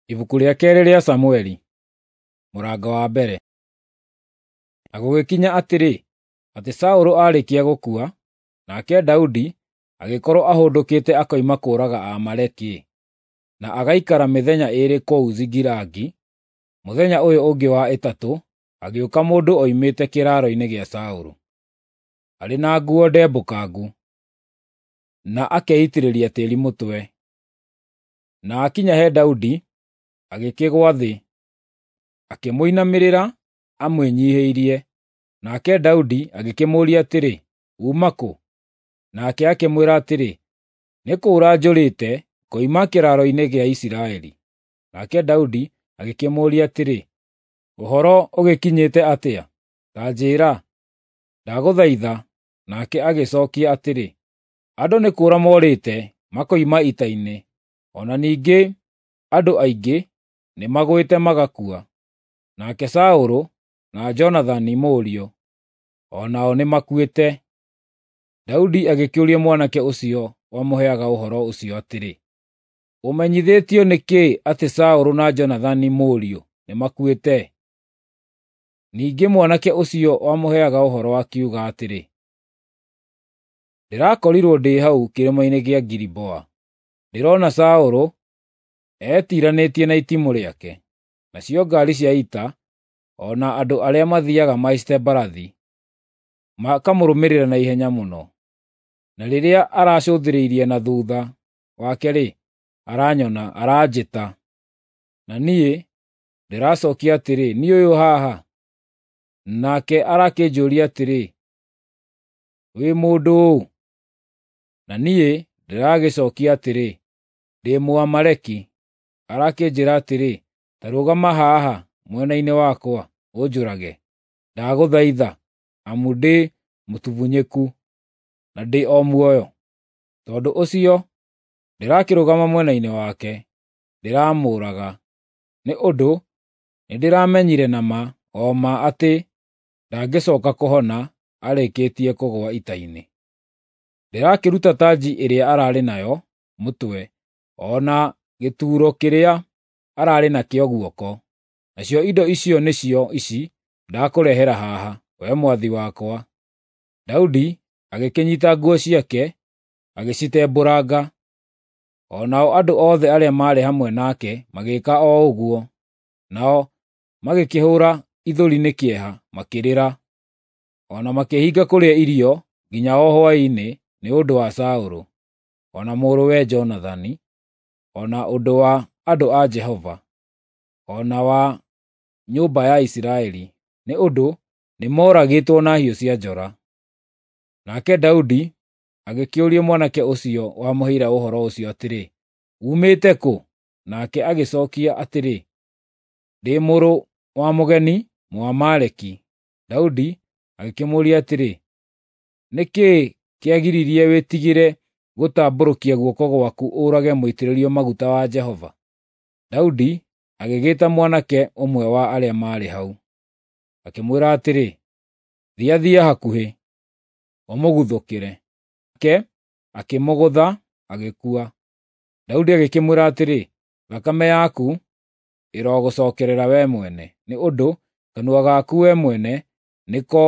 Ibuku rĩa kerĩ rĩa Samũeli, mũrango wa mbere. Na gũgĩkinya atĩ Saũlũ aarĩkia gũkua, nake Daudi agĩkorwo ahũndũkĩte akoima kũũraga Aamaleki, na agaikara mĩthenya ĩĩrĩ kũu Zigilagi. Mũthenya ũyũ ũngĩ wa ĩtatũ agĩũka mũndũ oimĩte kĩraaro-inĩ gĩa Saũlũ, arĩ na nguo ndembũkangu, na akeitĩrĩria tĩĩri mũtwe. Na akinya he Daudi, agĩkĩgwa thĩ, akĩmũinamĩrĩra amwĩnyiihĩrie. Nake Daudi agĩkĩmũũria atĩrĩ, “Uuma kũ?” Nake akĩmwĩra atĩrĩ, “Nĩ kũũra njũrĩte ngoima kĩraaro-inĩ gĩa Isiraeli.” Nake Daudi agĩkĩmũũria atĩrĩ, “Ũhoro ũgĩkinyĩte atĩa? Ta njĩĩra, ndagũthaitha.” Nake agĩcookia atĩrĩ, “Andũ nĩ kũũra morĩte makoima ita-inĩ, o na ningĩ andũ aingĩ nĩmagwĩte magakua. Nake Saũlũ na Jonathani mũriũ, o nao nĩmakuĩte.” Daudi agĩkĩũria mwanake ũcio wamũheaga ũhoro ũcio atĩrĩ, “Ũmenyithĩtio nĩ kĩĩ atĩ Saũlũ na Jonathani mũriũ nĩmakuĩte?” Ningĩ mwanake ũcio wamũheaga ũhoro akiuga atĩrĩ, “Ndĩrakorirwo ndĩ hau kĩrĩma-inĩ gĩa Giliboa, ndĩrona Saũlũ etiiranĩtie na itimũ rĩake, nacio ngaari cia ita, o na andũ arĩa mathiiaga mahaicĩte mbarathi, makamũrũmĩrĩra na ihenya mũno. Na rĩrĩa aracũthĩrĩirie na thuutha wake-rĩ, aranyona, aranjĩta. Na niĩ ndĩracookia atĩrĩ, niĩ ũyũ haha. Nake arakĩnjũũria atĩrĩ, wĩ mũndũ ũ?” Na niĩ ndĩragĩcookia atĩrĩ, “Ndĩ Mũamaleki.” Arakĩnjĩra atĩrĩ, “Ta rũgama haha mwena-inĩ wakwa ũnjũrage, ndagũthaitha, amu ndĩ mũtubunyĩku, na ndĩ o muoyo.” Tondũ ũcio ndĩrakĩrũgama mwena-inĩ wake, ndĩramũũraga, nĩ ũndũ nĩndĩramenyire na ma atĩ ndangĩcooka kũhona arĩkĩtie kũgũa ita-inĩ. Ndĩrakĩruta tanji ĩrĩa ararĩ nayo mũtwe, o na gĩturo kĩrĩa ararĩ nakĩo guoko. Nacio indo icio nĩcio ici ndakũrehera haha, wee mwathi wakwa.” Daudi agĩkĩnyiita nguo ciake agĩcitembũranga, o nao andũ othe arĩa maarĩ hamwe nake magĩĩka o ũguo, nao magĩkĩhũũra ithũri nĩ kĩeha makĩrĩra, o na makĩhinga kũrĩa irio nginya o hwaĩ-inĩ nĩ ũndũ wa Saũlũ, o na mũrũwe Jonathani, o na ũndũ wa andũ a Jehova, o na wa nyũmba ya Isiraeli, nĩ ũndũ nĩmooragĩtwo na hiũ cia njora. Nake Daudi agĩkĩũria mwanake ũcio wamũheire ũhoro ũcio atĩrĩ, “Uumĩte kũ?” Nake agĩcookia atĩrĩ, “Ndĩ mũrũ wa mũgeni Mũamaleki.” Daudi agĩkĩmũũria atĩrĩ, “Nĩ kĩĩ kĩagiririe wĩtigĩre gũtambũrũkia guoko gwaku ũũrage mũitĩrĩrio maguta wa Jehova?” Daudi agĩgĩĩta mwanake ũmwe wa arĩa maarĩ hau, akĩmwĩra atĩrĩ, “Thiathia hakuhĩ, ũmũguthũkĩre.” Nake akĩmũgũtha agĩkua. Daudi agĩkĩmwĩra atĩrĩ, “Thakame yaku ĩrogũcookerera wee mwene, nĩ ũndũ kanua gaku wee mwene nĩko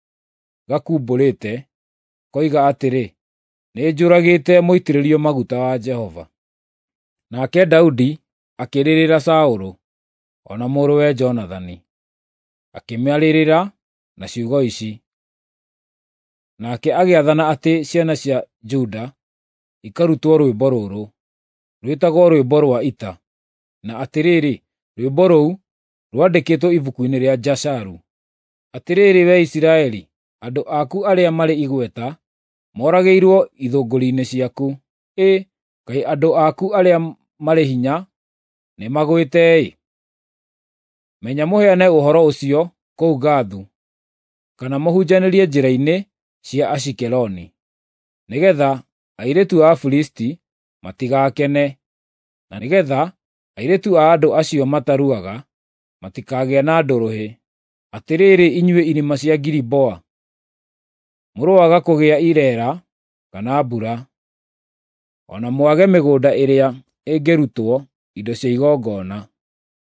gakumbũrĩte, koiga atĩrĩ, ‘Nĩnjũragĩte mũitĩrĩrio maguta wa Jehova.’ ” Nake Daudi akĩrĩrĩra Saũlũ, o na mũrũwe Jonathani, akĩmarĩrĩra na ciugo ici. Nake agĩathana atĩ ciana cia Juda ikarutwo rwĩmbo rũrũ, rwĩtagwo rwĩmbo rwa ita, na atĩrĩrĩ, rwĩmbo rũu rwandĩkĩtwo ibuku-inĩ rĩa Jasharu. “Atĩrĩrĩ, wee Isiraeli, andũ aku arĩa marĩ igweta moragĩirwo ithũngũri-inĩ ciaku. Kaĩ andũ aku arĩa marĩ hinya nĩmagwĩte-ĩ! Menya mũheane ũhoro ũcio kũu Gathu, kana mũhunjanĩrie njĩra-inĩ cia Ashikeloni, nĩgeetha airĩtu a Afilisti matigakene, na nĩgeetha airĩtu a andũ acio mataruaga matikagĩe na ndũrũhĩ. Atĩrĩrĩ, inyuĩ irĩma cia Giliboa, mũroaga kũgĩa ireera kana mbura, o na mwage mĩgũnda ĩrĩa ĩngĩrutwo indo cia igongona.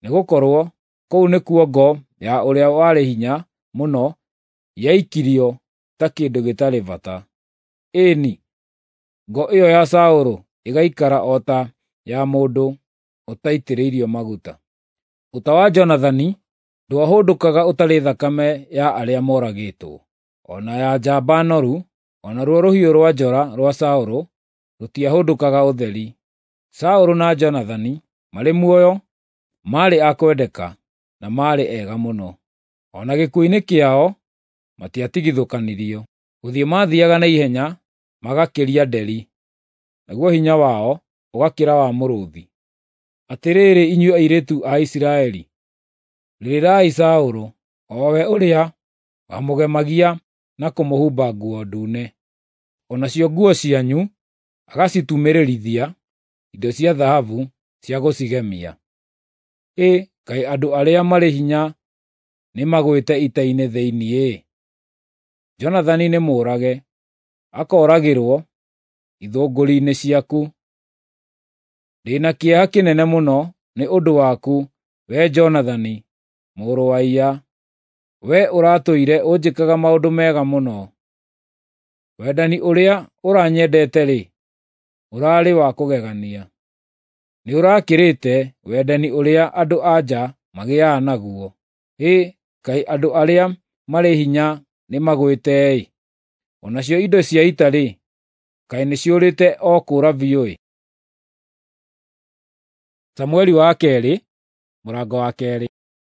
nĩgũkorwo kũu nĩkuo ngo ya ũrĩa warĩ hinya mũno yaikirio ta kĩndũ gĩtarĩ bata. Ĩni, ngo ĩyo ya Saũlũ ĩgaikara o ta ya mũndũ ũtaitĩrĩirio maguta. Ũta wa Jonathani ndwahũndũkaga ũtarĩ thakame ya arĩa moragĩtwo, o na ya njamba noru, o na ruo rũhiũ rwa njora rwa Saũlũ rũtiahũndũkaga ũtheri. Saũlũ na Jonathani marĩ muoyo maarĩ a kwendeka na maarĩ ega mũno. O na gĩkuũ-inĩ kĩao matiatigithũkanirio. Gũthiĩ maathiaga na ihenya magakĩria nderi, naguo hinya wao ũgakĩra wa mũrũũthi. Atĩrĩrĩ, inyuĩ airĩtu a Isiraeli, rĩrĩrai Saũlũ, o we ũrĩa wamũgemagia na kũmũhumba nguo ndune, o nacio nguo cianyu agacitumĩrĩrithia indo cia thahabu cia gũcigemia. Kaĩ andũ arĩa marĩ hinya nĩmagwĩte ita-inĩ thĩinĩ? Jonathani nĩ mũũrage, akooragĩrwo ithũngũri-inĩ ciaku. Ndĩ na kĩeha kĩnene mũno nĩ ũndũ waku, wee Jonathani, mũrũ wa iya. Wee ũratũire ũnjĩkaga maũndũ mega mũno. Wendani ũrĩa ũranyendete-rĩ, ũrarĩ wa kũgegania. Nĩũrakĩrĩte wendani ũrĩa andũ-a-nja magĩaga naguo. Kaĩ andũ arĩa marĩ hinya nĩmagwĩte? O nacio indo cia ita-rĩ, kaĩ nĩciũrĩte o kũũra biũ? Samũeli wa kerĩ, mũrango wa kerĩ.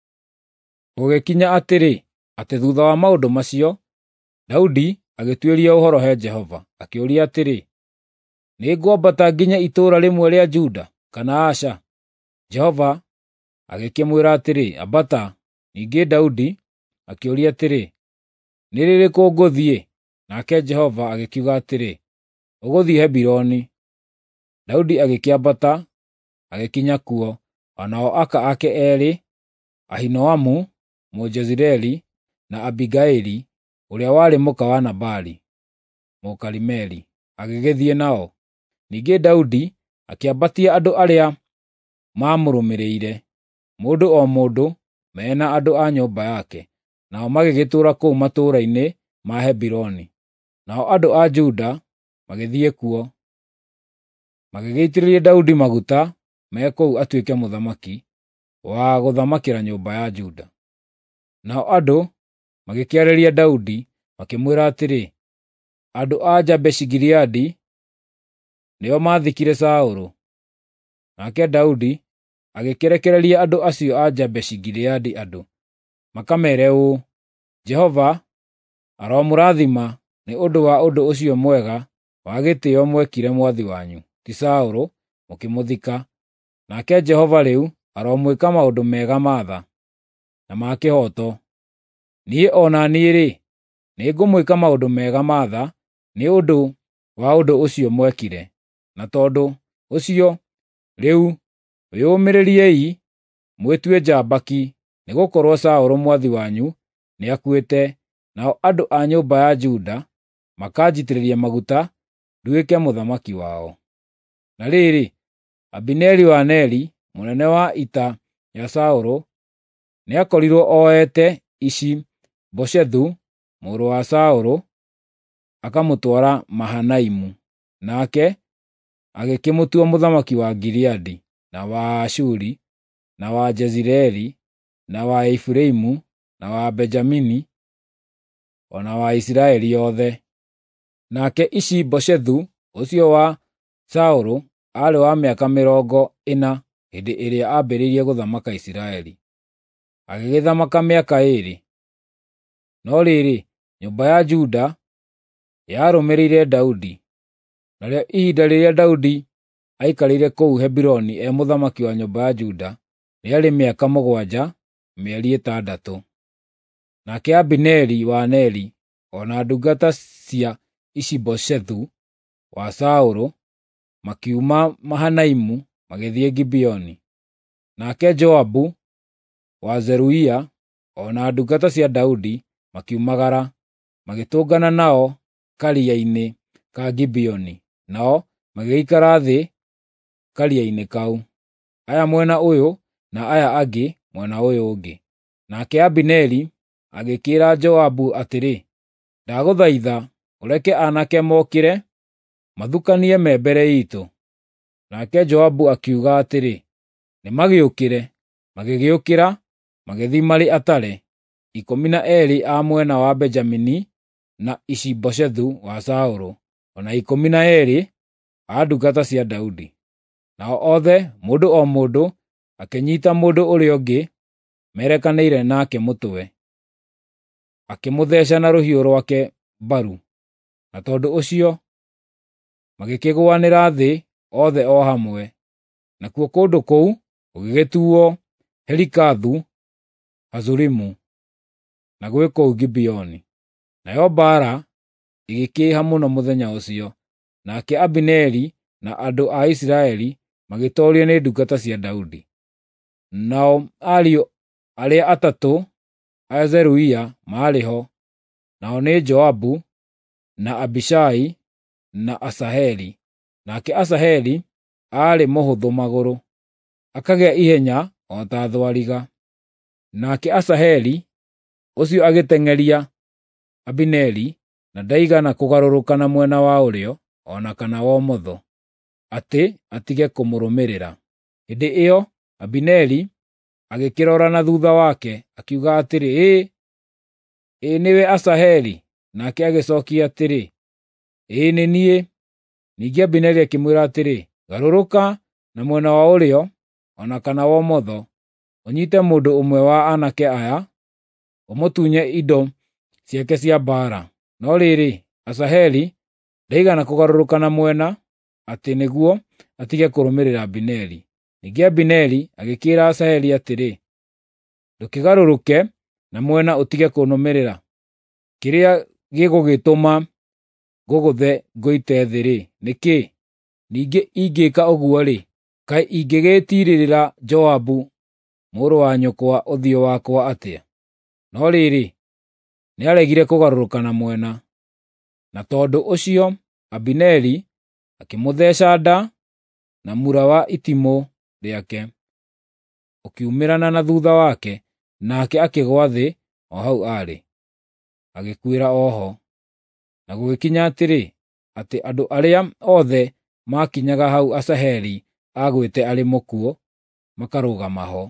Gũgĩkinya atĩ thuutha wa maũndũ macio, Daudi agĩtuĩria ũhoro he Jehova, akĩũria atĩrĩ, nĩngwambata nginya itũũra rĩmwe rĩa Juda, kana aca? Jehova agĩkĩmwĩra atĩrĩ, ambata. Ningĩ Daudi akĩũria atĩrĩ, nĩ rĩrĩkũ ngũthiĩ? Nake Jehova agĩkiuga atĩrĩ, ũgũthiĩ Hebironi. Daudi agĩkĩambata, agĩkinya kuo, o nao aka ake eerĩ, Ahinoamu Mũjezireeli na Abigaili ũrĩa warĩ mũka wa Nabali Mũkarimeli, agĩgĩthiĩ nao. Ningĩ Daudi akĩambatia andũ arĩa maamũrũmĩrĩire, mũndũ o mũndũ mena andũ a nyũmba yake, nao magĩgĩtũũra kũu matũũra-inĩ ma Hebironi. Nao andũ a Juda magĩthiĩ kuo, magĩgĩitĩrĩria Daudi maguta me kũu atuĩke mũthamaki wa gũthamakĩra nyũmba ya Juda. Nao andũ magĩkĩarĩria Daudi, makĩmwĩra atĩrĩ, andũ a Jabeshi-Gileadi nĩo maathikire Saũlũ. Nake Daudi agĩkĩrekereria andũ acio a Jabeshi-Gileadi andũ, makameere ũũ, Jehova aromũrathima nĩ ũndũ wa ũndũ ũcio mwega wa gĩtĩĩo mwekire mwathi wanyu, ti Saũlũ, mũkĩmũthika. Nake Jehova rĩu aromwĩka maũndũ mega ma tha na ma kĩhooto. Niĩ o na niĩ-rĩ, nĩngũmwĩka maũndũ mega ma tha nĩ ũndũ wa ũndũ ũcio mwekire. Na tondũ ũcio, rĩu wĩyũmĩrĩriei, mwĩtue njambaki, nĩgũkorwo Saũlũ mwathi wanyu nĩakuĩte, nao andũ a nyũmba ya Juda makanjitĩrĩria maguta nduĩke mũthamaki wao. Na rĩrĩ, Abineri wa Neri, mũnene wa ita ya Saũlũ, nĩakorirwo oete Ishi-Boshethu mũrũ wa Saũlũ, akamũtwara Mahanaimu, nake agĩkĩmũtua mũthamaki wa Gileadi, na wa Ashuri, na wa Jezireeli, na wa Efiraimu, na wa Benjamini, o na wa Isiraeli yothe. Nake Ishi-Boshethu ũcio wa Saũlũ aarĩ wa mĩaka 40 hĩndĩ ĩrĩa aambĩrĩirie gũthamaka Isiraeli. Agĩgĩthamaka mĩaka 2. No rĩrĩ, nyũmba ya Juda yarũmĩrĩire Daudi. Narĩo ihinda rĩrĩa Daudi aikarĩire kũu Hebironi mũthamaki wa nyũmba ya Juda rĩarĩ mĩaka 7 mĩeri 6. Nake Abineri wa Neri, o na ndungata cia Ishi-Boshethu wa Saũlũ, makiuma Mahanaimu magĩthiĩ Gibeoni. Nake Joabu wa Zeruia, o na ndungata cia Daudi makiumagara, magĩtũngana nao karia-inĩ ka Gibeoni, nao magĩikara thĩ karia-inĩ kau. Aya mwena ũyũ na aya angĩ mwena ũyũ ũngĩ. Nake Abineri agĩkĩĩra Joabu atĩrĩ, ndagũthaitha ũreke aanake mokĩre, mathukanie me mbere iitũ. Nake Joabu akiuga atĩrĩ, nĩmagĩũkĩre. Magĩgĩũkĩra, magĩthiĩ marĩ atare, 12 a mwena wa Benjamini na Ishi-Boshethu wa Saũlũ, o na 12 a ndungata cia Daudi. Nao othe, mũndũ o mũndũ, akĩnyiita mũndũ ũrĩa ũngĩ merekanĩire nake mũtwe, akĩmũtheeca na rũhiũ rwake mbaru. Na tondũ ũcio magĩkĩgũanĩra thĩ othe o hamwe, nakuo kũndũ kũu gũgĩgĩtuuo Helikathu Hazurimu, na gwĩ kũu Gibeoni. Nayo mbaara ĩgĩkĩĩha mũno mũthenya ũcio, nake Abineri na andũ a Isiraeli magĩtoorio nĩ ndungata cia Daudi. Nao ariũ arĩa atatũ a Zeruia maarĩ ho, nao nĩ Joabu, na Abishai, na Asaheli. Nake Asaheli aarĩ mũhũthũ magũrũ, akagĩa ihenya o ta thwariga. Nake Asaheli ũcio agĩteng'eria Abineri, na ndaigana kũgarũrũka na mwena wa ũrĩo o na kana wa ũmotho, atĩ atige kũmũrũmĩrĩra. Hĩndĩ ĩyo Abineri agĩkĩrora na thuutha wake, akiuga atĩrĩ, ĩĩ nĩwe Asaheli? Nake agĩcookia atĩrĩ, ĩĩ nĩ niĩ. Ningĩ Abineri akĩmwĩra atĩrĩ, garũrũka na mwena wa ũrĩo o na kana wa ũmotho, ũnyiite mũndũ ũmwe wa aanake aya, ũmũtunye indo ciake cia mbaara. No rĩrĩ, Asaheli ndaigana kũgarũrũka na mwena, atĩ nĩguo atige kũrũmĩrĩra Abineri. Ningĩ Abineri agĩkĩĩra Asaheli atĩrĩ, ndũkĩgarũrũke na mwena ũtige kũnũmĩrĩra. Kĩrĩa gĩgũgĩtũma ngũgũthe ngũite thĩ-rĩ, nĩ kĩĩ? Ningĩ ingĩĩka ũguo-rĩ, kaĩ ingĩgĩĩtiirĩrĩra Joabu mũrũ wa nyũkwa ũthiũ wakwa atĩa? No rĩrĩ, nĩaregire kũgarũrũka na mwena. Na tondũ ũcio Abineri akĩmũtheeca nda na mura wa itimũ rĩake, ũkiumĩrana na thuutha wake, nake akĩgũa thĩ o hau aarĩ, agĩkuĩra o ho. Na gũgĩkinya atĩrĩ, atĩ andũ arĩa othe maakinyaga hau Asaheli aagwĩte arĩ mũkuũ, makarũgama ho.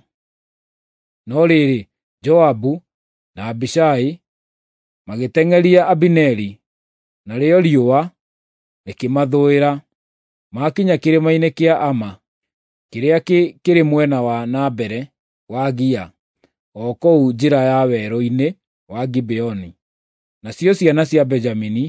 No rĩrĩ, Joabu na Abishai magĩteng'eria Abineri, narĩo riũa rĩkĩmathũĩra. Maakinya kĩrĩma-inĩ kĩa Ama, kĩrĩa kĩrĩ mwena wa na mbere wa Gia, o kũu njĩra ya werũ-inĩ wa Gibeoni. Nacio ciana cia Benjamini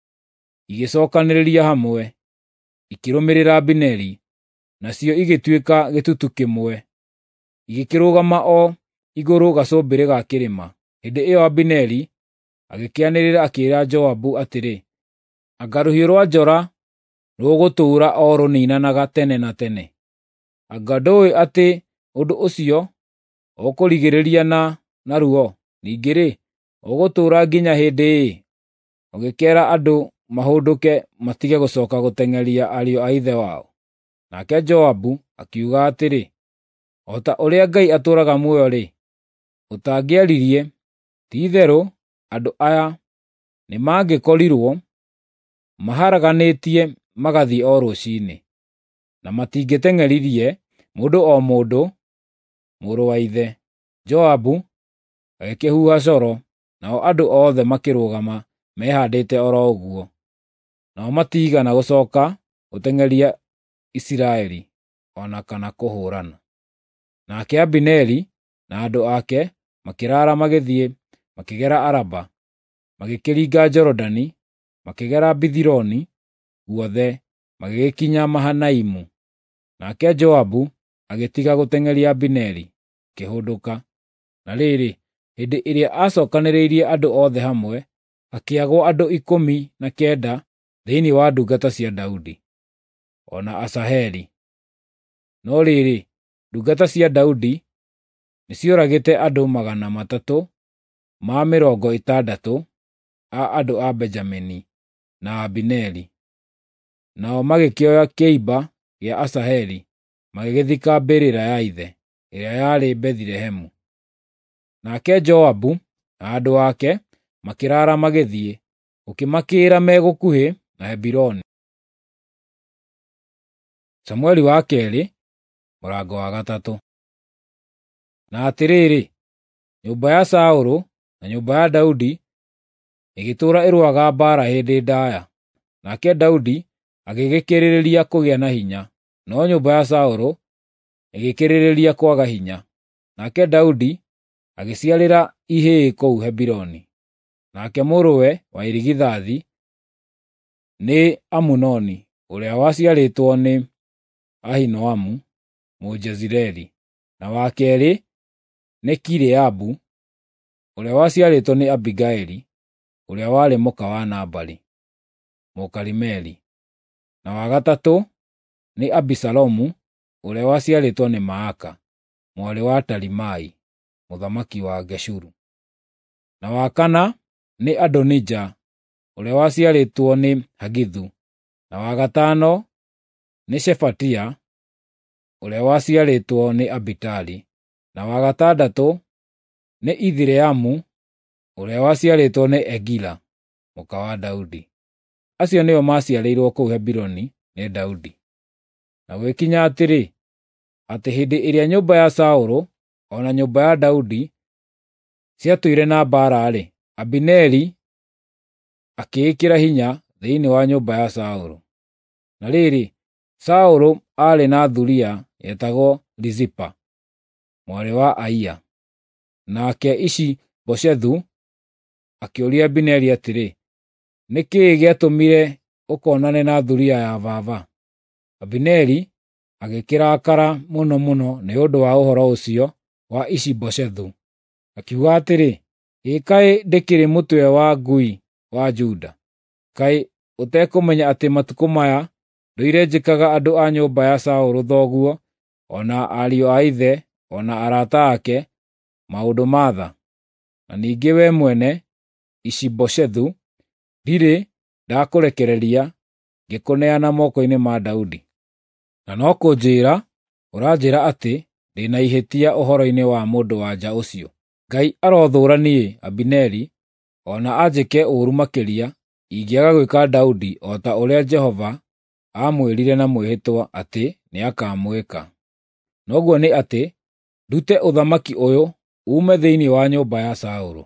igĩcookanĩrĩria hamwe, ikĩrũmĩrĩra Abineri, nacio igĩtuĩka gĩtutu kĩmwe, igĩkĩrũgama o igũrũ gacũmbĩrĩ ga kĩrĩma. Hĩndĩ ĩyo Abineri agĩkĩanĩrĩra akĩĩra Joabu atĩrĩ, anga rũhiũ rwa njora rũgũtũũra o rũniinanaga tene na tene? Anga ndũũĩ atĩ ũndũ ũcio ũkũrigĩrĩria na ruo? Ningĩ-rĩ, ũgũtũũra nginya hĩndĩ-ĩ, ũgĩkeera andũ mahũndũke matige gũcooka gũteng'eria ariũ a ithe wao? Nake Joabu akiuga atĩrĩ, o ta ũrĩa Ngai atũũraga muoyo-rĩ, ũtangĩaririe, ti-itherũ andũ aya nĩmangĩkorirwo maharaganĩtie magathiĩ o rũciinĩ, na matingĩteng'eririe mũndũ o mũndũ mũrũ wa ithe. Joabu agĩkĩhuha coro, nao andũ othe makĩrũgama mehaandĩte o ro ũguo, nao matiigana gũcooka gũteng'eria Isiraeli o na kana kũhũũrana. Nake Abineri na andũ ake makĩraara magĩthiĩ, makĩgera Araba, magĩkĩringa Jorodani, makĩgera Bithironi guothe, magĩgĩkinya Mahanaimu. Nake Joabu agĩtiga gũteng'eria Abineri, akĩhũndũka. Na rĩrĩ, hĩndĩ ĩrĩa acookanĩrĩirie andũ othe hamwe, akĩagwo andũ 19 thĩinĩ wa ndungata cia Daudi, o na Asaheli. No rĩrĩ, ndungata cia Daudi nĩciũragĩte andũ 360 a andũ a Benjamini na Abineri. Nao magĩkĩoya kĩimba gĩa Asaheli, magĩgĩthika mbĩrĩra ya ithe. ĩrĩa yarĩ Bethilehemu. Nake Joabu na andũ ake makĩraara magĩthiĩ, gũkĩmakĩĩra megũkuhĩ na Hebironi. Samũeli wa kerĩ, mũrango wa 3. Na atĩrĩrĩ, nyũmba ya Saũlũ na nyũmba ya Daudi ĩgĩtũũra ĩrũaga mbaara hĩndĩ ndaaya. Nake Daudi agĩgĩkĩrĩrĩria kũgĩa na hinya, no nyũmba ya Saũlũ ĩgĩkĩrĩrĩria kwaga hinya. Nake Daudi agĩciarĩra ihĩĩ kũu Hebironi. Nake mũrũwe wa irigithathi nĩ Amunoni, ũrĩa waciarĩtwo nĩ Ahinoamu Mũjezireeli, na wa keerĩ nĩ Kileabu, ũrĩa waciarĩtwo nĩ Abigaili, ũrĩa warĩ mũka wa Nabali Mũkarimeli, na wa gatatũ nĩ Abisalomu, ũrĩa waciarĩtwo nĩ Maaka, mwarĩ wa Talimai, mũthamaki wa Geshuru, na wa kana nĩ Adonija, ũrĩa waciarĩtwo nĩ Hagithu, na wa gatano nĩ Shefatia, ũrĩa waciarĩtwo nĩ Abitali, na wa gatandatũ nĩ Ithireamu, ũrĩa waciarĩtwo nĩ Egila, mũka wa Daudi. Acio nĩo maciarĩirwo kũu Hebironi nĩ Daudi. Na gwĩkinya atĩrĩ, atĩ hĩndĩ ĩrĩa nyũmba ya Saũlũ o na nyũmba ya Daudi ciatũire na mbaara-rĩ, Abineri akĩĩkĩra hinya thĩinĩ wa nyũmba ya Saũlũ. Na rĩrĩ, Saũlũ aarĩ na thuriya yetagwo Rizipa, mwarĩ wa Aia. Nake Ishi-Boshethu akĩũria Abineri atĩrĩ, nĩ kĩĩ gĩatũmire ũkonane na thuriya ya baba? Abineri agĩkĩrakara mũno mũno nĩ ũndũ wa ũhoro ũcio wa Ishi-Boshethu, akiuga atĩrĩ, ĩ kaĩ ndĩkĩrĩ mũtwe wa ngui wa Juda? Kaĩ ũtekũmenya atĩ matukũ maya ndũire njĩkaga andũ a nyũmba ya Saũlũ thoguo, o na ariũ a ithe, o na arata ake, maũndũ ma tha? Na ningĩ we mwene, Ishi-Boshethu, ndirĩ ndakũrekereria ngĩkũneana moko-inĩ ma Daudi. Na no kũnjĩĩra ũranjĩra atĩ ndĩ na ihĩtia ũhoro-inĩ wa mũndũ-wa-nja ũcio. Ngai arothũũra niĩ, Abineri, o na anjĩke ũũru makĩria, ingĩaga gwĩka Daudi o ta ũrĩa Jehova aamwĩrire na mwĩhĩtwa atĩ nĩakamwĩka. Noguo nĩ atĩ ndute ũthamaki ũyũ uume thĩinĩ wa nyũmba ya Saũlũ.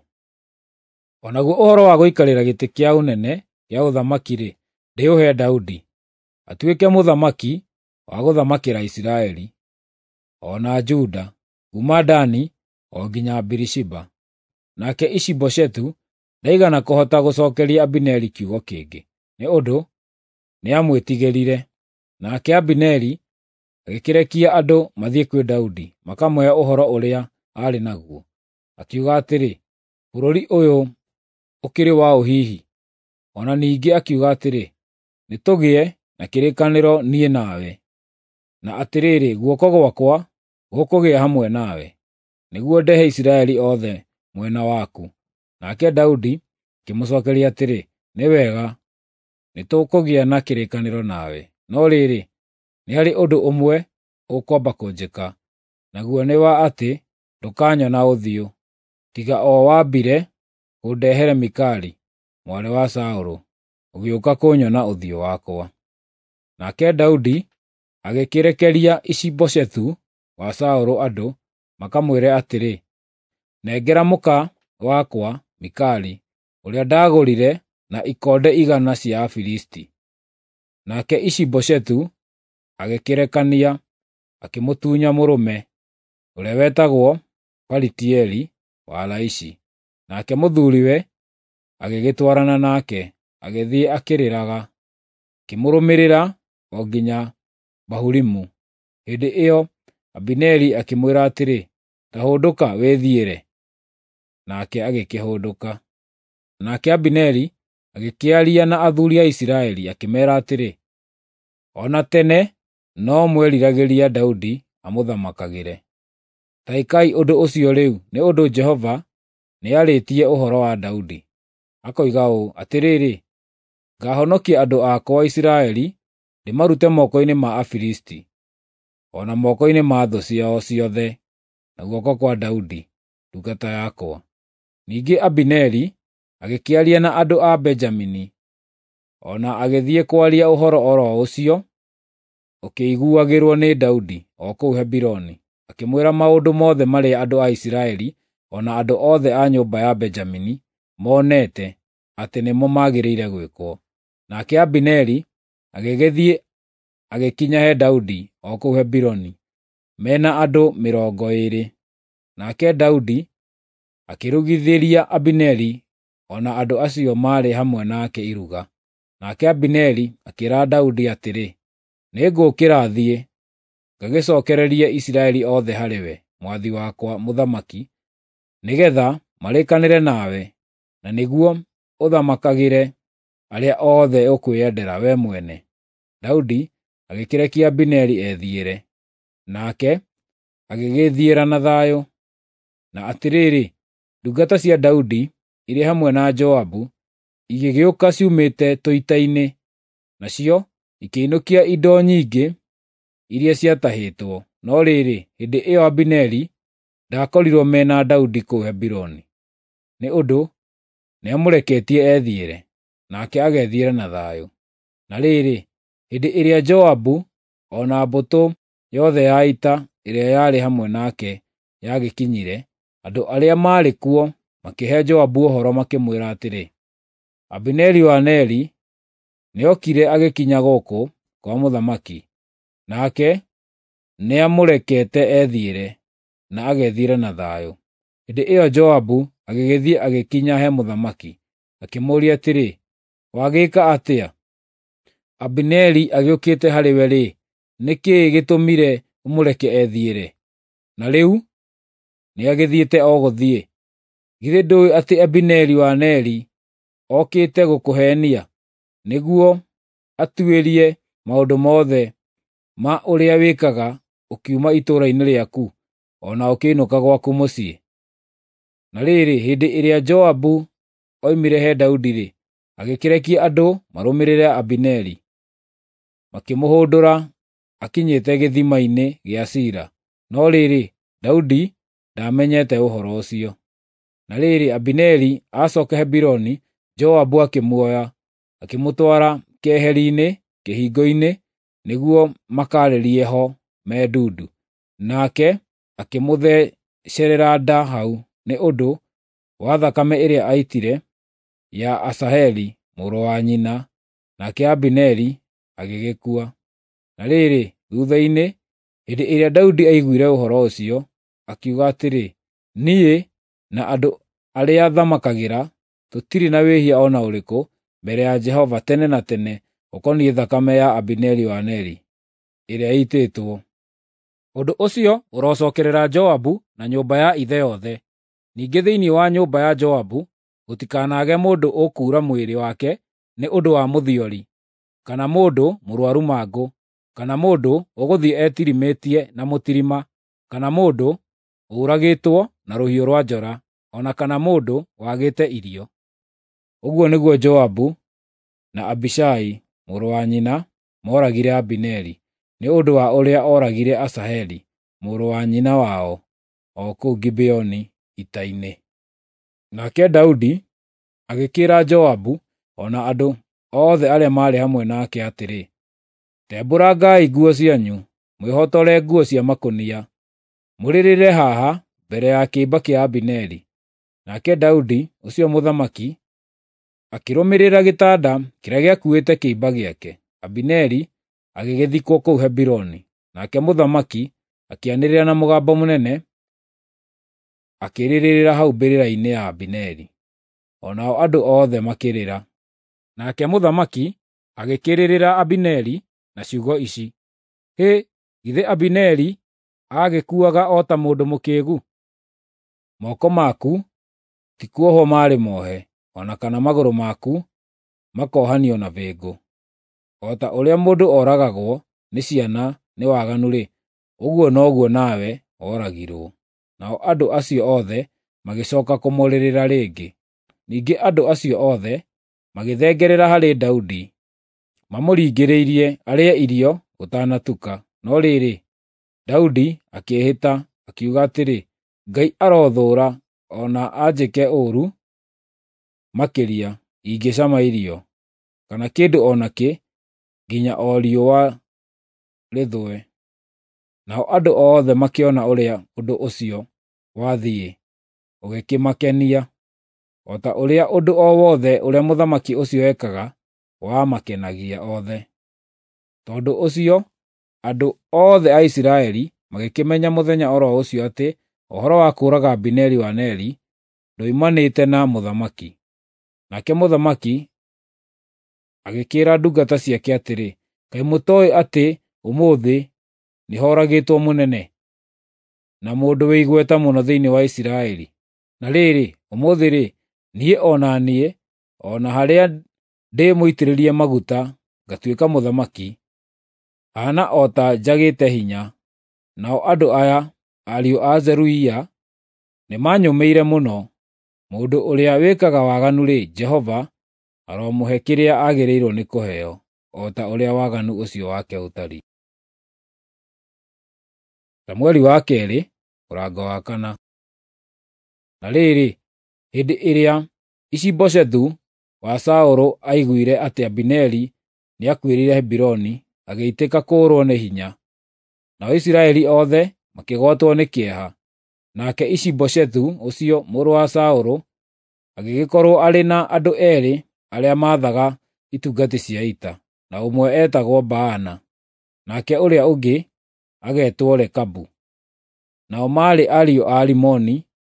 O naguo ũhoro wa gũikarĩra gĩtĩ kĩa ũnene gĩa ũthamaki-rĩ, ndĩũhe Daudi, atuĩke mũthamaki wa gũthamakĩra Isiraeli, o na Juda, kuuma Dani o nginya Birishiba. Nake Ishi-Boshethu ndaigana kũhota gũcookeria Abineri kiugo kĩngĩ, nĩ ũndũ nĩamwĩtigĩrire. Nake Abineri agĩkĩrekia andũ mathiĩ kwĩ Daudi makamũhe ũhoro ũrĩa aarĩ naguo. Akiuga atĩrĩ, bũrũri ũyũ ũkĩrĩ wa ũhihi. O na ningĩ akiuga atĩrĩ, nĩtũgĩe na kĩrĩkanĩro niĩ nawe, na atĩrĩrĩ, guoko gwakwa gũkũgĩa hamwe nawe, nĩguo ndehe Isiraeli othe mwena waku. Nake Daudi akĩmũcookeria atĩrĩ, nĩ wega, nĩtũkũgĩa na kĩrĩkanĩro nawe, no rĩrĩ, nĩ harĩ ũndũ ũmwe ũkwamba kũnjĩka, naguo nĩ wa atĩ ndũkanyona ũthiũ, tiga o wambire kũndehere Mikali, mwarĩ wa Saũlũ, ũgĩũka kũnyona ũthiũ wakwa. Nake Daudi agĩkĩrekeria Ishi-Boshethu wa Saũlũ andũ makamwĩre atĩrĩ, nengera mũka wakwa Mikali, ũrĩa ndagũrire na ikonde 100 cia Afilisti. Nake Ishi-Boshethu agĩkĩrekania, akĩmũtunya mũrũme ũrĩa wetagwo Palitieli wa Laishi. Nake mũthuuriwe agĩgĩtwarana nake, agĩthiĩ akĩrĩraga, akĩmũrũmĩrĩra o nginya Bahurimu. Hĩndĩ ĩyo Abineri akĩmwĩra atĩrĩ, ta hũndũka wĩthiĩre. Nake agĩkĩhũndũka. Nake Abineri agĩkĩaria na athuuri a Isiraeli akĩmeera atĩrĩ, o na tene no mweriragĩria Daudi amũthamakagĩre. Ta ĩkai ũndũ ũcio rĩu, nĩ ũndũ Jehova nĩarĩtie ũhoro wa Daudi. Akoiga ũũ atĩrĩrĩ, ngahonokia andũ akwa Isiraeli ndĩmarute moko-inĩ ma Afilisti, o na moko-inĩ ma thũ ciao ciothe. na guoko kwa Daudi, ndungata yakwa. Ningĩ Abineri agĩkĩaria na andũ a Benjamini, ona agĩthiĩ kwaria ũhoro oro ũcio ũkĩiguagĩrwo nĩ Daudi o kũu Hebironi, akĩmwĩra maũndũ mothe marĩa andũ a Isiraeli ona andũ othe a nyũmba ya Benjamini monete atĩ nĩmo magĩrĩire gwĩkwo. Nake Abineri agĩgĩthiĩ agĩkinya he Daudi o kũu Hebironi, mena andũ 20. Nake Daudi akĩrugithĩria Abineri ona andũ acio maarĩ hamwe nake iruga. Nake Abineri akĩra Daudi atĩrĩ, nĩngũkĩra thiĩ ngagĩcokererie Isiraeli othe harĩwe, mwathi wakwa mũthamaki, nĩgetha marĩkanĩre nawe, na nĩguo ũthamakagĩre arĩa othe ũkwĩendera we mwene. Daudi agĩkĩrekia Abineri ethiĩre, nake agĩgĩthiĩra na thayũ. Na atĩrĩrĩ, ndungata cia Daudi irĩ hamwe na Joabu igĩgĩũka ciumĩte tũita-inĩ, nacio ikĩinũkia indo nyingĩ iria ciatahĩtwo. No rĩrĩ, hĩndĩ ĩyo Abineri ndakorirwo mena Daudi kũu Hebironi, nĩ ũndũ nĩamũreketie ethiĩre, nake agethiĩra na thayũ. Na rĩrĩ, hĩndĩ ĩrĩa Joabu ona mbũtũ yothe ya ita ĩrĩa yarĩ hamwe nake yagĩkinyire, andũ arĩa maarĩ kuo makĩhe Joabu ũhoro makĩmwĩra atĩrĩ, Abineri wa Neri nĩokire agĩkinya gũkũ kwa mũthamaki, nake nĩamũrekete ethiĩre na agethiĩra na thayũ. Hĩndĩ ĩyo Joabu agĩgĩthiĩ agĩkinya he mũthamaki, akĩmũũria atĩrĩ, wagĩka atĩa? Abineri agĩũkĩte harĩwe-rĩ, nĩ kĩĩ gĩtũmire ũmũreke ethiĩre? Na rĩu nĩagĩthiĩte o gũthiĩ. Githĩ ndũĩ atĩ Abineri wa Neri okĩte gũkũheenia, nĩguo atuĩrie maũndũ mothe ma ũrĩa wĩkaga ũkiuma itũũra-inĩ rĩaku, ona ũkĩinũka gwaku mũciĩ? Na rĩrĩ, hĩndĩ ĩrĩa Joabu oimire he Daudi-rĩ, agĩkĩrekia andũ marũmĩrĩre Abineri, makĩmũhũndũra akinyĩte gĩthima-inĩ gĩa Sira. No rĩrĩ, Daudi ndamenyete ũhoro ũcio. Na rĩrĩ, Abineri acooka Hebironi, Joabu akĩmuoya, akĩmũtwara keheri-inĩ kĩhingo-inĩ, nĩguo makarĩrie ho me ndundu. Nake akĩmũthecerera nda hau nĩ ũndũ wa thakame ĩrĩa aitire ya Asaheli mũrũ wa nyina, nake Abineri agĩgĩkua. Na rĩrĩ, thutha-inĩ, hĩndĩ ĩrĩa Daudi aiguire ũhoro ũcio, akiuga atĩrĩ, niĩ na andũ arĩa thamakagĩra tũtirĩ na wĩhia ona ũrĩkũ mbere ya Jehova tene na tene ũkoniĩ thakame ya Abineri wa Neri ĩrĩa ĩitĩtwo. Ũndũ ũcio ũrocookerera Joabu na nyũmba ya ithe yothe. Ningĩ thĩinĩ wa nyũmba ya Joabu gũtikanage mũndũ ũkuura mwĩrĩ wake nĩ ũndũ wa mũthiori, kana mũndũ mũrũaru mangũ, kana mũndũ ũgũthiĩ etirimĩtie na mũtirima, kana mũndũ ũragĩtwo na rũhiũ rwa njora, ona kana mũndũ wagĩte irio. Ũguo nĩguo Joabu na Abishai mũrũ wa nyina mooragire Abineri, nĩ ũndũ wa ũrĩa oragire Asaheli mũrũ wa nyina wao o kũu Gibeoni ita-inĩ. Nake Daudi agĩkĩra Joabu ona andũ othe arĩa maarĩ hamwe nake atĩrĩ, tembũrangai nguo cianyu, mwĩhotore nguo cia makũnia, mũrĩrĩre haha mbere ya kĩimba kĩa Abineri. Nake Daudi ũcio mũthamaki akĩrũmĩrĩra gĩtanda kĩrĩa gĩakuĩte kĩimba gĩake. Abineri agĩgĩthikwo kũu Hebironi, nake mũthamaki akĩanĩrĩra na mũgambo mũnene, akĩrĩrĩra hau mbĩrĩra-inĩ ya Abineri, onao andũ othe makĩrĩra. Nake mũthamaki agĩkĩrĩrĩra Abineri na ciugo ici, hĩ, githĩ Abineri agĩkuaga o ta mũndũ mũkĩĩgu? Moko maku ti kuohwo maarĩ mohe, ona kana magũrũ maku makohanio na bĩngũ. O ta ũrĩa mũndũ oragagwo nĩ ciana nĩ waganu-rĩ, ũguo noguo nawe oragirwo. Nao andũ acio othe magĩcooka kũmũrĩrĩra rĩngĩ. Ningĩ andũ acio othe magĩthengerera harĩ Daudi, mamũringĩrĩirie arĩe irio gũtanatuka. No rĩrĩ, Daudi akĩĩhĩta, akiuga atĩrĩ, Ngai arothũũra ona anjĩke ũũru makĩria ingĩcama irio, kana kĩndũ o nakĩ, nginya o riũa rĩthũe. Nao andũ othe makĩona ũrĩa ũndũ ũcio wathiĩ ũgĩkĩmakenia, o ta ũrĩa ũndũ o wothe ũrĩa mũthamaki ũcio ekaga wamakenagia othe. Tondũ ũcio, andũ othe a Isiraeli magĩkĩmenya mũthenya oro ũcio atĩ ũhoro wa kũũraga Abineri wa Neri ndoimanĩte na mũthamaki. Nake mũthamaki agĩkĩĩra ndungata ciake atĩrĩ, kaĩ mũtooĩ atĩ ũmũthĩ nĩhoragĩtwo mũnene, na mũndũ wĩ igweta mũno thĩinĩ wa Isiraeli? Na rĩrĩ, ũmũthĩ-rĩ, niĩ o na niĩ, o na harĩa ndĩmũitĩrĩrie maguta ngatuĩka mũthamaki, haana o ta njagĩte hinya. Nao andũ aya, ariũ a Zeruia, nĩmanyũmĩire mũno. Mũndũ ũrĩa wĩkaga waganu-rĩ, Jehova aromũhe kĩrĩa agĩrĩirwo nĩ kũheo, o ta ũrĩa waganu ũcio wake ũtariĩ. Samũeli wa kerĩ, mũrango wa 4. Na rĩrĩ, hĩndĩ ĩrĩa Ishi-Boshethu wa Saũlũ aiguire atĩ Abineri nĩakuĩrĩire Hebironi, agĩitĩka kũũrwo nĩ hinya. Nao Isiraeli othe makĩgwatwo nĩ kĩeha. Nake Ishi-Boshethu ũcio mũrũ wa Saũlũ agĩgĩkorwo arĩ na andũ eerĩ arĩa maathaga itungati cia ita, na ũmwe etagwo Baana, nake ũrĩa ũngĩ agetwo Rekabu. Nao maarĩ ariũ a Rimoni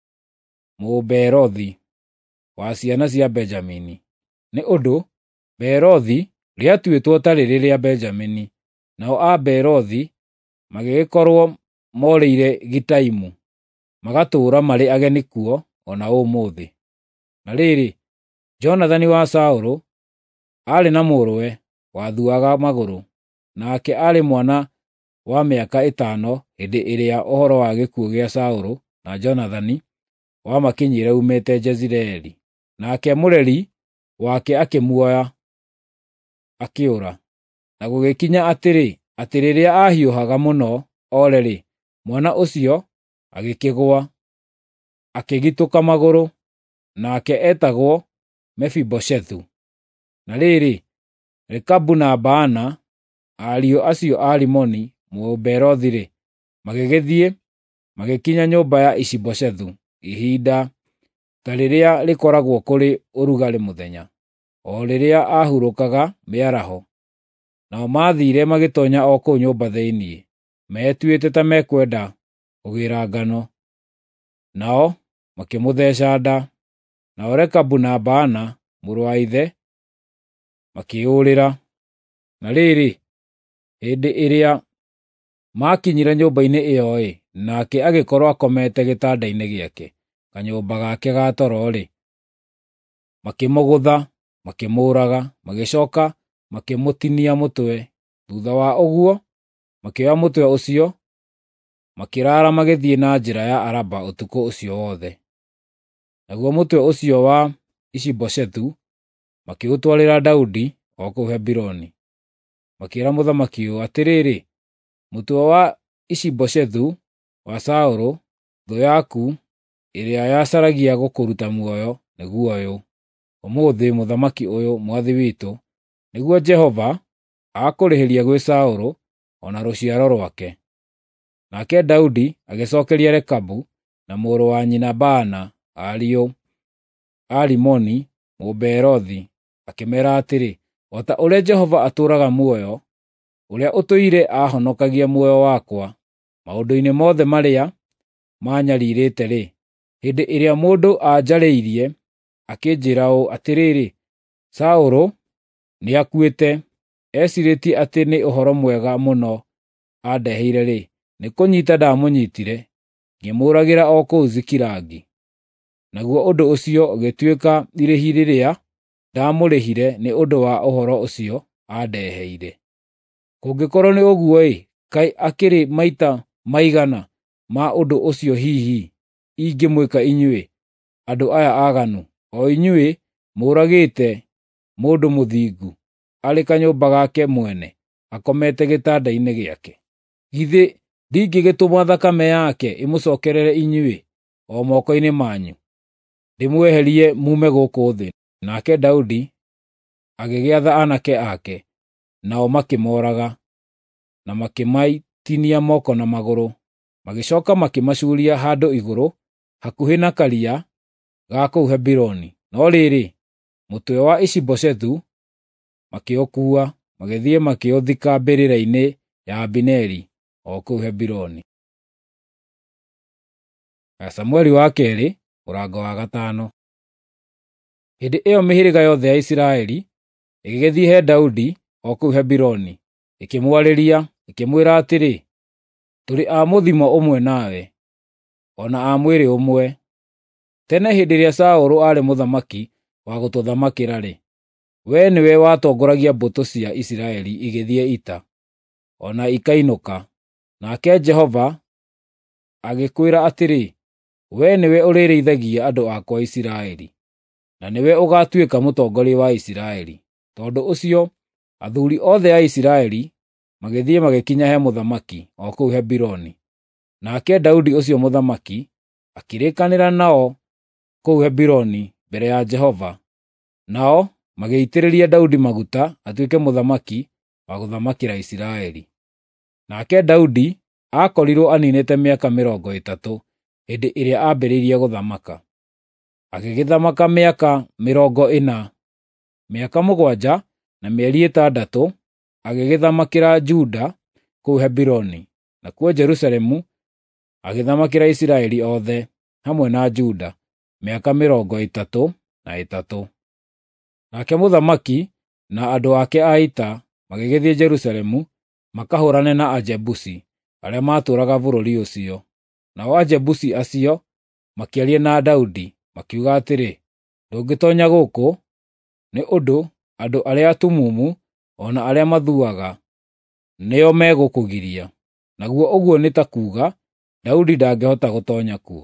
Mũbeerothi wa ciana cia Benjamini, nĩ ũndũ Beerothi rĩatuĩtwo ta rĩrĩ rĩa Benjamini. Nao a Beerothi magĩgĩkorwo morĩire Gitaimu, magatũũra marĩ ageni kuo o na ũmũthĩ. Na rĩrĩ, Jonathani wa Saũlũ aarĩ na mũrũwe wathuaga magũrũ, nake aarĩ mwana wa mĩaka 5 hĩndĩ ĩrĩa ũhoro wa gĩkuũ gĩa Saũlũ na Jonathani wamakinyire uumĩte Jezireeli. Nake mũreri wake akĩmuoya akĩũra. Na gũgĩkinya atĩ rĩrĩa ahiũhaga mũno oore-rĩ, mwana ũcio agĩkĩgũa, akĩgitũka magũrũ, nake etagwo Mefiboshethu. Na rĩrĩ, Rekabu na Baana, ariũ acio a Rimoni Mũbeerothi-rĩ, magĩgĩthiĩ magĩkinya nyũmba ya Ishi-Boshethu ihinda ta rĩrĩa rĩkoragwo kũrĩ ũrugarĩ mũthenya, o rĩrĩa ahurũkaga mĩaraho. Nao maathiire magĩtoonya o kũu nyũmba thĩinĩ, metuĩte ta mekwenda kũgĩra ngano. Nao makĩmũtheeca nda. Nao Rekabu na Baana mũrũ wa ithe makĩũrĩra. Na rĩrĩ, hĩndĩ ĩrĩa maakinyire nyũmba-inĩ ĩyo-ĩ, nake agĩkorwo akomete gĩtanda-inĩ gĩake, kanyũmba gake ga toro-rĩ, makĩmũgũtha, makĩmũũraga, magĩcooka makĩmũtinia mũtwe. Thuutha wa ũguo, makĩoya mũtwe ũcio, makĩraara magĩthiĩ na njĩra ya Araba ũtukũ ũcio wothe. Naguo mũtwe ũcio wa Ishi-Boshethu makĩũtwarĩra Daudi o kũu Hebironi. Makĩĩra mũthamaki ũũ atĩrĩrĩ, mũtwe wa Ishi-Boshethu wa Saũlũ, thũ yaku, ĩrĩa yacaragia gũkũruta muoyo, nĩguo ũyũ. Ũmũthĩ mũthamaki ũyũ mwathi witũ, nĩguo Jehova akũrĩhĩria gwĩ Saũlũ o na rũciaro rwake. Nake Daudi agĩcookeria Rekabu na mũrũ wa nyina Baana, ariũ a Rimoni Mũbeerothi, akĩmeera atĩrĩ, o ta ũrĩa Jehova atũũraga muoyo, ũrĩa ũtũire aahonokagia muoyo wakwa maũndũ-inĩ mothe marĩa maanyariirĩte-rĩ, hĩndĩ ĩrĩa mũndũ anjarĩirie akĩnjĩĩra ũũ atĩrĩrĩ, Saũlũ nĩakuĩte, ecirĩtie atĩ nĩ ũhoro mwega mũno andeheire-rĩ, nĩkũnyiita ndamũnyiitire, ngĩmũũragĩra o kũu Zikilagi. Naguo ũndũ ũcio ũgĩtuĩka irĩhi rĩrĩa ndamũrĩhire nĩ ũndũ wa ũhoro ũcio andeheire. Kũngĩkorwo nĩ ũguo-ĩ, kaĩ akĩrĩ maita maigana ma ũndũ ũcio hihi ingĩmwĩka inyuĩ, andũ aya aaganu, o inyuĩ mũũragĩte mũndũ mũthingu arĩ kanyũmba gake mwene, akomete gĩtanda-inĩ gĩake? Githĩ ndingĩgĩtũma thakame yake ĩmũcookerere inyuĩ, o moko-inĩ manyu, ndĩmweherie mume gũkũ thĩ. Nake Daudi agĩgĩatha aanake ake, nao makĩmooraga, na makĩmaitinia moko na magũrũ. Magĩcooka makĩmacuuria handũ igũrũ, hakuhĩ na karia ga kũu Hebironi. No rĩrĩ, mũtwe wa Ishi-Boshethu makĩũkuua, magĩthiĩ makĩũthika mbĩrĩra-inĩ ya Abineri o kũu Hebironi. Samũeli wa kerĩ, mũrango wa 5. Hĩndĩ ĩyo mĩhĩrĩga yothe ya Isiraeli ĩgĩgĩthiĩ he Daudi o kũu Hebironi, ĩkĩmwarĩria, ĩkĩmwĩra atĩrĩ, tũrĩ a mũthimo ũmwe nawe, o na a mwĩrĩ ũmwe. Tene hĩndĩ ĩrĩa Saũlũ aarĩ mũthamaki wa gũtũthamakĩra-rĩ, wee nĩwe watongoragia mbũtũ cia Isiraeli igĩthiĩ ita, o na ikainũka. Nake Jehova agĩkwĩra atĩrĩ, wee nĩwe ũrĩrĩithagia andũ akwa Isiraeli, na nĩwe ũgaatuĩka mũtongoria wa Isiraeli. Tondũ ũcio, athuuri othe a Isiraeli magĩthiĩ magĩkinya he mũthamaki o kũu Hebironi. Nake Daudi ũcio mũthamaki akĩrĩkanĩra nao kũu Hebironi mbere ya Jehova, nao magĩitĩrĩria Daudi maguta atuĩke mũthamaki wa gũthamakĩra Isiraeli. Nake Daudi aakorirwo aniinĩte mĩaka 30 hĩndĩ ĩrĩa aambĩrĩirie gũthamaka. Agĩgĩthamaka mĩaka 40, mĩaka 7 na mĩeri 6 agĩgĩthamakĩra Juda kũu Hebironi, nakuo Jerusalemu agĩthamakĩra Isiraeli othe hamwe na Juda mĩaka 33. Nake mũthamaki na andũ ake a ita magĩgĩthiĩ Jerusalemu makahũrane na Ajebusi arĩa maatũũraga bũrũri ũcio. Nao Ajebusi acio makĩaria na Daudi, makiuga atĩrĩ, ndũngĩtoonya gũkũ, nĩ ũndũ andũ arĩa atumumu o na arĩa mathuaga nĩo megũkũgiria. Naguo ũguo nĩ ta kuuga Daudi ndangĩhota gũtoonya kuo.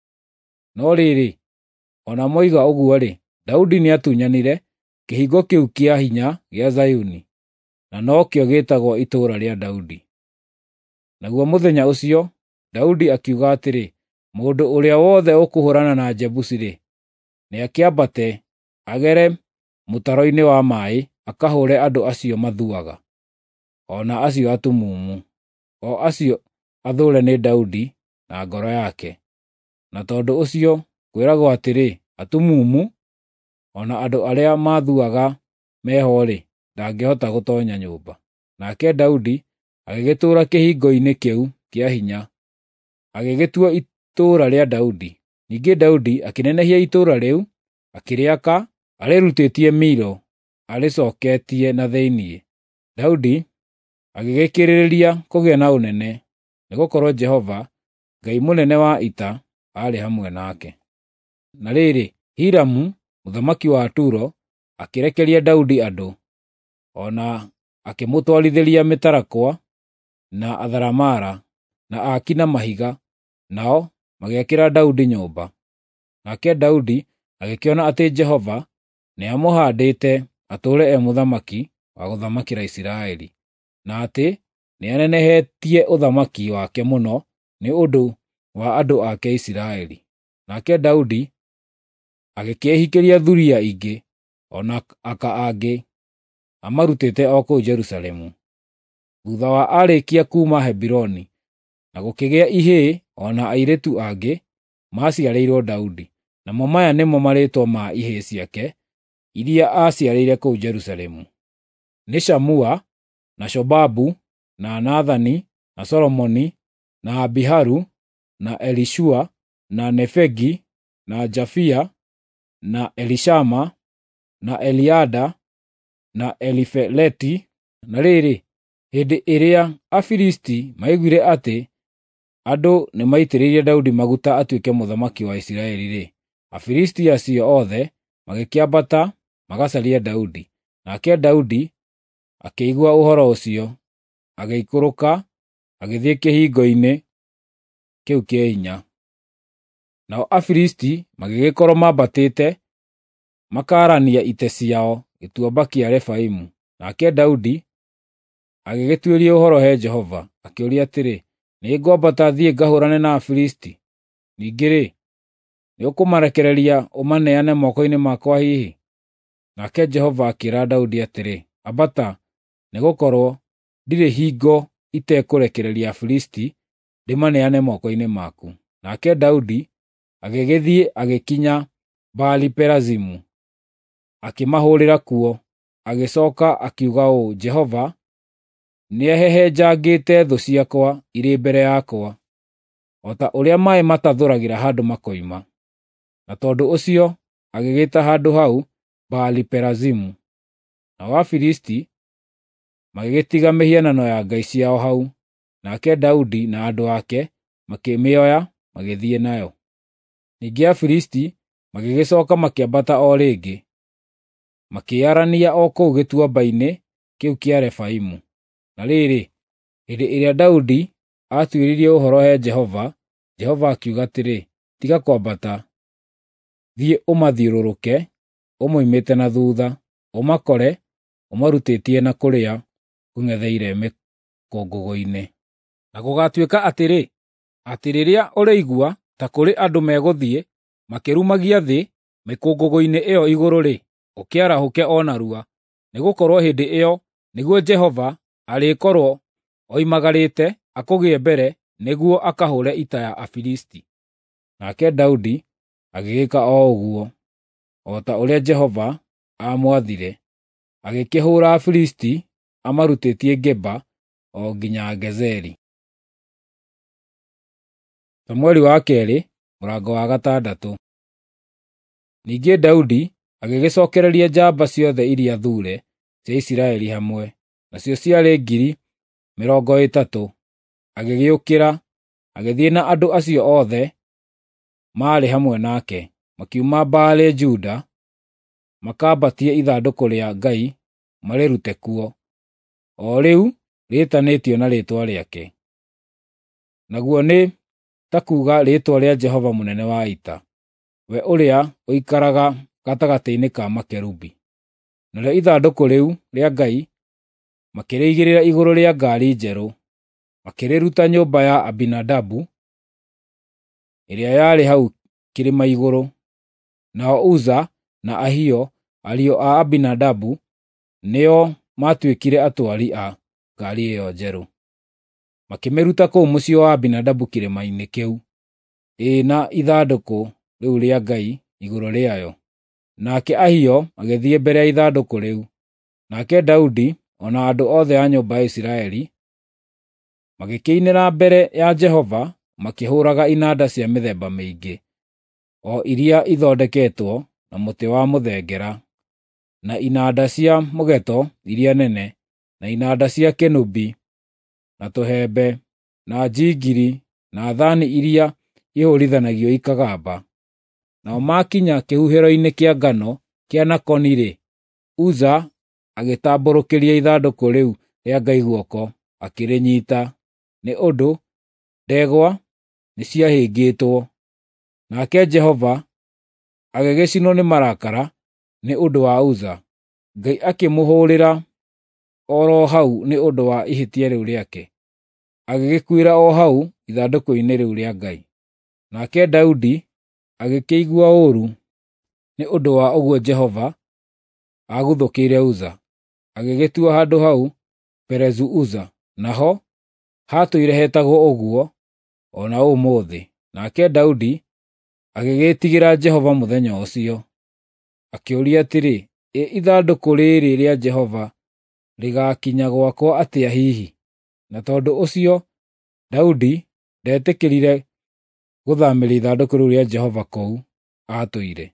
No rĩrĩ, o na moiga ũguo-rĩ, Daudi nĩatunyanire kĩhingo kĩu kĩa hinya gĩa Zayuni, na nokĩo gĩĩtagwo itũũra rĩa Daudi. Naguo mũthenya ũcio Daudi akiuga atĩrĩ, mũndũ ũrĩa wothe ũkũhũrana na Jebusi-rĩ, nĩakĩambate agere mũtaro-inĩ wa maaĩ akahũũre andũ acio mathuaga, o na acio atumumu, o acio athũũre nĩ Daudi na ngoro yake. Na tondũ ũcio kwĩragwo atĩrĩ, atumumu o na andũ arĩa mathuaga meho-rĩ, ndangĩhota gũtoonya nyũmba. Nake Daudi agĩgĩtũũra kĩhingo-inĩ kĩu kĩa hinya, agĩgĩtua itũũra rĩa Daudi. Ningĩ Daudi akĩnenehia itũũra rĩu, akĩrĩaka, arĩrutĩtie Milo, arĩcooketie na thĩinĩ. Daudi agĩgĩkĩrĩrĩria kũgĩa na ũnene, nĩgũkorwo Jehova, Ngai mũnene wa ita, aarĩ hamwe nake. Na rĩrĩ, Hiramu mũthamaki wa Turo akĩrekeria Daudi andũ, o na akĩmũtwarithĩria mĩtarakwa na atharamara na aaki na mahiga, nao magĩakĩra Daudi nyũmba. Nake Daudi agĩkĩona atĩ Jehova nĩamũhaandĩte atũũre mũthamaki wa gũthamakĩra Isiraeli, na atĩ nĩanenehetie ũthamaki wake mũno nĩ ũndũ wa andũ ake Isiraeli. Nake Daudi agĩkĩhikĩria thuriya ingĩ, o na aka angĩ, amarutĩte o kũu Jerusalemu. Thuutha wa arĩkia kuuma Hebironi, na gũkĩgĩa ihĩĩ o na airĩtu angĩ maciarĩirwo Daudi. Namo maya nĩmo marĩĩtwa ma ihĩĩ ciake iria aaciarĩire kũu Jerusalemu: nĩ Shamua, na Shobabu, na Nathani, na Solomoni, na Abiharu, na Elishua, na Nefegi, na Jafia, na Elishama, na Eliada, na Elifeleti. Na rĩrĩ, hĩndĩ ĩrĩa Afilisti maiguire atĩ andũ nĩmaitĩrĩirie Daudi maguta atuĩke mũthamaki wa Isiraeli-rĩ, Afilisti acio othe magĩkĩambata magacaria Daudi. Nake Daudi akĩigua ũhoro ũcio, agĩikũrũka agĩthiĩ kĩhingo-inĩ kĩu kĩa hinya. Nao Afilisti magĩgĩkorwo mambatĩte makaarania ite ciao gĩtuamba kĩa Refaimu. Nake Daudi agĩgĩtuĩria ũhoro he Jehova, akĩũria atĩrĩ, nĩ ngwambata thiĩ ngahũũrane na Afilisti? Ningĩ-rĩ, nĩũkũmarekereria ũmaneane moko-inĩ makwa hihi? Nake Jehova akĩĩra Daudi atĩrĩ, ambata, nĩgũkorwo ndirĩ hingo itekũrekereria Afilisti ndĩmaneane moko-inĩ maku. Nake Daudi agĩgĩthiĩ agĩkinya Baali-Perazimu, akĩmahũrĩra kuo. Agĩcooka akiuga ũũ, Jehova nĩahehenjangĩte thũ ciakwa irĩ mbere yakwa, o ta ũrĩa maaĩ matathũragĩra handũ makoima. Na tondũ ũcio agĩgĩta handũ hau Baali-Perazimu. Nao Afilisti magĩgĩtiga mĩhianano ya ngai ciao hau, nake Daudi na andũ ake makĩmĩoya magĩthiĩ nayo. Ningĩ Afilisti magĩgĩcooka makĩambata o rĩngĩ, makĩarania o kũu gĩtuamba-inĩ kĩu kĩa Refaimu. Na rĩrĩ, hĩndĩ ĩrĩa Daudi aatuĩririe ũhoro he Jehova, Jehova akiuga atĩrĩ, tiga kwambata, thiĩ ũmathiũrũrũke ũmoimĩte na thuutha, ũmakore ũmarutĩtie na kũrĩa kũng'etheire mĩkũngũgũ-inĩ. Na gũgatuĩka atĩrĩ, atĩ rĩrĩa ũrĩigua ta kũrĩ andũ megũthiĩ makĩrumagia thĩ mĩkũngũgũ-inĩ ĩyo igũrũ-rĩ, ũkĩarahũke o narua, nĩgũkorwo hĩndĩ ĩyo nĩguo Jehova arĩkorwo oimagarĩte akũgĩe mbere nĩguo akahũũre ita ya Afilisti. Nake Daudi agĩgĩka o ũguo, o ta ũrĩa Jehova aamwathire, agĩkĩhũũra Afilisti amarutĩtie Geba o nginya Gezeri. Samũeli wa kerĩ, mũrango wa 6. Ningĩ Daudi agĩgĩcookereria njamba ciothe iria thuure cia Isiraeli hamwe, nacio ciarĩ 30,000. Agĩgĩũkĩra, agĩthiĩ na andũ acio othe maarĩ hamwe nake, makiuma Baale-Juda, makambatie ithandũkũ rĩa Ngai marĩrute kuo, o rĩu rĩĩtanĩtio na rĩĩtwa rĩake. Naguo nĩ ta kuuga rĩĩtwa rĩa Jehova mũnene wa ita, we ũrĩa ũikaraga gatagatĩ-inĩ ka makerubi. Narĩo ithandũkũ rĩu rĩa Ngai makĩrĩigĩrĩra igũrũ rĩa ngaari njerũ, makĩrĩruta nyũmba ya Abinadabu ĩrĩa yarĩ hau kĩrĩma igũrũ. Nao Uza na Ahio, ariũ a Abinadabu, nĩo maatuĩkire atwari a ngaari ĩyo njerũ. Makĩmĩruta kũu mũciĩ wa Abinadabu kĩrĩma-inĩ kĩu, na ithandũkũ rĩu rĩa Ngai igũrũ rĩayo. Nake Ahio agĩthiĩ mbere ya ithandũkũ rĩu. Nake Daudi o na andũ othe a nyũmba ya Isiraeli magĩkĩinĩra mbere ya Jehova makĩhũũraga inanda cia mĩthemba mĩingĩ, o iria ithondeketwo na mũtĩ wa mũthengera, na inanda cia mũgeto iria nene, na inanda cia kĩnũbi, na tũhembe, na njingiri, na thaani iria ihũũrithanagio ikagamba. Nao maakinya kĩhuhĩro-inĩ kĩa ngano kĩa Nakoni-rĩ, Uza agĩtambũrũkĩria ithandũkũ rĩu rĩa Ngai guoko, akĩrĩnyiita, nĩ ũndũ ndegwa nĩciahĩngĩtwo. Nake Jehova agĩgĩcinwo nĩ marakara nĩ ũndũ wa Uza. Ngai akĩmũhũũrĩra o ro hau nĩ ũndũ wa ihĩtia rĩu rĩake, agĩgĩkuĩra o hau ithandũkũ-inĩ rĩu rĩa Ngai. Nake Daudi agĩkĩigua ũũru nĩ ũndũ wa ũguo Jehova aguthũkĩire Uza, agĩgĩtua handũ hau Perezu-Uza, naho haatũire hetagwo ũguo o na ũmũthĩ. Nake Daudi agĩgĩtigĩra Jehova mũthenya ũcio, akĩũria atĩrĩ, ithandũkũ rĩrĩ rĩa Jehova rĩgaakinya gwakwa atĩa hihi? Na tondũ ũcio Daudi ndetĩkĩrire gũthaamĩria ithandũkũ rĩu rĩa Jehova kũu aatũire.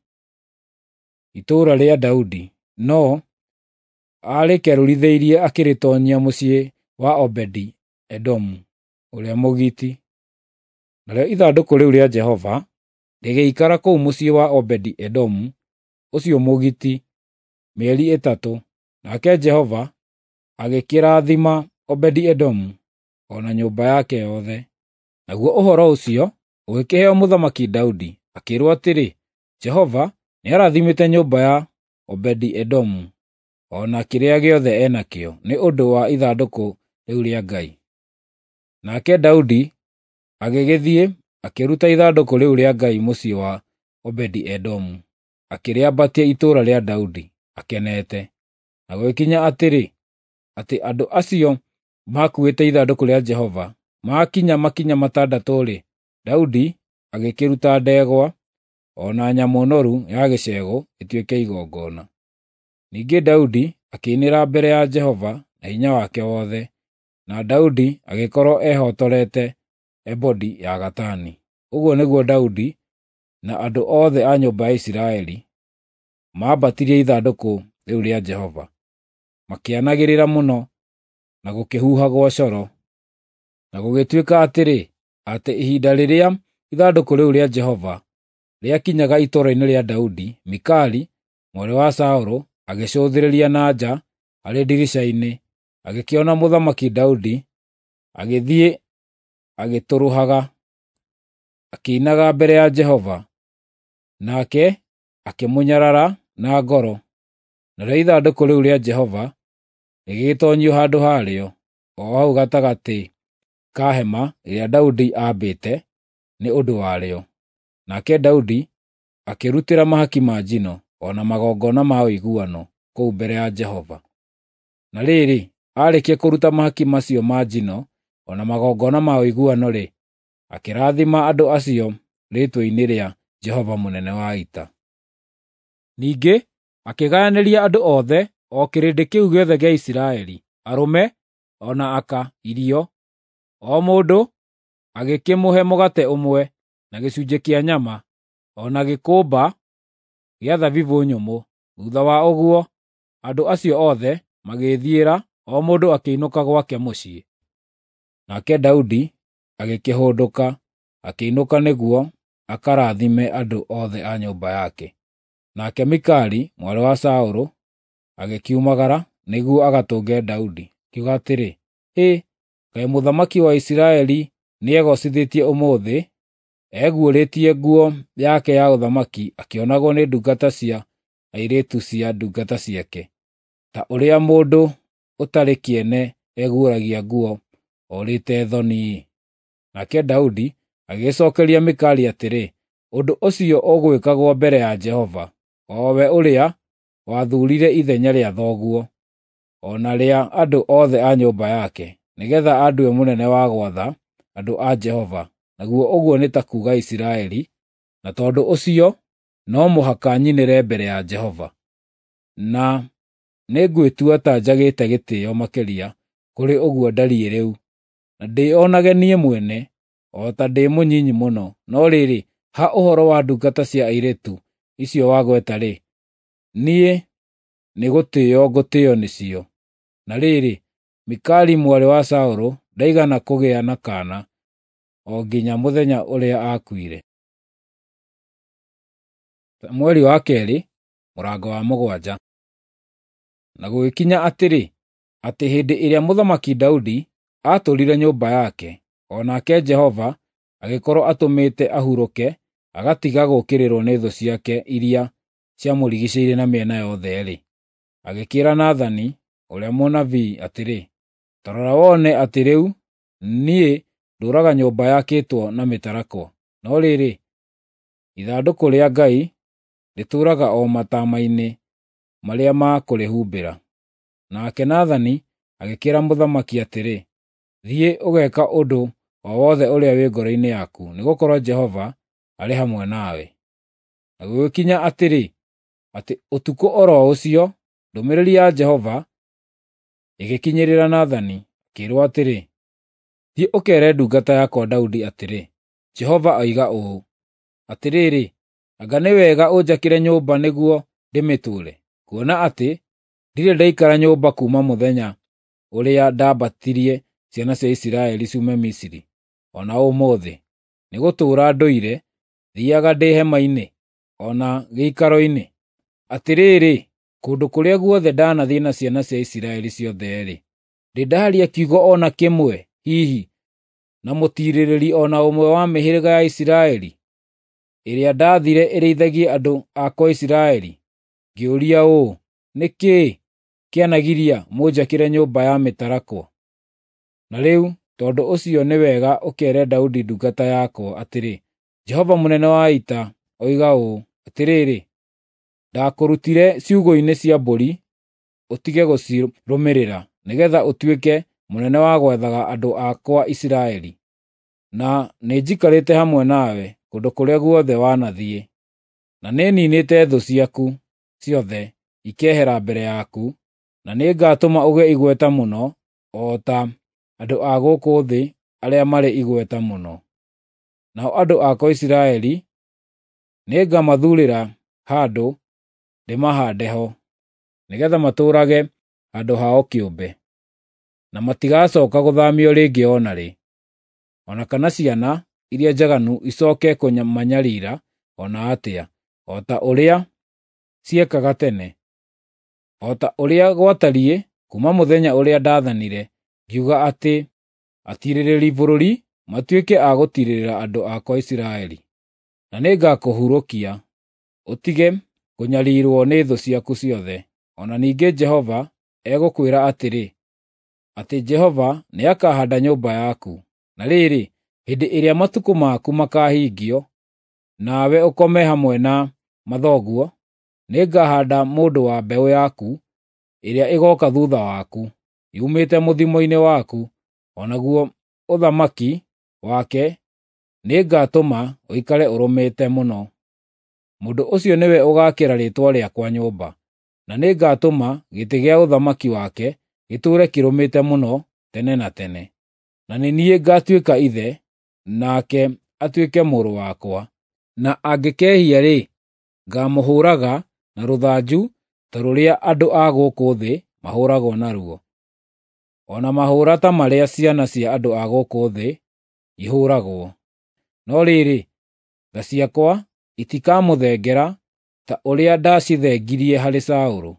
Itũũra rĩa Daudi, no aarĩkerũrithĩirie akĩrĩtoonyia mũciĩ wa Obedi-Edomu ũrĩa mũgiti. Narĩo ithandũkũ rĩu rĩa Jehova rĩgĩikara kũu mũciĩ wa Obedi-Edomu ũcio mũgiti mĩeri 3. Nake Jehova agĩkĩrathima Obedi-Edomu o na nyũmba yake yothe. Naguo ũhoro ũcio ũgĩkĩheo Mũthamaki Daudi, akĩĩrwo atĩrĩ, Jehova nĩarathimĩte nyũmba ya Obedi-Edomu o na kĩrĩa gĩothe enakĩo nĩ ũndũ wa ithandũkũ rĩu rĩa Ngai. Nake Daudi agĩgĩthiĩ akĩruta ithandũkũ rĩu rĩa Ngai mũciĩ wa Obedi-Edomu, akĩrĩambatia itũũra rĩa Daudi, akenete. Na gũgĩkinya atĩ andũ acio maakuĩte ithandũkũ rĩa Jehova maakinya makinya 6-rĩ, Daudi agĩkĩruta ndegwa, o na nyamũ noru ya gĩcegũ ĩtuĩke igongona. Ningĩ Daudi akĩinĩra mbere ya Jehova na hinya wake wothe, na Daudi agĩkorwo ehotorete ebodi ya gatani. Ũguo nĩguo Daudi na andũ othe a nyũmba ya Isiraeli maambatirie ithandũkũ rĩu rĩa Jehova, makĩanagĩrĩra mũno na gũkĩhuhagwo coro. Na gũgĩtuĩka atĩ ihinda rĩrĩa ithandũkũ rĩu rĩa Jehova rĩakinyaga itũũra-inĩ rĩa Daudi, Mikali, mwarĩ wa Saũlũ, agĩcũthĩrĩria na nja arĩ ndirica-inĩ, agĩkĩona Mũthamaki Daudi agĩthiĩ agĩtũrũhaga, akĩinaga mbere ya Jehova, nake akĩmũnyarara na ngoro. Narĩo ithandũkũ rĩu rĩa Jehova rĩgĩtoonyio handũ harĩo, o hau gatagatĩ ka hema ĩrĩa Daudi aambĩte nĩ ũndũ warĩo. Nake Daudi akĩrutĩra mahaki ma njino o na magongona ma ũiguano kũu mbere ya Jehova. Na rĩrĩ, aarĩkia kũruta mahaki macio ma njino o na magongona ma ũiguano-rĩ, akĩrathima andũ acio rĩĩtwa-inĩ rĩa Jehova mũnene wa ita. Ningĩ akĩgayanĩria andũ othe, o kĩrĩndĩ kĩu gĩothe gĩa Isiraeli, arũme o na aka, irio, o mũndũ agĩkĩmũhe mũgate ũmwe na gĩcunjĩ kĩa nyama, o na gĩkũmba gĩa thabibũ nyũmũ. Thuutha wa ũguo, andũ acio othe magĩĩthiĩra, o mũndũ akĩinũka gwake mũciĩ. Nake Daudi agĩkĩhũndũka, akĩinũka nĩguo akarathime andũ othe a nyũmba yake. Nake Mikali, mwarĩ wa Saũlũ, agĩkiumagara nĩguo agatũnge Daudi, akiuga atĩrĩ, kaĩ mũthamaki wa Isiraeli nĩegocithĩtie ũmũthĩ, eguũrĩtie nguo yake ya ũthamaki, akĩonagwo nĩ ndungata cia airĩtu cia ndungata ciake, ta ũrĩa mũndũ ũtarĩ kĩene eguũragia nguo orĩte thoni. Nake Daudi agĩcookeria Mikali atĩrĩ, ũndũ ũcio ũgwĩkagwo mbere ya Jehova, o we ũrĩa wathuurire ithenya rĩa thoguo, o na rĩa andũ othe a nyũmba yake, nĩgeetha andue mũnene wa gwatha andũ a Jehova, naguo ũguo nĩ ta kuuga Isiraeli, na tondũ ũcio no mũhaka nyinĩre mbere ya Jehova. Na nĩngwĩtua ta njagĩte gĩtĩĩo makĩria kũrĩ ũguo ndariĩ rĩu, na ndĩonage niĩ mwene o ta ndĩ mũnyinyi mũno. No rĩrĩ, ha ũhoro wa ndungata cia airĩtu icio wagweta-rĩ, niĩ nĩgũtĩĩo ngũtĩĩo nĩcio. Na rĩrĩ, Mikali mwarĩ wa Saũlũ ndaigana kũgĩa na kaana o nginya mũthenya ũrĩa aakuire. Samũeli wa kerĩ, mũrango wa 7. Na gũgĩkinya atĩ hĩndĩ ĩrĩa Mũthamaki Daudi aatũũrire nyũmba yake, o nake Jehova agĩkorwo atũmĩte ahurũke, agatiga gũũkĩrĩrwo nĩ thũ ciake iria ciamũrigiicĩirie na mĩena yothe-rĩ, agĩkĩĩra Nathani ũrĩa mũnabii atĩrĩ, ta rora wone atĩ rĩu niĩ ndũũraga nyũmba yakĩtwo na mĩtarakwa, no rĩrĩ, ithandũkũ rĩa Ngai rĩtũũraga o mataama-inĩ marĩa ma kũrĩhumbĩra. Nake Nathani agĩkĩĩra mũthamaki atĩrĩ, thiĩ ũgeeka ũndũ o wothe ũrĩa wĩ ngoro-inĩ yaku, nĩgũkorwo Jehova arĩ hamwe nawe. Na gũgĩkinya atĩ ũtukũ o ro ũcio, ndũmĩrĩri ya Jehova ĩgĩkinyĩrĩra Nathani, akĩĩrwo atĩrĩ, thiĩ ũkeere ndungata yakwa Daudi atĩrĩ, Jehova oiga ũũ, atĩrĩrĩ, anga nĩ wega ũnjakĩre nyũmba nĩguo ndĩmĩtũũre, kuona atĩ ndirĩ ndaikara nyũmba kuuma mũthenya ũrĩa ndambatirie ciana cia Isiraeli ciume Misiri, o na ũmũthĩ. Nĩ gũtũũra ndũire, thiiaga ndĩ hema-inĩ, o na gĩikaro-inĩ. Atĩrĩrĩ, kũndũ kũrĩa guothe ndanathiĩ na ciana cia Isiraeli ciothe-rĩ, ndĩ ndaaria kiugo o na kĩmwe, hihi na mũtiirĩrĩri o na ũmwe wa mĩhĩrĩga ya Isiraeli, ĩrĩa ndaathire ĩrĩithagie andũ akwa Isiraeli? Ngĩũria ũũ, nĩ kĩĩ kĩanagiria mũnjakĩre nyũmba ya mĩtarakwa? Na rĩu, tondũ ũcio nĩ wega ũkeere Daudi ndungata yakwa atĩrĩ, Jehova mũnene wa ita oiga ũũ atĩrĩrĩ, ndakũrutire ciugũ-inĩ cia mbũri ũtige gũcirũmĩrĩra, nĩgetha ũtuĩke mũnene wa gwethaga andũ akwa Isiraeli. Na nĩnjikarĩte hamwe nawe kũndũ kũrĩa guothe wanathiĩ, na nĩninĩte thũ ciaku ciothe ikehera mbere yaku, na nĩngatũma ũgĩe igweta mũno, o ta andũ a gũkũ thĩ arĩa marĩ igweta mũno. Nao andũ akwa Isiraeli nĩngamathuurĩra handũ ndĩmahaande ho, nĩgeetha matũũrage handũ hao kĩũmbe, na matigacooka gũthaamio rĩngĩ o na rĩ, o na kana ciana iria njaganu icooke kũmanyariira o na atĩa, o ta ũrĩa ciekaga tene, o ta ũrĩa gwatariĩ kuuma mũthenya ũrĩa ndaathanire, ngiuga atĩ atiirĩrĩri bũrũri matuĩke a gũtiirĩrĩra andũ akwa Isiraeli. Na nĩngakũhurũkia, ũtige kũnyariirwo nĩ thũ ciaku ciothe. O na ningĩ Jehova egũkwĩra atĩrĩ, atĩ Jehova nĩakahaanda nyũmba yaku. Na rĩrĩ, hĩndĩ ĩrĩa matukũ maku makahingio, nawe ũkome hamwe na mathoguo, nĩngahaanda mũndũ wa mbeũ yaku, ĩrĩa ĩgooka thuutha waku, yumĩte mũthimo-inĩ waku, o naguo ũthamaki wake nĩngatũma ũikare ũrũmĩte mũno. Mũndũ ũcio nĩwe ũgaakĩra rĩĩtwa rĩakwa nyũmba, na nĩngatũma gĩtĩ gĩa ũthamaki wake gĩtũũre kĩrũmĩte mũno tene na tene. Na nĩ niĩ ngaatuĩka ithe, nake atuĩke mũrũ wakwa. Na angĩkehia-rĩ, ngaamũhũũraga na rũthanju ta rũrĩa andũ a gũkũ thĩ mahũũragwo naruo, o na mahũũra ta marĩa ciana cia andũ a gũkũ thĩ ihũũragwo. No rĩrĩ, tha ciakwa itikamũthengera ta ũrĩa ndacithengirie harĩ Saũlũ,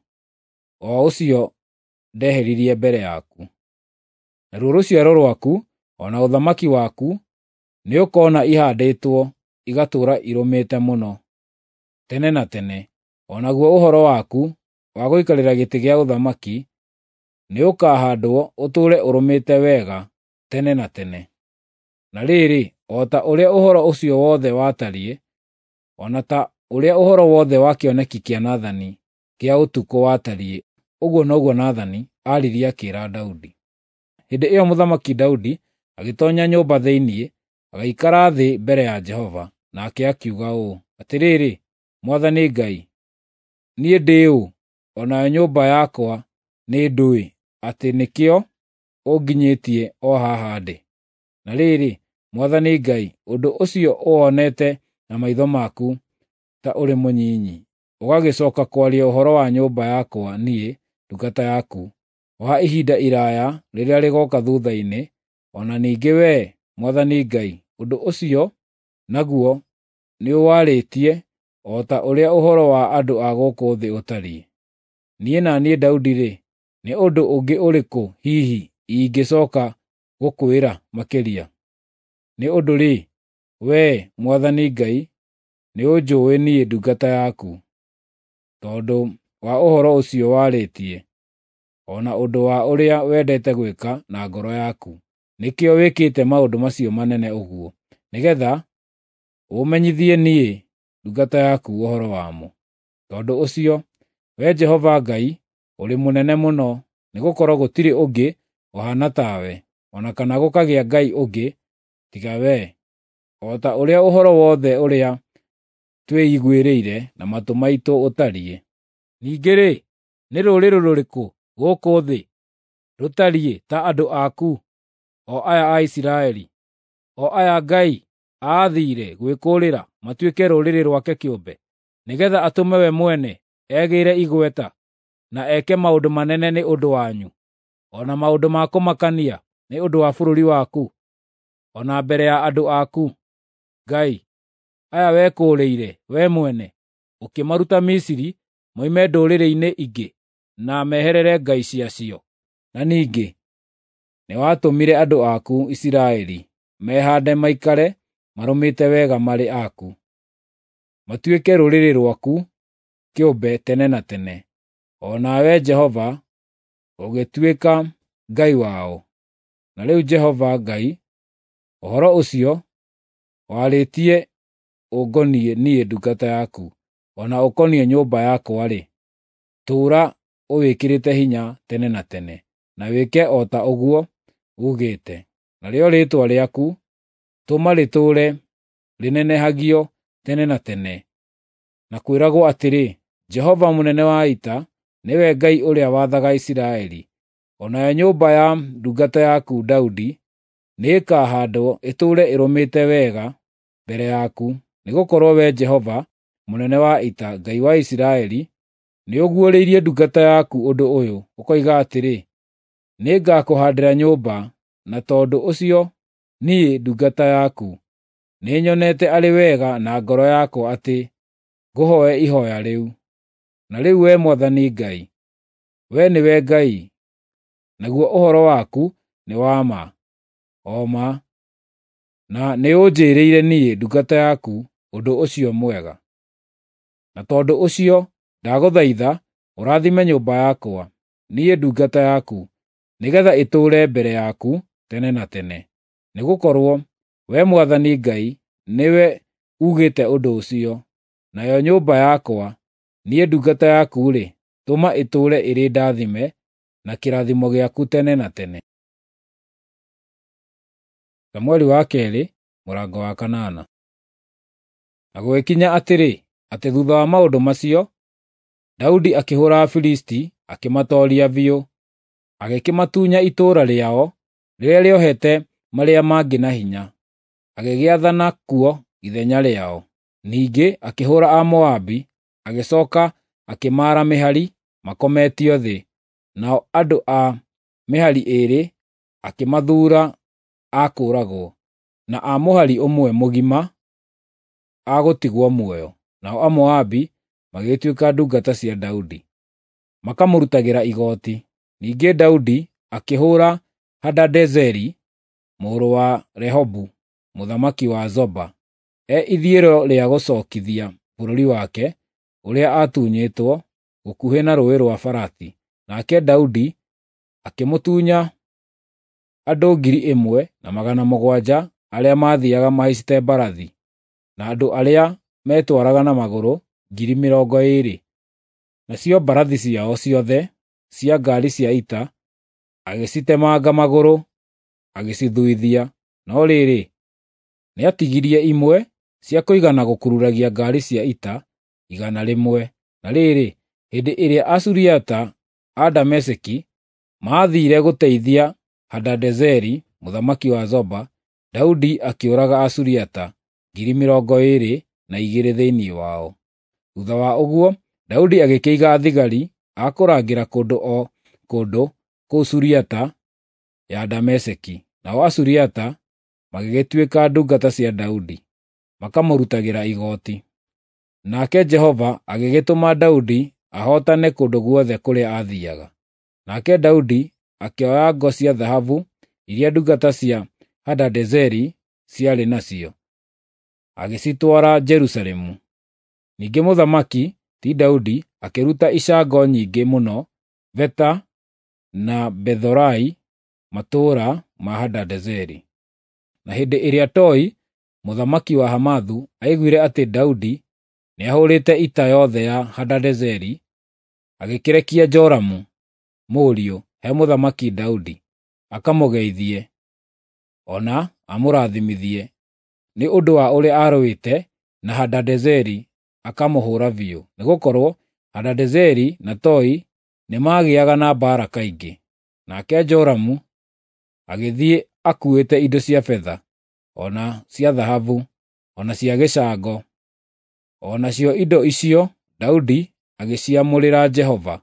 o ũcio ndeheririe mbere yaku. Naruo rũciaro rwaku, o na ũthamaki waku, nĩũkona ihaandĩtwo igatũũra irũmĩte mũno tene na tene, o naguo ũhoro waku wa gũikarĩra gĩtĩ gĩa ũthamaki nĩũkahaandwo ũtũũre ũrũmĩte wega tene na tene. Na rĩrĩ, o ta ũrĩa ũhoro ũcio wothe watariĩ, o na ta ũrĩa ũhoro wothe wa kĩoneki kĩa Nathani kĩa ũtukũ watariĩ, ũguo noguo Nathani aaririe akĩĩra Daudi. Hĩndĩ ĩyo Mũthamaki Daudi agĩtoonya nyũmba thĩinĩ, agĩikara thĩ mbere ya Jehova, nake akiuga ũũ atĩrĩrĩ, Mwathani Ngai, niĩ ndĩ ũ, o nayo nyũmba yakwa nĩndũĩ atĩ nĩkĩo ũnginyĩtie o haha ndĩ. Na rĩrĩ, Mwathani Ngai, ũndũ ũcio ũwonete na maitho maku ta ũrĩ mũnyinyi, ũgagĩcooka kwaria ũhoro wa nyũmba yakwa niĩ, ndungata yaku, o ha ihinda iraaya rĩrĩa rĩgooka thuutha-inĩ, o na ningĩ wee, Mwathani Ngai, ũndũ ũcio naguo nĩũwarĩtie o ta ũrĩa ũhoro wa andũ a gũkũ thĩ ũtariĩ. Niĩ na niĩ Daudi-rĩ, nĩ ũndũ ũngĩ ũrĩkũ hihi ingĩcooka gũkwĩra makĩria? Nĩ ũndũ-rĩ, wee, Mwathani Ngai, nĩũnjũũĩ niĩ ndungata yaku, tondũ wa ũhoro ũcio warĩtie, o na ũndũ wa ũrĩa wendete gwĩka na ngoro yaku, nĩkĩo wĩkĩte maũndũ macio manene ũguo, nĩgeetha ũmenyithie niĩ ndungata yaku ũhoro wamo. Tondũ ũcio, wee Jehova Ngai, ũrĩ mũnene mũno, nĩgũkorwo gũtirĩ ũngĩ ũhaana tawe, o na kana gũkagĩa Ngai ũngĩ tiga wee, o ta ũrĩa ũhoro wothe ũrĩa twĩiguĩrĩire na matũ maitũ ũtariĩ. Ningĩ-rĩ, nĩ rũrĩrĩ rũrĩkũ gũkũ thĩ rũtariĩ ta andũ aku, o aya a Isiraeli, o aya Ngai aathiire gwĩkũũrĩra matuĩke rũrĩrĩ rwake kĩũmbe, nĩgeetha atũme we mwene egĩĩre igweta, na eke maũndũ manene nĩ ũndũ wanyu, o na maũndũ ma kũmakania nĩ ũndũ wa bũrũri waku, o na mbere ya andũ aku. Ngai, aya wekũũrĩire we mwene, ũkĩmaruta Misiri moime ndũrĩrĩ-inĩ ingĩ na meherere ngai ciacio. Na ningĩ nĩwatũmire andũ aku Isiraeli mehaande maikare marũmĩte wega marĩ aku, matuĩke rũrĩrĩ rwaku kĩũmbe tene na tene, o nawe Jehova ũgĩtuĩka Ngai wao. Na rĩu Jehova Ngai, ũhoro ũcio warĩtie ũngoniĩ niĩ ndungata yaku, o na ũkoniĩ nyũmba yakwa-rĩ, tũũra ũwĩkĩrĩte hinya tene na tene, na wĩke o ta ũguo uugĩte. Narĩo rĩĩtwa rĩaku tũma rĩtũũre rĩnenehagio tene na tene, na kwĩragwo atĩrĩ, Jehova mũnene wa ita, nĩwe Ngai ũrĩa wathaga Isiraeli. O nayo nyũmba ya ndungata yaku Daudi nĩĩkahaandwo ĩtũũre ĩrũmĩte wega mbere yaku, nĩgũkorwo wee Jehova, mũnene wa ita, Ngai wa Isiraeli, nĩũguũrĩirie ndungata yaku ũndũ ũyũ, ũkoiga atĩrĩ, nĩngakũhaandĩra nyũmba, na tondũ ũcio niĩ ndungata yaku nĩnyonete arĩ wega na ngoro yakwa atĩ ngũhooe ihooya rĩu. Na rĩu wee Mwathani Ngai, wee nĩwe Ngai, naguo ũhoro waku nĩ wa ma, o ma, na nĩũnjĩĩrĩire niĩ ndungata yaku ũndũ ũcio mwega. Na tondũ ũcio ndagũthaitha ũrathime nyũmba yakwa, niĩ ndungata yaku, nĩgeetha ĩtũũre mbere yaku tene na tene. Nĩgũkorwo wee Mwathani Ngai nĩwe uugĩte ũndũ ũcio, nayo nyũmba yakwa, niĩ ndungata yaku-rĩ, tũma ĩtũũre ĩrĩ ndaathime na kĩrathimo gĩaku tene na tene. Samũeli wa kerĩ, mũrango wa 8. Na gũgĩkinya atĩrĩ, atĩ thuutha wa maũndũ macio, Daudi akĩhũũra Afilisti, akĩmatooria biũ, agĩkĩmatunya itũũra rĩao rĩrĩa rĩohete marĩa mangĩ na hinya, agĩgĩathana kuo ithenya rĩao. Ningĩ akĩhũũra Amoabi, agĩcooka akĩmaara mĩhari makometio thĩ, nao andũ a mĩhari ĩĩrĩ akĩmathuura a kũũragwo, na a mũhari ũmwe mũgima a gũtigwo muoyo. Nao Amoabi magĩtuĩka ndungata cia Daudi, makamũrutagĩra igooti. Ningĩ Daudi akĩhũũra Hadadezeri, mũrũ wa Rehobu, mũthamaki wa Zoba, ithiĩro rĩa gũcookithia bũrũri wake ũrĩa aatunyĩtwo gũkuhĩ na Rũũĩ rwa Farati. Nake Daudi akĩmũtunya andũ 1,700 arĩa maathiiaga mahaicĩte mbarathi, na andũ arĩa metwaraga na magũrũ 20,000. Nacio mbarathi ciao ciothe cia ngaari cia ita agĩcitemanga magũrũ, agĩcithuithia. No rĩrĩ, nĩatigirie imwe cia kũigana gũkururagia ngaari cia ita 100. Na rĩrĩ, hĩndĩ ĩrĩa Asuriata a Dameseki maathiire gũteithia Hadadezeri, mũthamaki wa Zoba, Daudi akĩũraga Asuriata 22,000 thĩinĩ wao. Thutha wa ũguo, Daudi agĩkĩiga thigari a kũrangĩra kũndũ o kũndũ kũu Suriata ya Dameseki. Nao Asuriata magĩgĩtuĩka ndungata cia Daudi, makamũrutagĩra igooti. Nake Jehova agĩgĩtũma Daudi ahootane kũndũ guothe kũrĩa aathiiaga. Nake Daudi akĩoya ngo cia thahabu iria ndungata cia Hadadezeri ciarĩ nacio, agĩcitwara Jerusalemu. Ningĩ mũthamaki, ti Daudi, akĩruta icango nyingĩ mũno Beta na Bethorai, matũũra ma Hadadezeri. Na hĩndĩ ĩrĩa Toi, mũthamaki wa Hamathu, aiguire atĩ Daudi nĩahũrĩte ita yothe ya Hadadezeri, agĩkĩrekia Joramu, mũriũ, he mũthamaki Daudi, akamũgeithie, ona amũrathimithie nĩ ũndũ wa ũrĩa aarũĩte na Hadadezeri, akamũhũũra biũ. Nĩgũkorwo Hadadezeri na Toi nĩmagĩaga na mbaara kaingĩ. Nake Joramu agĩthiĩ akuuĩte indo cia betha, ona cia thahabu, ona cia gĩcango. O nacio indo icio Daudi agĩciamũrĩra Jehova,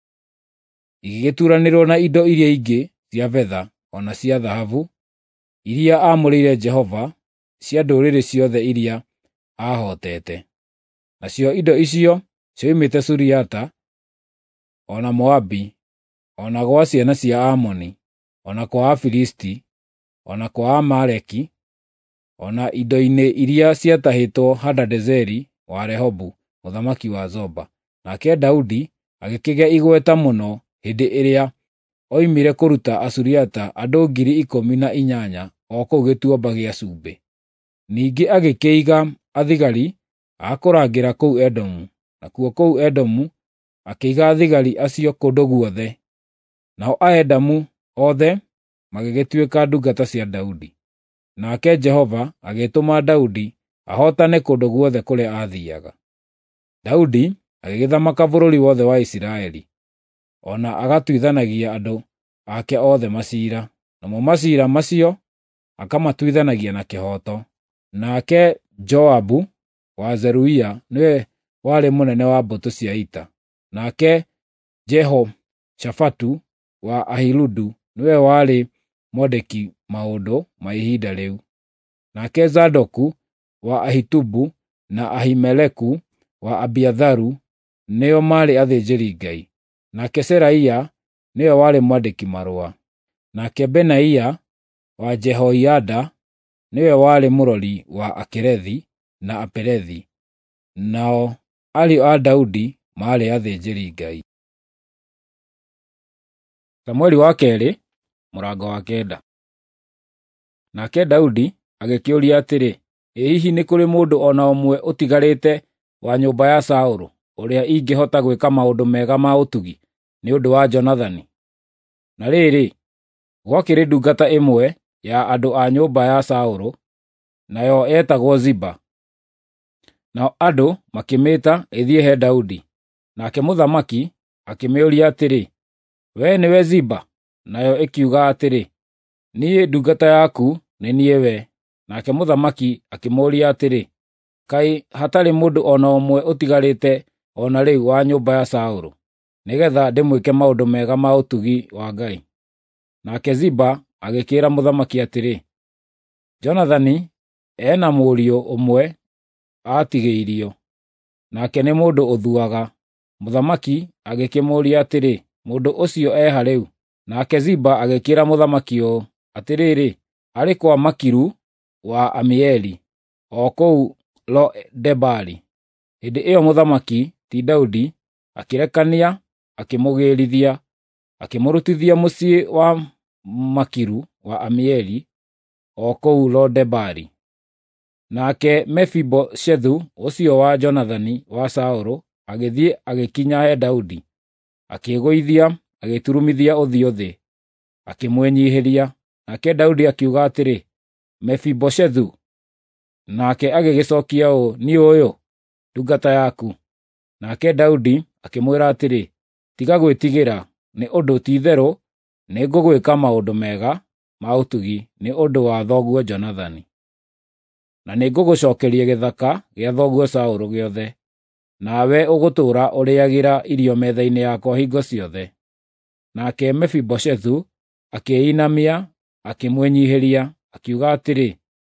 igĩgĩturanĩrwo na indo iria ingĩ cia betha ona cia thahabu, iria aamũrĩire Jehova cia ndũrĩrĩ ciothe iria aahootete. Nacio indo icio cioimĩte Suriata, ona Moabi, ona gwa ciana cia Amoni, ona kwa Afilisti, ona kwa Amaleki, ona indo-inĩ iria ciatahĩtwo Hadadezeri wa Rehobu, mũthamaki wa Zoba. Nake Daudi agĩkĩgĩa igweta mũno hĩndĩ ĩrĩa oimire kũruta Asuriata andũ 18,000 o kũu Gĩtuamba gĩa Cumbĩ. Ningĩ agĩkĩiga athigari a kũrangĩra kũu Edomu, nakuo kũu Edomu akĩiga athigari acio kũndũ guothe. Nao Aedomu othe magĩgĩtuĩka ndungata cia Daudi. Nake Jehova agĩtũma Daudi ahootane kũndũ guothe kũrĩa aathiiaga. Daudi agĩgĩthamaka bũrũri wothe wa Isiraeli, ona agatuithanagia andũ ake othe maciira, namo maciira macio akamatuithanagia na kĩhooto. Nake Joabu wa Zeruia nĩwe warĩ mũnene wa mbũtũ cia ita. Nake Jehoshafatu wa Ahiludu nĩwe warĩ mwandĩki maũndũ ma ihinda rĩu. Nake Zadoku wa Ahitubu na Ahimeleku wa Abiatharu nĩo maarĩ athĩnjĩri-Ngai. Nake Seraia nĩwe warĩ mwandĩki marũa. Nake Benaia wa Jehoiada nĩwe warĩ mũrori wa Akerethi na Apelethi. Nao ariũ a Daudi maarĩ athĩnjĩri-Ngai. Samũeli wa kerĩ, mũrango wa 9. Nake Daudi agĩkĩũria atĩrĩ, ĩ hihi nĩ kũrĩ mũndũ o na ũmwe ũtigarĩte wa nyũmba ya Saũlũ, ũrĩa ingĩhota gwĩka maũndũ mega ma ũtugi nĩ ũndũ wa Jonathani? Na rĩrĩ, gwakĩrĩ ndungata ĩmwe ya andũ a nyũmba ya Saũlũ, nayo yetagwo Ziba. Nao andũ makĩmĩĩta ĩthiĩ he Daudi. Nake mũthamaki akĩmĩũria atĩrĩ, wee nĩwe Ziba? Nayo ĩkiuga atĩrĩ, niĩ ndungata yaku nĩ niĩ we. Nake mũthamaki akĩmũũria atĩrĩ, kaĩ hatarĩ mũndũ o na ũmwe ũtigarĩte o na rĩu wa nyũmba ya Saũlũ, nĩgetha ndĩmwĩke maũndũ mega ma ũtugi wa Ngai? Nake Ziba agĩkĩĩra mũthamaki atĩrĩ, Jonathani ena mũriũ ũmwe aatigĩirio, nake nĩ mũndũ ũthuaga. Mũthamaki agĩkĩmũũria atĩrĩ, mũndũ ũcio eha rĩu? Nake Ziba agĩkĩĩra mũthamaki ũũ atĩrĩrĩ, arĩ kwa Makiru wa Amieli, o kũu Lo-Debari. Hĩndĩ ĩyo mũthamaki ti Daudi akĩrekania, akĩmũgĩĩrithia, akĩmũrutithia mũciĩ wa Makiru wa Amieli, o kũu Lo-Debari. Nake Mefiboshethu ũcio wa Jonathani wa Saũlũ agĩthiĩ agĩkinya he Daudi, akĩĩgũithia, agĩturumithia ũthiũ thĩ, akĩmwĩnyiihĩria. Nake Daudi akiuga atĩrĩ, Mefiboshethu. Nake agĩgĩcookia ũũ, niĩ ũyũ, ndungata yaku. Nake Daudi akĩmwĩra atĩrĩ, tiga gwĩtigĩra, nĩ ũndũ ti-itherũ nĩngũgwĩka maũndũ mega ma ũtugi nĩ ũndũ wa thoguo Jonathani. Na nĩngũgũcookeria gĩthaka gĩa thoguo Saũlũ gĩothe, nawe ũgũtũũra ũrĩagĩra irio metha-inĩ yakwa hingo ciothe. Nake Mefiboshethu akĩĩinamia, akĩmwĩnyiihĩria, akiuga atĩrĩ,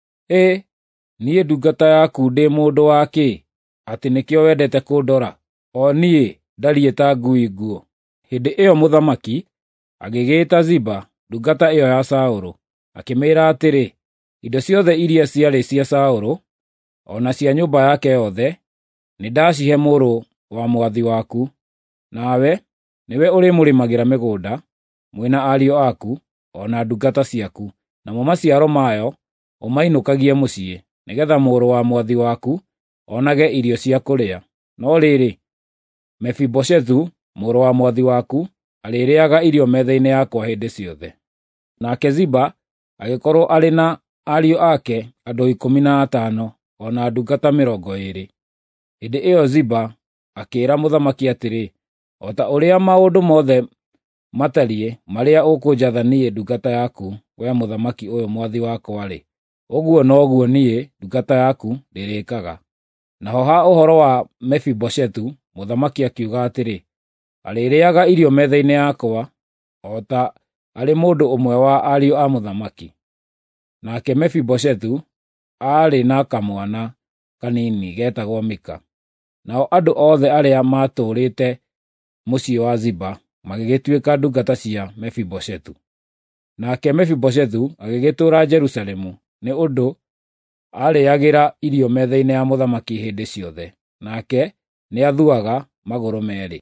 niĩ ndungata yaku ndĩ mũndũ wa kĩ, atĩ nĩkĩo wendete kũndora, o niĩ ndariĩ ta ngui nguo? Hĩndĩ ĩyo mũthamaki agĩgĩĩta Ziba, ndungata ĩyo ya Saũlũ, akĩmĩĩra atĩrĩ, indo ciothe iria ciarĩ cia Saũlũ, o na cia nyũmba yake yothe, nĩndacihe mũrũ wa mwathi waku. Nawe nĩwe ũrĩmũrĩmagĩra mĩgũnda, mwĩna ariũ aku, o na ndungata ciaku, namo maciaro mayo ũmainũkagie mũciĩ, nĩgeetha mũrũ wa mwathi waku onage irio cia kũrĩa. No rĩrĩ, Mefiboshethu, mũrũ wa mwathi waku, arĩrĩĩaga irio metha-inĩ yakwa hĩndĩ ciothe. Nake Ziba agĩkorwo arĩ na ariũ ake andũ 15, o na ndungata 20. Hĩndĩ ĩyo Ziba akĩĩra mũthamaki atĩrĩ, o ta ũrĩa maũndũ mothe matariĩ marĩa ũkũnjatha niĩ ndungata yaku, wee mũthamaki ũyũ mwathi wakwa-rĩ, ũguo noguo niĩ ndungata yaku ndĩrĩĩkaga. Naho ha ũhoro wa Mefiboshethu, mũthamaki akiuga atĩrĩ, arĩrĩĩaga irio metha-inĩ yakwa, o ta arĩ mũndũ ũmwe wa ariũ a mũthamaki. Nake Mefiboshethu aarĩ na kamwana kanini getagwo Mika. Nao andũ othe arĩa maatũũrĩte mũciĩ wa Ziba magĩgĩtuĩka ndungata cia Mefiboshethu. Nake Mefiboshethu agĩgĩtũũra Jerusalemu nĩ ũndũ aarĩagĩra irio metha-inĩ ya mũthamaki hĩndĩ ciothe, nake nĩathuaga magũrũ meerĩ.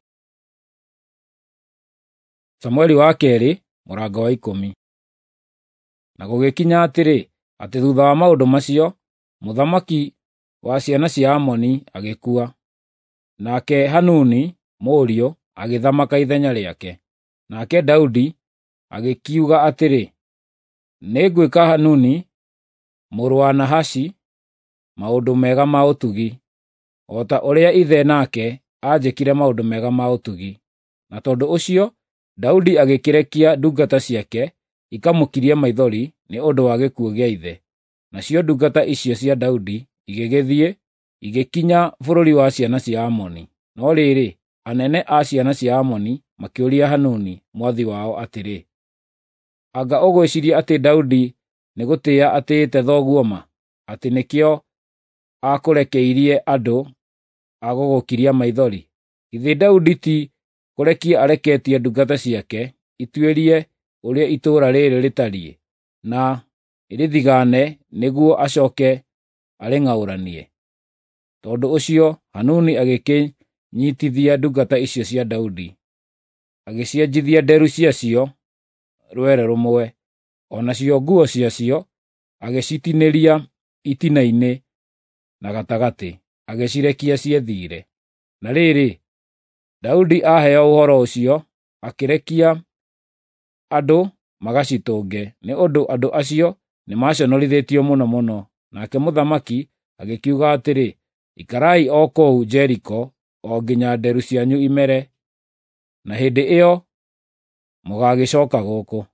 Samũeli wa kerĩ, mũrango wa 10. Na gũgĩkinya atĩrĩ, atĩ thuutha wa maũndũ macio, mũthamaki wa ciana cia Amoni agĩkua. Nake Hanuni mũriũ agĩthamaka ithenya rĩake. Nake Daudi agĩkiuga atĩrĩ, nĩngwĩka Hanuni mũrũ wa Nahashi maũndũ mega ma ũtugi, o ta ũrĩa ithe nake anjĩkire maũndũ mega ma ũtugi. Na tondũ ũcio, Daudi agĩkĩrekia ndungata ciake ikamũkirie maithori nĩ ũndũ wa gĩkuũ gĩa ithe. Nacio ndungata icio cia Daudi igĩgĩthiĩ, igĩkinya bũrũri wa ciana cia Amoni. No rĩrĩ, anene a ciana cia Amoni makĩũria Hanuni mwathi wao atĩrĩ, anga ũgwĩciria atĩ Daudi nĩ gũtĩĩa atĩĩte thoguo ma, atĩ nĩkĩo akũrekeirie andũ a gũgũkiria maithori? Githĩ Daudi ti kũrekia areketie ndungata ciake ituĩrie ũrĩa itũũra rĩrĩ rĩtariĩ, na rĩthigane nĩguo acoke arĩng'aũranie? Tondũ ũcio Hanuni agĩkĩnyiitithia ndungata icio cia Daudi, agĩcienjithia nderu ciacio rwere rũmwe, o nacio nguo ciacio agĩcitinĩria itina-inĩ na gatagatĩ, agĩcirekia ciethiire. Na rĩrĩ, Daudi aheo ũhoro ũcio, akĩrekia andũ magacitũnge, nĩ ũndũ andũ acio nĩmaconorithĩtio mũno mũno. Nake mũthamaki agĩkiuga atĩrĩ, ikarai o kũu Jeriko o nginya nderu cianyu imere, na hĩndĩ ĩyo mũgagĩcooka gũkũ.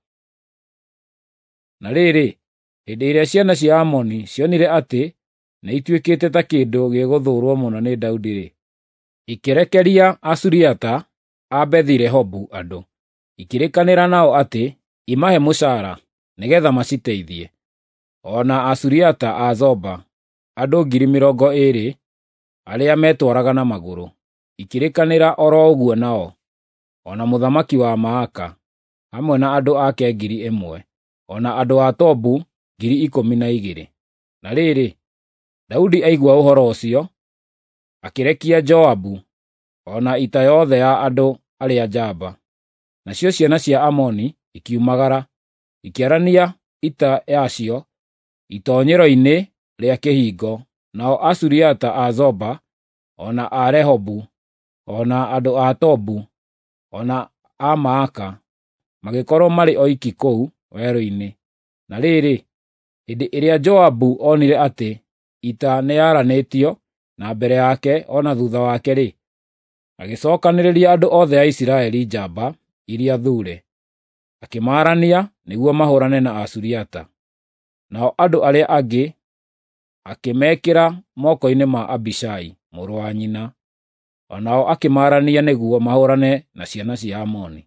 Na rĩrĩ, hĩndĩ ĩrĩa ciana cia Amoni cionire atĩ nĩ ituĩkĩte ta kĩndũ gĩgũthũũrwo mũno nĩ Daudi-rĩ, ikĩrekeria Asuriata a Bethi-Rehobu andũ, ikĩrĩkanĩra nao atĩ imahe mũcaara nĩgeetha maciteithie. O na Asuriata a Zoba andũ 20,000 arĩa metwaraga na magũrũ, ikĩrĩkanĩra oro ũguo nao, o na mũthamaki wa Maaka hamwe na andũ ake 1,000, o na andũ a Tobu 12,000. Na rĩrĩ, Daudi aigua ũhoro ũcio, akĩrekia Joabu o na ita yothe ya andũ arĩa njamba. Nacio ciana cia Amoni ikiumagara, ikĩarania ita yacio itoonyero-inĩ rĩa kĩhingo. Nao Asuriata a Zoba, o na a Rehobu, o na andũ a Tobu, o na a Maaka magĩkorwo marĩ oiki kũu werũ-inĩ. Na rĩrĩ, hĩndĩ ĩrĩa Joabu onire atĩ ita nĩyaranĩtio na mbere yake o na thuutha wake-rĩ, agĩcookanĩrĩria andũ othe a Isiraeli njamba iria thuure, akĩmaarania nĩguo mahũũrane na Asuriata. Nao andũ arĩa angĩ akĩmekĩra moko-inĩ ma Abishai mũrũ wa nyina, o nao akĩmaarania nĩguo mahũũrane na ciana cia Amoni.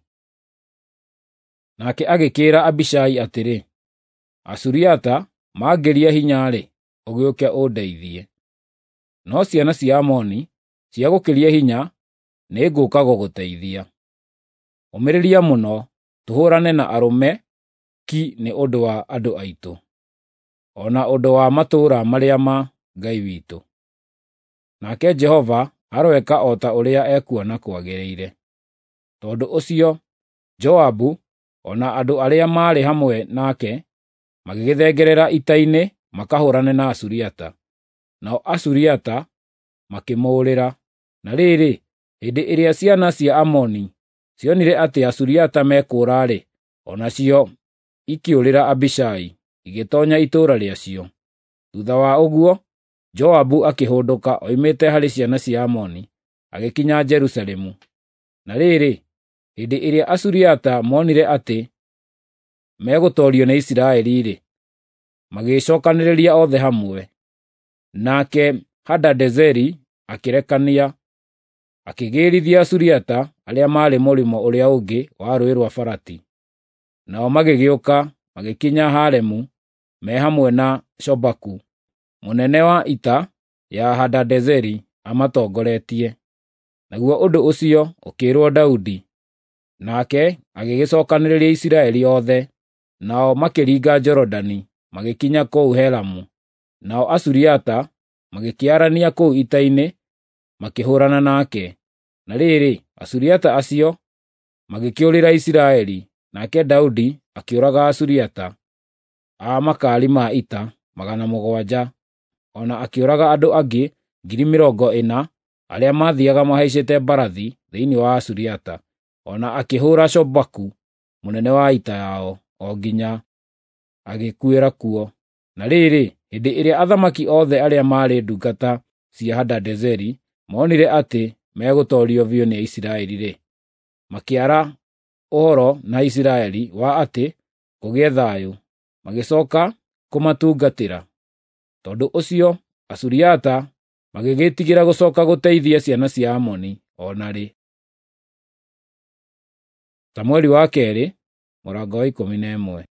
Nake agĩkĩĩra Abishai atĩrĩ, Asuriata mangĩria hinya-rĩ, ũgĩũke ũndeithie. No ciana cia Amoni ciagũkĩria hinya, nĩngũũka gũgũteithia. Ũmĩrĩria mũno, tũhũũrane na arũme ki nĩ ũndũ wa andũ aitũ, o na ũndũ wa matũũra marĩa ma Ngai witũ. Nake Jehova aroeka o ta ũrĩa ekuona kwagĩrĩire. Tondũ ũcio, Joabu o na andũ arĩa maarĩ hamwe nake magĩgĩthengerera ita-inĩ makahũũrane na Asuriata. Nao Asuriata makĩmũũrĩra. Na rĩrĩ, hĩndĩ ĩrĩa ciana cia Amoni cionire atĩ Asuriata mekũũra-rĩ, o nacio ikĩũrĩra Abishai, igĩtoonya itũũra rĩacio. Thuutha wa ũguo, Joabu akĩhũndũka oimĩte harĩ ciana cia Amoni, agĩkinya Jerusalemu. Na rĩrĩ, hĩndĩ ĩrĩa Asuriata monire atĩ megũtoorio nĩ Isiraeli-rĩ, magĩĩcookanĩrĩria othe hamwe. Nake Hadadezeri akĩrekania, akĩgĩĩrithia Asuriata arĩa maarĩ mũrĩmo ũrĩa ũngĩ wa Rũũĩ rwa Farati. Nao magĩgĩũka magĩkinya Haremu me hamwe na Shobaku, mũnene wa ita ya Hadadezeri amatongoretie. Naguo ũndũ ũcio ũkĩĩrwo Daudi, nake agĩgĩcookanĩrĩria Isiraeli othe, nao makĩringa Jorodani magĩkinya kũu Helamu. Nao Asuriata magĩkĩarania kũu ita-inĩ makĩhũũrana nake. Na rĩrĩ, Asuriata acio magĩkĩũrĩra Isiraeli, nake Daudi akĩũraga Asuriata a makaari ma ita 700, ona akĩũraga andũ angĩ 40,000 arĩa maathiaga mahaicĩte mbarathi thĩinĩ wa Asuriata, ona akĩhũũra Shobaku mũnene wa ita yao o nginya agĩkuĩra kuo. Na rĩrĩ, hĩndĩ ĩrĩa athamaki othe arĩa maarĩ ndungata cia Hadadezeri monire atĩ megũtoorio biũ nĩ Isiraeli-rĩ, makĩara ũhoro na Isiraeli wa atĩ kũgĩe thayũ, magĩcooka kũmatungatĩra. Tondũ ũcio Asuriata magĩgĩtigĩra gũcooka gũteithia ciana cia Amoni ona rĩ. Samũeli wa kerĩ, mũrango wa 11.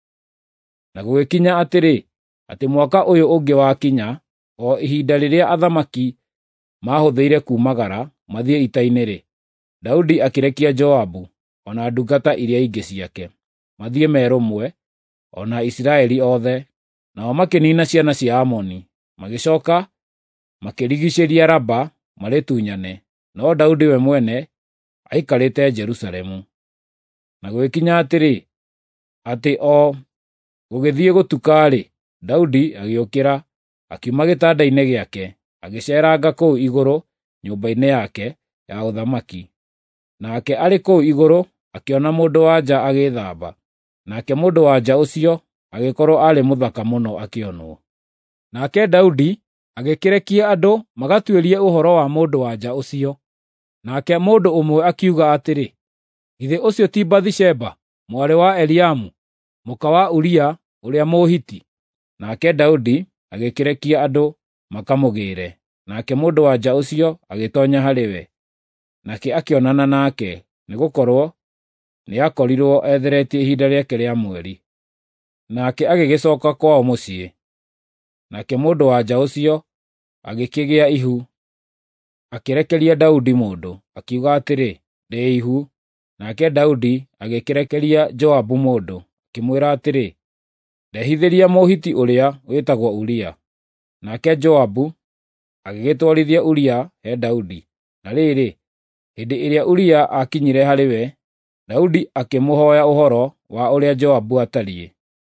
Na gũgĩkinya atĩrĩ, atĩ mwaka ũyũ ũngĩ wakinya, o ihinda rĩrĩa athamaki maahũthĩire kuumagara mathiĩ ita-inĩ-rĩ, Daudi akĩrekia Joabu ona ndungata iria ingĩ ciake mathiĩ merũmwe, ona Isiraeli othe, nao makĩniina ciana cia Amoni, magĩcooka makĩrigicĩria Raba marĩtunyane, no Daudi we mwene aikarĩte Jerusalemu. Na gũgĩkinya atĩrĩ, atĩ o gũgĩthiĩ gũtuka-rĩ, Daudi agĩũkĩra, akiuma gĩtanda-inĩ gĩake, agĩceeranga kũu igũrũ nyũmba-inĩ yake ya ũthamaki. Nake arĩ kũu igũrũ akĩona mũndũ-wa-nja agĩĩthamba, nake mũndũ-wa-nja ũcio agĩkorwo arĩ mũthaka mũno akĩonwo. Nake Daudi agĩkĩrekia andũ magatuĩrie ũhoro wa mũndũ-wa-nja ũcio. Nake mũndũ ũmwe akiuga atĩrĩ, githĩ ũcio ti Bathisheba, mwarĩ wa Eliamu, mũka wa Uria ũrĩa Mũhiti? Nake Daudi agĩkĩrekia andũ makamũgĩĩre, nake mũndũ-wa-nja ũcio agĩtoonya harĩ we, nake akĩonana nake, nĩgũkorwo nĩakorirwo etheretie ihinda rĩake rĩa mweri. Nake agĩgĩcooka kwao mũciĩ. Nake mũndũ-wa-nja ũcio agĩkĩgĩa ihu, akĩrekeria Daudi mũndũ, akiuga atĩrĩ, ndĩ ihu. Nake Daudi agĩkĩrekeria Joabu mũndũ, akĩmwĩra atĩrĩ, ndehithĩria Mũhiti ũrĩa wĩtagwo Uria. Nake Joabu agĩgĩtwarithia Uria he Daudi. Na rĩrĩ, hĩndĩ ĩrĩa Uria akinyire harĩ we, Daudi akĩmũhooya ũhoro wa ũrĩa Joabu atariĩ,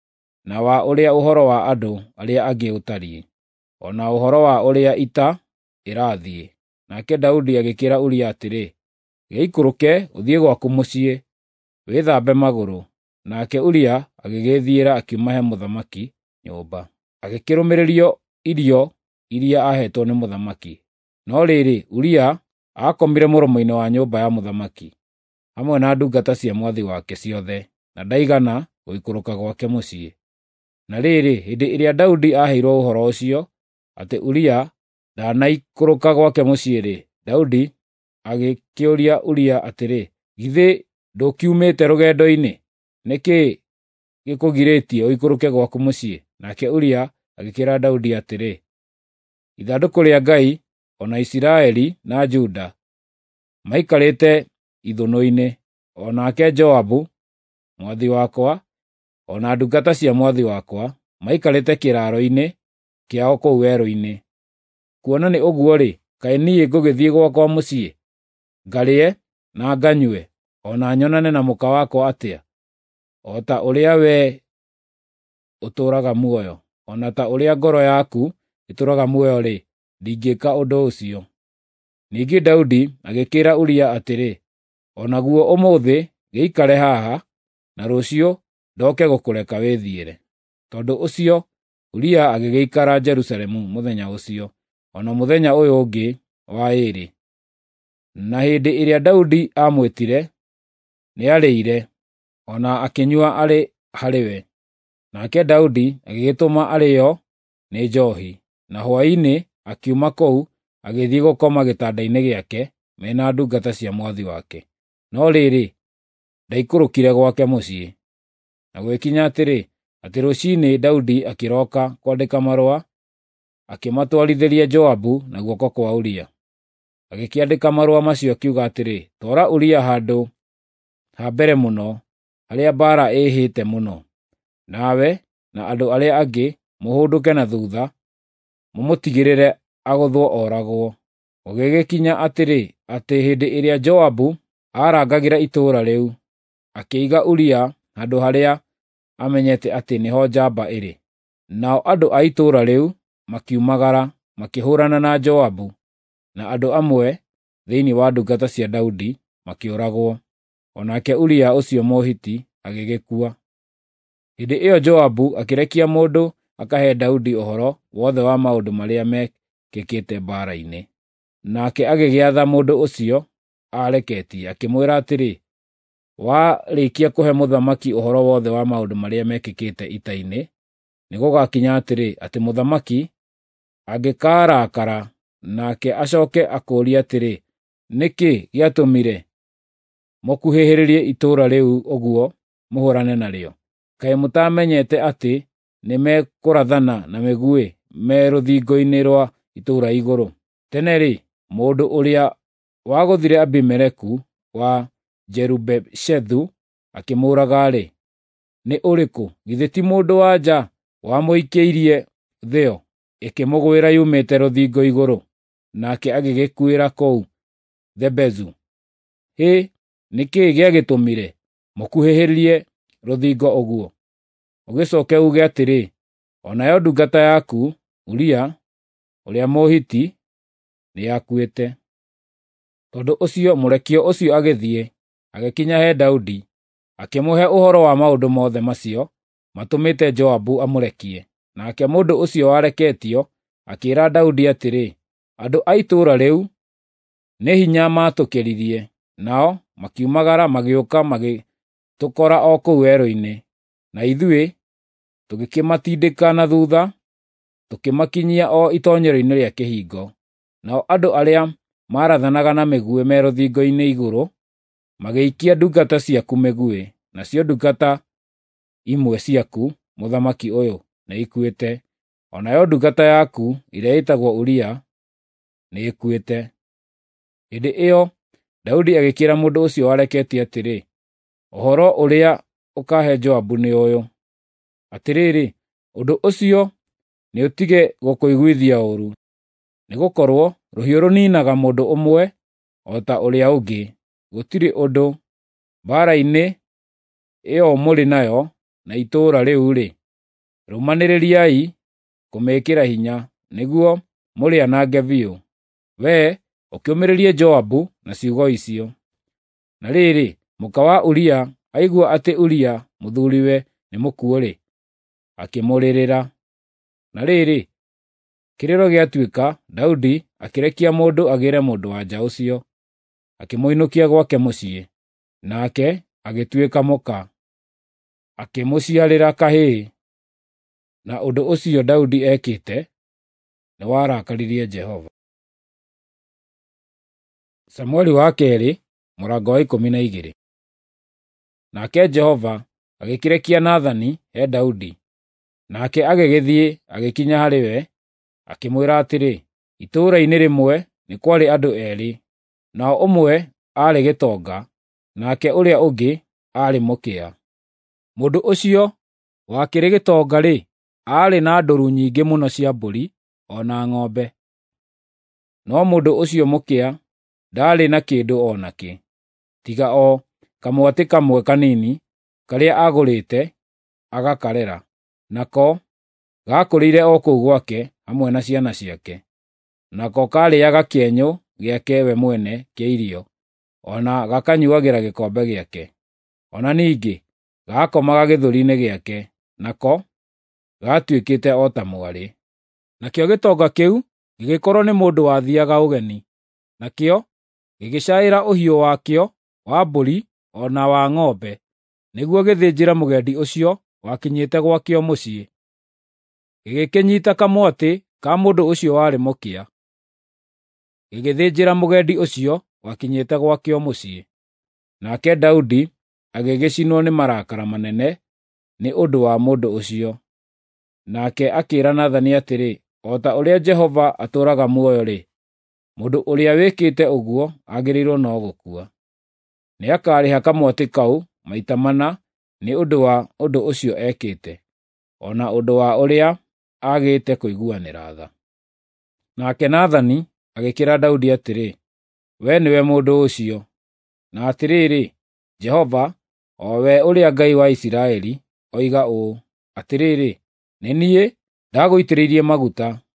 na wa ũrĩa ũhoro wa andũ arĩa angĩ ũtariĩ, ona ũhoro wa ũrĩa ita ĩrathiĩ. Nake Daudi agĩkĩra Uria atĩrĩ, gĩikũrũke ũthiĩ gwaku mũciĩ, wĩthambe magũrũ. Nake Uria agĩgĩthiĩra akiuma he mũthamaki nyũmba, agĩkĩrũmĩrĩrio irio iria aheetwo nĩ mũthamaki. No rĩrĩ, Uria aakomire mũromo-inĩ wa nyũmba ya mũthamaki, hamwe na ndungata cia mwathi wake ciothe, na ndaigana gũikũrũka gwake mũciĩ. Na rĩrĩ, hĩndĩ ĩrĩa Daudi aaheirwo ũhoro ũcio, atĩ Uria ndanaikũrũka gwake mũciĩ-rĩ, Daudi agĩkĩũria Uria atĩrĩ, githĩ ndũkiumĩte rũgendo-inĩ? Nĩkĩ gĩkũgirĩtie ũikũrũke gwaku mũciĩ? Nake Uria agĩkĩra Daudi atĩrĩ, ithandũkũ rĩa Ngai, ona Isiraeli na Juda maikarĩte ithũnũ-inĩ, o nake Joabu mwathi wakwa, ona ndungata cia mwathi wakwa maikarĩte kĩraaro-inĩ kĩao kũu werũ-inĩ. Kuona nĩ ũguo-rĩ, kaĩ niĩ ngũgĩthiĩ gwakwa mũciĩ, ngarĩe na nganyue, ona nyonane na mũka wakwa atĩa? O ta ũrĩa wee ũtũũraga muoyo, ona ta ũrĩa ngoro yaku ĩtũũraga muoyo-rĩ, ndingĩka ũndũ ũcio. Ningĩ Daudi agĩkĩra Uria atĩrĩ, onaguo ũmũthĩ gĩikare haha, na rũciũ ndoke gũkũreka wĩthiĩre. Tondũ ũcio Uria agĩgĩikara Jerusalemu mũthenya ũcio, ona mũthenya ũyũ ũngĩ wa ĩĩrĩ. Na hĩndĩ ĩrĩa Daudi aamwĩtire, nĩarĩire, ona akĩnyua arĩ harĩ we. Nake Daudi agĩgĩtũma arĩĩo nĩ njoohi, na hwaĩ-inĩ akiuma kũu agĩthiĩ gũkoma gĩtanda-inĩ gĩake mena ndungata cia mwathi wake. No rĩrĩ, ndaikũrũkire gwake mũciĩ. Na gwĩkinya atĩrĩ, atĩ rũciinĩ Daudi akĩroka kwandĩka marũa, akĩmatwarithĩria Joabu na guoko kwa Uria. Agĩkĩandĩka marũa macio akiuga atĩrĩ, twara Uria handũ ha mbere mũno, harĩa mbaara ĩhĩte mũno, nawe na andũ arĩa angĩ mũhũndũke na thuutha, mũmũtigĩrĩre agũthwo oragwo. Gũgĩgĩkinya atĩrĩ, atĩ hĩndĩ ĩrĩa Joabu aarangagĩra itũũra rĩu, akĩiga Uria handũ harĩa amenyete atĩ nĩho njamba ĩrĩ. Nao andũ a itũũra rĩu makiumagara makĩhũrana na Joabu, na andũ amwe thĩinĩ wa ndungata cia Daudi makĩũragwo, onake Uria ũcio Mũhiti agĩgĩkua. Hĩndĩ ĩyo Joabu akĩrekia mũndũ akahe Daudi ũhoro wothe wa maũndũ marĩa mekĩkĩte mbaara-inĩ. Nake agĩgĩatha mũndũ ũcio aareketie, akĩmwĩra atĩrĩ, warĩkia kũhe mũthamaki ũhoro wothe wa maũndũ marĩa mekĩkĩte ita-inĩ, nĩgũgakinya atĩrĩ, atĩ mũthamaki angĩkarakara nake acooke akũũrie atĩrĩ, nĩkĩ gĩatũmire mũkuhĩhĩrĩrie itũũra rĩu ũguo mũhũrane narĩo? Kaĩ mũtamenyete atĩ nĩmekũrathana na mĩguĩ me rũthingo-inĩ rwa itũũra igũrũ? Tene-rĩ, mũndũ ũrĩa wagũthire Abimeleku wa Jerubbeshethu akĩmũũraga-rĩ, nĩ ũrĩkũ? Githĩ ti mũndũ-wa-nja wamũikĩirie thĩo ĩkĩmũgwĩra yumĩte rũthingo igũrũ, nake agĩgĩkuĩra kũu Thebezu? Hĩ, nĩkĩĩ gĩagĩtũmire mũkuhĩhĩrie rũthingo ũguo? Ũgĩcooke uge atĩrĩ, o nayo ndungata yaku Uria ũrĩa Mũhiti nĩyakuĩte. Tondũ ũcio mũrekio ũcio agĩthiĩ, agĩkinya he Daudi, akĩmũhe ũhoro wa maũndũ mothe macio matũmĩte Joabu amũrekie. Nake mũndũ ũcio wareketio akĩĩra Daudi atĩrĩ, andũ a itũũra rĩu nĩ hinya maatũkĩririe, nao makiumagara magĩũka magĩtũkora o kũu werũ-inĩ, na ithuĩ tũgĩkĩmatindĩka na thuutha, tũkĩmakinyia o itoonyero-inĩ rĩa kĩhingo. Nao andũ arĩa maarathanaga na mĩguĩ me rũthingo-inĩ igũrũ magĩikia ndungata ciaku mĩguĩ, nacio ndungata imwe ciaku, mũthamaki ũyũ, nĩ ikuĩte, o nayo ndungata yaku ĩrĩa ĩtagwo Uria nĩ ĩkuĩte. Hĩndĩ ĩyo Daudi agĩkĩra mũndũ ũcio wareketie atĩrĩ, ũhoro ũrĩa ũkaahe Joabu nĩ ũyũ: atĩrĩrĩ, ũndũ ũcio nĩũtige gũkũiguithia ũũru, nĩgũkorwo rũhiũ rũniinaga mũndũ ũmwe o ta ũrĩa ũngĩ. Gũtirĩ ũndũ mbaara-inĩ ĩyo mũrĩ nayo na itũũra rĩu-rĩ, rũmanĩrĩriai kũmĩĩkĩra hinya, nĩguo mũrĩanange biũ. Wee ũkĩũmĩrĩrie Joabu na ciugo icio. Na rĩrĩ, mũka wa Uria aigua atĩ Uria mũthuuriwe nĩ mũkuũ-rĩ, akĩmũrĩrĩra. Na rĩrĩ, kĩrĩro gĩatuĩka, Daudi akĩrekia mũndũ agĩĩre mũndũ-wa-nja ũcio, akĩmũinũkia gwake mũciĩ, nake agĩtuĩka mũka, akĩmũciarĩra kahĩĩ. Na ũndũ ũcio Daudi ekĩte nĩwarakaririe Jehova. Samũeli wa kerĩ, mũrango wa 12. Nake Jehova agĩkĩrekia Nathani he Daudi, nake agĩgĩthiĩ agĩkinya harĩ we, akĩmwĩra atĩrĩ, itũũra-inĩ rĩmwe nĩ kwarĩ andũ eerĩ, nao ũmwe aarĩ gĩtonga, nake ũrĩa ũngĩ aarĩ mũkĩa. Mũndũ ũcio wakĩrĩ gĩtonga-rĩ, aarĩ na ndũũru nyingĩ mũno cia mbũri o na ng'ombe. No mũndũ ũcio mũkĩa ndaarĩ na kĩndũ o nakĩ, tiga o kamwatĩ kamwe kanini karĩa agũrĩte agakarera, nako gakũrĩire o kũu gwake hamwe na ciana ciake. Nako kaarĩĩaga kĩenyũ gĩake we mwene kĩa irio, o na gakanyuagĩra gĩkombe gĩake. O na ningĩ gakomaga gĩthũri-inĩ gĩake, nako gatuĩkĩte o ta mwarĩ. Nakĩo gĩtonga kĩu gĩgĩkorwo nĩ mũndũ wathiiaga ũgeni, nakĩo gĩgĩcaĩra ũhiũ wakĩo wa mbũri o na wa ng'ombe, nĩguo gĩthĩnjĩre mũgendi ũcio wakinyĩte gwakĩo mũciĩ. Gĩgĩkĩnyiita kamwatĩ ka mũndũ ũcio warĩ mũkĩa, gĩgĩthĩnjĩra mũgendi ũcio wakinyĩte gwakĩo mũciĩ. Nake Daudi agĩgĩcinwo nĩ marakara manene nĩ ũndũ wa mũndũ ũcio. Nake akĩĩra Nathani atĩrĩ, o ta ũrĩa Jehova atũũraga muoyo-rĩ, mũndũ ũrĩa wĩkĩte ũguo agĩrĩirwo no gũkua. Nĩakarĩha kamwatĩ kau maita 4 nĩ ũndũ wa ũndũ ũcio ekĩte, o na ũndũ wa ũrĩa agĩte kũiguanĩra tha. Nake Nathani agĩkĩra Daudi atĩrĩ, we nĩwe mũndũ ũcio. Na atĩrĩrĩ, Jehova, o we ũrĩa Ngai wa Isiraeli, oiga ũũ, atĩrĩrĩ, nĩ niĩ ndagũitĩrĩirie maguta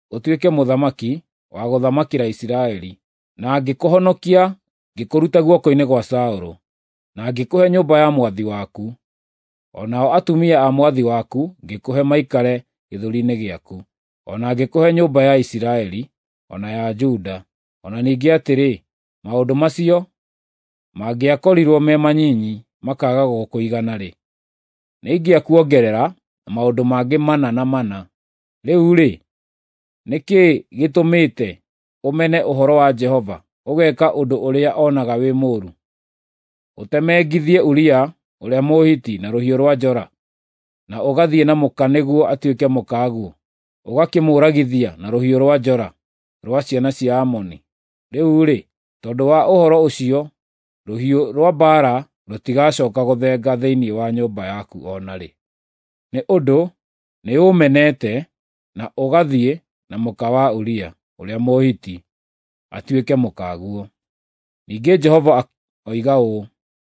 ũtuĩke mũthamaki wa gũthamakĩra Isiraeli, na ngĩkũhonokia ngĩkũruta guoko-inĩ gwa Saũlũ, na ngĩkũhe nyũmba ya mwathi waku. O nao atumia a mwathi waku ngĩkũhe maikare gĩthũri-inĩ gĩaku, o na ngĩkũhe nyũmba ya Isiraeli, o na ya Juda. O na ningĩ atĩrĩ, maũndũ macio mangĩakorirwo me manyinyi makaga gũkũigana-rĩ, nĩingĩakuongerera na maũndũ mangĩ mana na mana. Rĩu-rĩ, nĩ kĩĩ gĩtũmĩte ũmene ũhoro wa Jehova, ũgeeka ũndũ ũrĩa onaga wĩ mũũru? Ũtemengithie Uria ũrĩa Mũhiti na rũhiũ rwa njora, na ũgathiĩ na mũka nĩguo atuĩke mũkaguo, ũgakĩmũũragithia na rũhiũ rwa njora rwa ciana cia Amoni. Rĩu-rĩ, tondũ wa ũhoro ũcio, rũhiũ rwa mbaara rũtigacooka gũthenga thĩinĩ wa nyũmba yaku o na rĩ, nĩ ũndũ nĩũmenete na ũgathiĩ na mũka wa Uria ũrĩa Mũhiti atuĩke mũkaguo. Ningĩ Jehova oiga ũũ,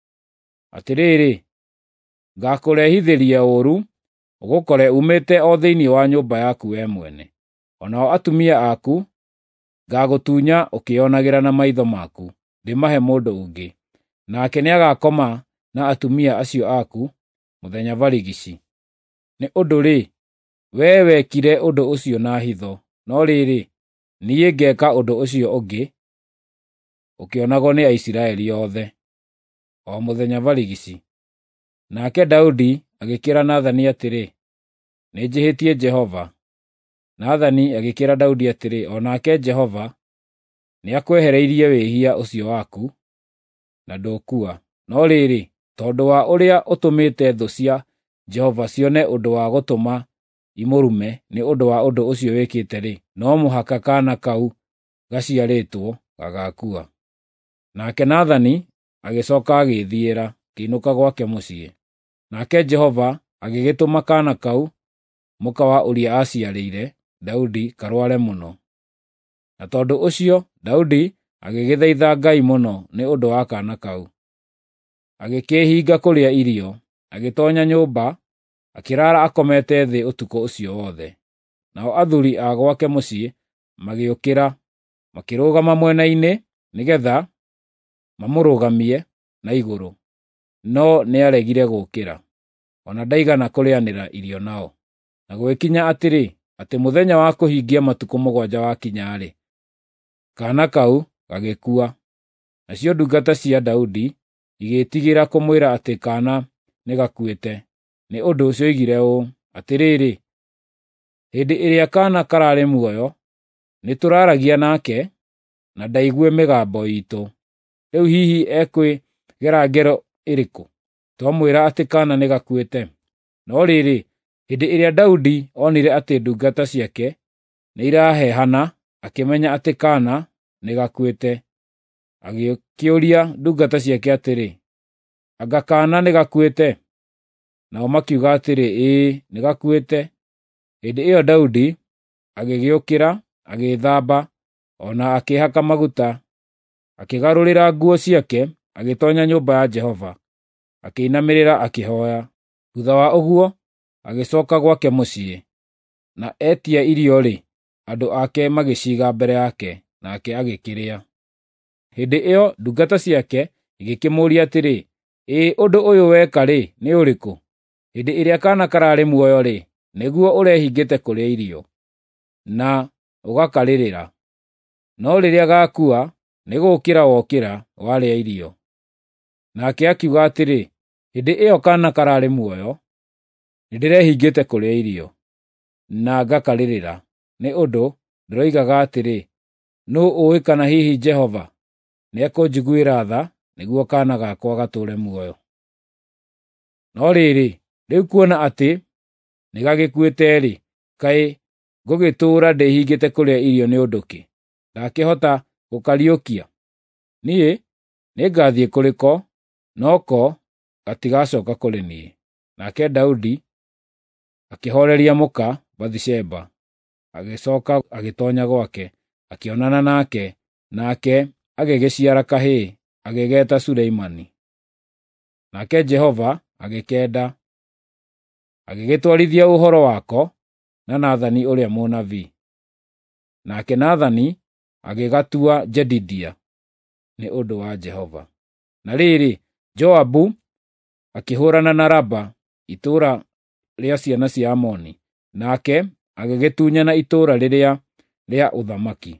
atĩrĩrĩ, ngaakũrehithĩria ũũru, ũgũkore umĩte o thĩinĩ wa nyũmba yaku we mwene. O nao atumia aku ngaagũtunya ũkĩonagĩra na maitho maku, ndĩmahe mũndũ ũngĩ, nake nĩagakoma na atumia acio aku mũthenya barigici. Nĩ ũndũ-rĩ, wee wekire ũndũ ũcio na hitho, no rĩrĩ, niĩ ngeeka ũndũ ũcio ũngĩ, ũkĩonagwo nĩ Aisiraeli othe, o mũthenya barigici. Nake Daudi agĩkĩra Nathani atĩrĩ, nĩnjĩhĩtie Jehova. Nathani agĩkĩra Daudi atĩrĩ, o nake Jehova nĩakwehereirie wĩhia ũcio waku, na ndũkua. No rĩrĩ, tondũ wa ũrĩa ũtũmĩte thũ cia Jehova cione ũndũ wa gũtũma imũrume nĩ ũndũ wa ũndũ ũcio wĩkĩte-rĩ, no mũhaka kaana kau gaciarĩtwo gagaakua. Nake Nathani agĩcooka agĩĩthiĩra, akĩinũka gwake mũciĩ. Nake Jehova agĩgĩtũma kaana kau mũka wa Uria aaciarĩire Daudi karware mũno. Na tondũ ũcio, Daudi agĩgĩthaitha Ngai mũno nĩ ũndũ wa kaana kau. Agĩkĩĩhinga kũrĩa irio, agĩtoonya nyũmba, akĩraara akomete thĩ ũtukũ ũcio wothe. Nao athuuri a gwake mũciĩ magĩũkĩra, makĩrũgama mwena-inĩ nĩgeetha mamũrũgamie na igũrũ, no nĩaregire gũũkĩra, ona ndaigana kũrĩanĩra irio nao. Na gwĩkinya atĩ mũthenya wa kũhingia matukũ 7 wakinya-rĩ, kaana kau gagĩkua. Nacio ndungata cia Daudi igĩĩtigĩra kũmwĩra atĩ kaana nĩ gakuĩte. Nĩ ũndũ ũcio oigire ũũ, atĩrĩrĩ, hĩndĩ ĩrĩa kaana kararĩ muoyo, nĩtũraaragia nake, na ndaigue mĩgambo iitũ. Rĩu hihi ekwĩgera ngero ĩrĩkũ twamwĩra atĩ kaana nĩ gakuĩte? No rĩrĩ, hĩndĩ ĩrĩa Daudi onire atĩ ndungata ciake nĩirahehana, akĩmenya atĩ kaana nĩ gakuĩte, agĩkĩũria ndungata ciake atĩrĩ, anga kaana nĩ gakuĩte? Nao makiuga atĩrĩ, ĩĩ, nĩ gakuĩte. Hĩndĩ ĩyo Daudi agĩgĩũkĩra, agĩĩthamba, o na akĩĩhaka maguta, akĩgarũrĩra nguo ciake, agĩtoonya nyũmba ya Jehova, akĩinamĩrĩra akĩhooya. Thutha wa ũguo agĩcooka gwake mũciĩ, na etia irio-rĩ, andũ ake magĩciiga mbere yake, nake agĩkĩrĩa. Hĩndĩ ĩyo ndungata ciake igĩkĩmũũria atĩrĩ, ĩĩ, ũndũ ũyũ weka-rĩ, nĩ ũrĩkũ? Hĩndĩ ĩrĩa kaana kararĩ muoyo-rĩ, nĩguo ũrehingĩte kũrĩa irio, na ũgakarĩrĩra. No rĩrĩa gakua, nĩ gũũkĩra wokĩra warĩa irio. Nake akiuga atĩrĩ, hĩndĩ ĩyo kaana kararĩ muoyo, nĩndĩrehingĩte kũrĩa irio, na ngakarĩrĩra. Nĩ ũndũ ndĩroigaga atĩrĩ, nũũ ũĩ kana hihi Jehova nĩekũnjiguĩra tha nĩguo kaana gakwa gatũũre muoyo. No rĩrĩ, rĩu kuona atĩ nĩgagĩkuĩte-rĩ, kaĩ ngũgĩtũũra ndĩhingĩte kũrĩa irio nĩ ũndũ kĩ? Ndakĩhota gũkariũkia? Niĩ nĩngathiĩ kũrĩ ko, no ko gatigacooka kũrĩ niĩ. Nake Daudi akĩhooreria mũka Bathisheba, agĩcooka agĩtoonya gwake, akĩonana nake, nake agĩgĩciara kahĩĩ, agĩgeeta Suleimani. Nake Jehova agĩkenda, agĩgĩtwarithia ũhoro wako na Nathani ũrĩa mũnabii. nake Nathani agĩgatua Jedidia nĩ ũndũ wa Jehova. Na rĩrĩ, Joabu akĩhũrana na Raba, itũũra rĩa ciana cia Amoni, nake agĩgĩtunyana itũũra rĩrĩa rĩa ũthamaki.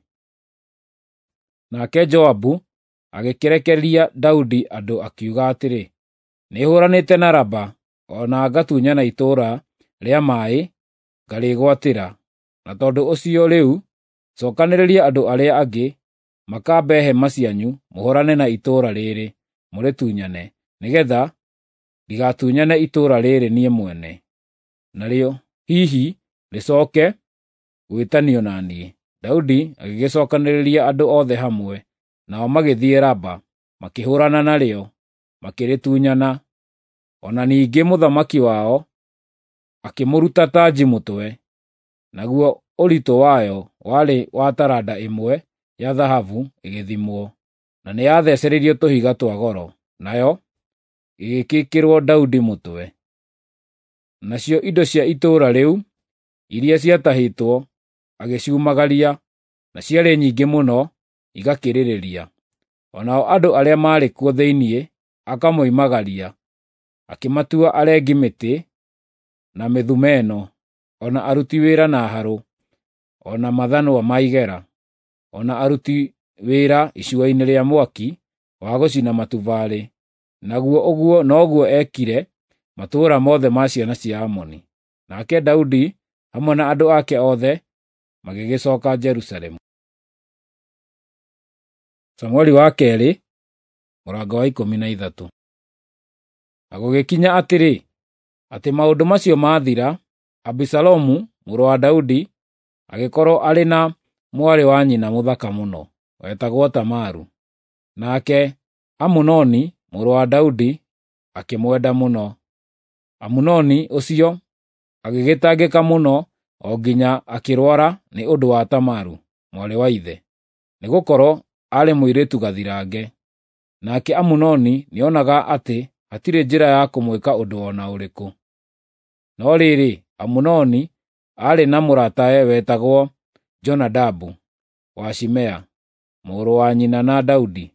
Nake Joabu agĩkĩrekereria Daudi andũ akiuga atĩrĩ, nĩhũranĩte na Raba, ona ngatunyana itũũra rĩa maaĩ ngarĩgwatĩra. Na tondũ ũcio rĩu, cookanĩrĩria andũ arĩa angĩ, makambe hema cianyu, mũhũrane na itũũra rĩrĩ, mũrĩtunyane, nĩgeetha ndigatunyane itũũra rĩrĩ niĩ mwene, narĩo hihi rĩcooke gwĩtanio na niĩ. Daudi agĩgĩcookanĩrĩria andũ othe hamwe, nao magĩthiĩ Raba, makĩhũrana narĩo, makĩrĩtunyana. Ona ningĩ mũthamaki wao akĩmũruta tanji mũtwe, naguo ũritũ wayo warĩ wa taranda ĩmwe ya thahabu ĩgĩthimwo, na nĩyathecereirio tũhiga twa goro, nayo ĩgĩkĩkĩrwo Daudi mũtwe. Nacio indo cia itũũra rĩu, iria ciatahĩtwo, agĩciumagaria, na ciarĩ nyingĩ mũno, igakĩrĩrĩria. Onao andũ arĩa maarĩ kuo thĩiniĩ akamoimagaria, akĩmatua arengi mĩtĩ na mĩthumeno, ona aruti wĩra na harũ, ona mathanwa ma igera, ona aruti wĩra icua-inĩ rĩa mwaki wa gũcina matubarĩ. Naguo ũguo noguo ekire matũũra mothe ma ciana cia Amoni. Nake Daudi hamwe na andũ ake othe magĩgĩcooka Jerusalemu. Samũeli wa kerĩ, mũrango wa 13. Na gũgĩkinya atĩrĩ, atĩ maũndũ macio mathira, Abisalomu mũrũ wa Daudi agĩkorwo arĩ na mwarĩ wa nyina mũthaka mũno, wetagwo Tamaru. Nake Amunoni mũrũ wa Daudi akĩmwenda mũno. Amunoni ũcio agĩgĩtangĩka mũno o nginya akĩrwara nĩ ũndũ wa Tamaru, mwarĩ wa ithe, nĩgũkorwo aarĩ mũirĩtu gathirange. Nake Amunoni nĩonaga atĩ hatirĩ njĩra ya kũmwĩka ũndũ o na ũrĩkũ. No rĩrĩ, Amunoni aarĩ na mũratawe wetagwo Jonadabu wa Shimea, mũrũ wa nyina na Daudi.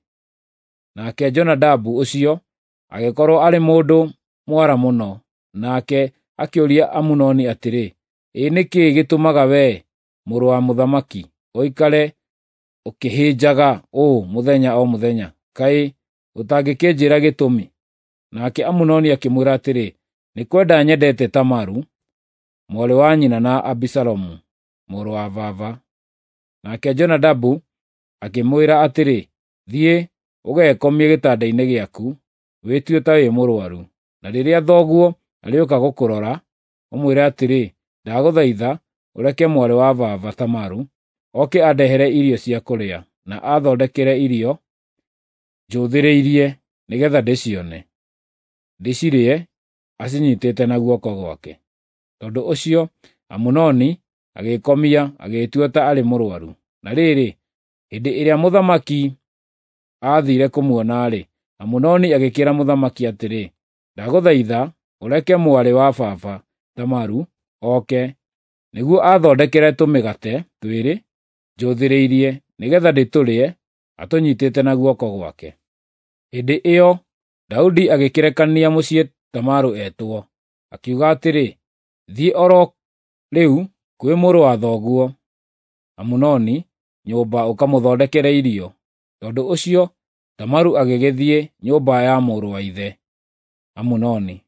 Nake Jonadabu ũcio agĩkorwo arĩ mũndũ mwara mũno, nake akĩũria Amunoni atĩrĩ, ĩ nĩ kĩĩ gĩtũmaga wee, mũrũ wa mũthamaki, ũikare ũkĩhĩnjaga ũũ mũthenya o mũthenya? Kaĩ ũtangĩkĩnjĩra gĩtũmi? Nake Amunoni akĩmwĩra atĩrĩ, nĩ kwenda nyendete Tamaru, mwarĩ wa nyina na Abisalomu, mũrũ wa baba. Nake Jonadabu akĩmwĩra atĩrĩ, thiĩ ũgekomie gĩtanda-inĩ gĩaku, wĩtue ta wĩ mũrwaru, na rĩrĩa thoguo arĩũka gũkũrora, ũmwĩre atĩrĩ, ndagũthaitha ũreke mwarĩ wa baba Tamaru oke andehere irio cia kũrĩa, na athondekere irio njũthĩrĩirie, nĩgeetha ndĩcione, ndĩcirĩe acinyiitĩte na guoko gwake. Tondũ ũcio Amunoni agĩĩkomia, agĩĩtua ta arĩ mũrwaru. Na rĩrĩ, hĩndĩ ĩrĩa mũthamaki aathiire kũmuona-rĩ, Amunoni agĩkĩra mũthamaki atĩrĩ, ndagũthaitha ũreke mwarĩ wa baba Tamaru oke, nĩguo athondekere tũmĩgate twĩrĩ njũthĩrĩirie, nĩgeetha ndĩtũrĩe atũnyiitĩte na guoko gwake. Hĩndĩ ĩyo Daudi agĩkĩrekania mũciĩ Tamaru etwo, akiuga atĩrĩ, thiĩ oro rĩu kwĩ mũrũ wa thoguo Amunoni nyũmba ũkamũthondekere irio. Tondũ ũcio Tamaru agĩgĩthiĩ nyũmba ya mũrũ wa ithe Amunoni,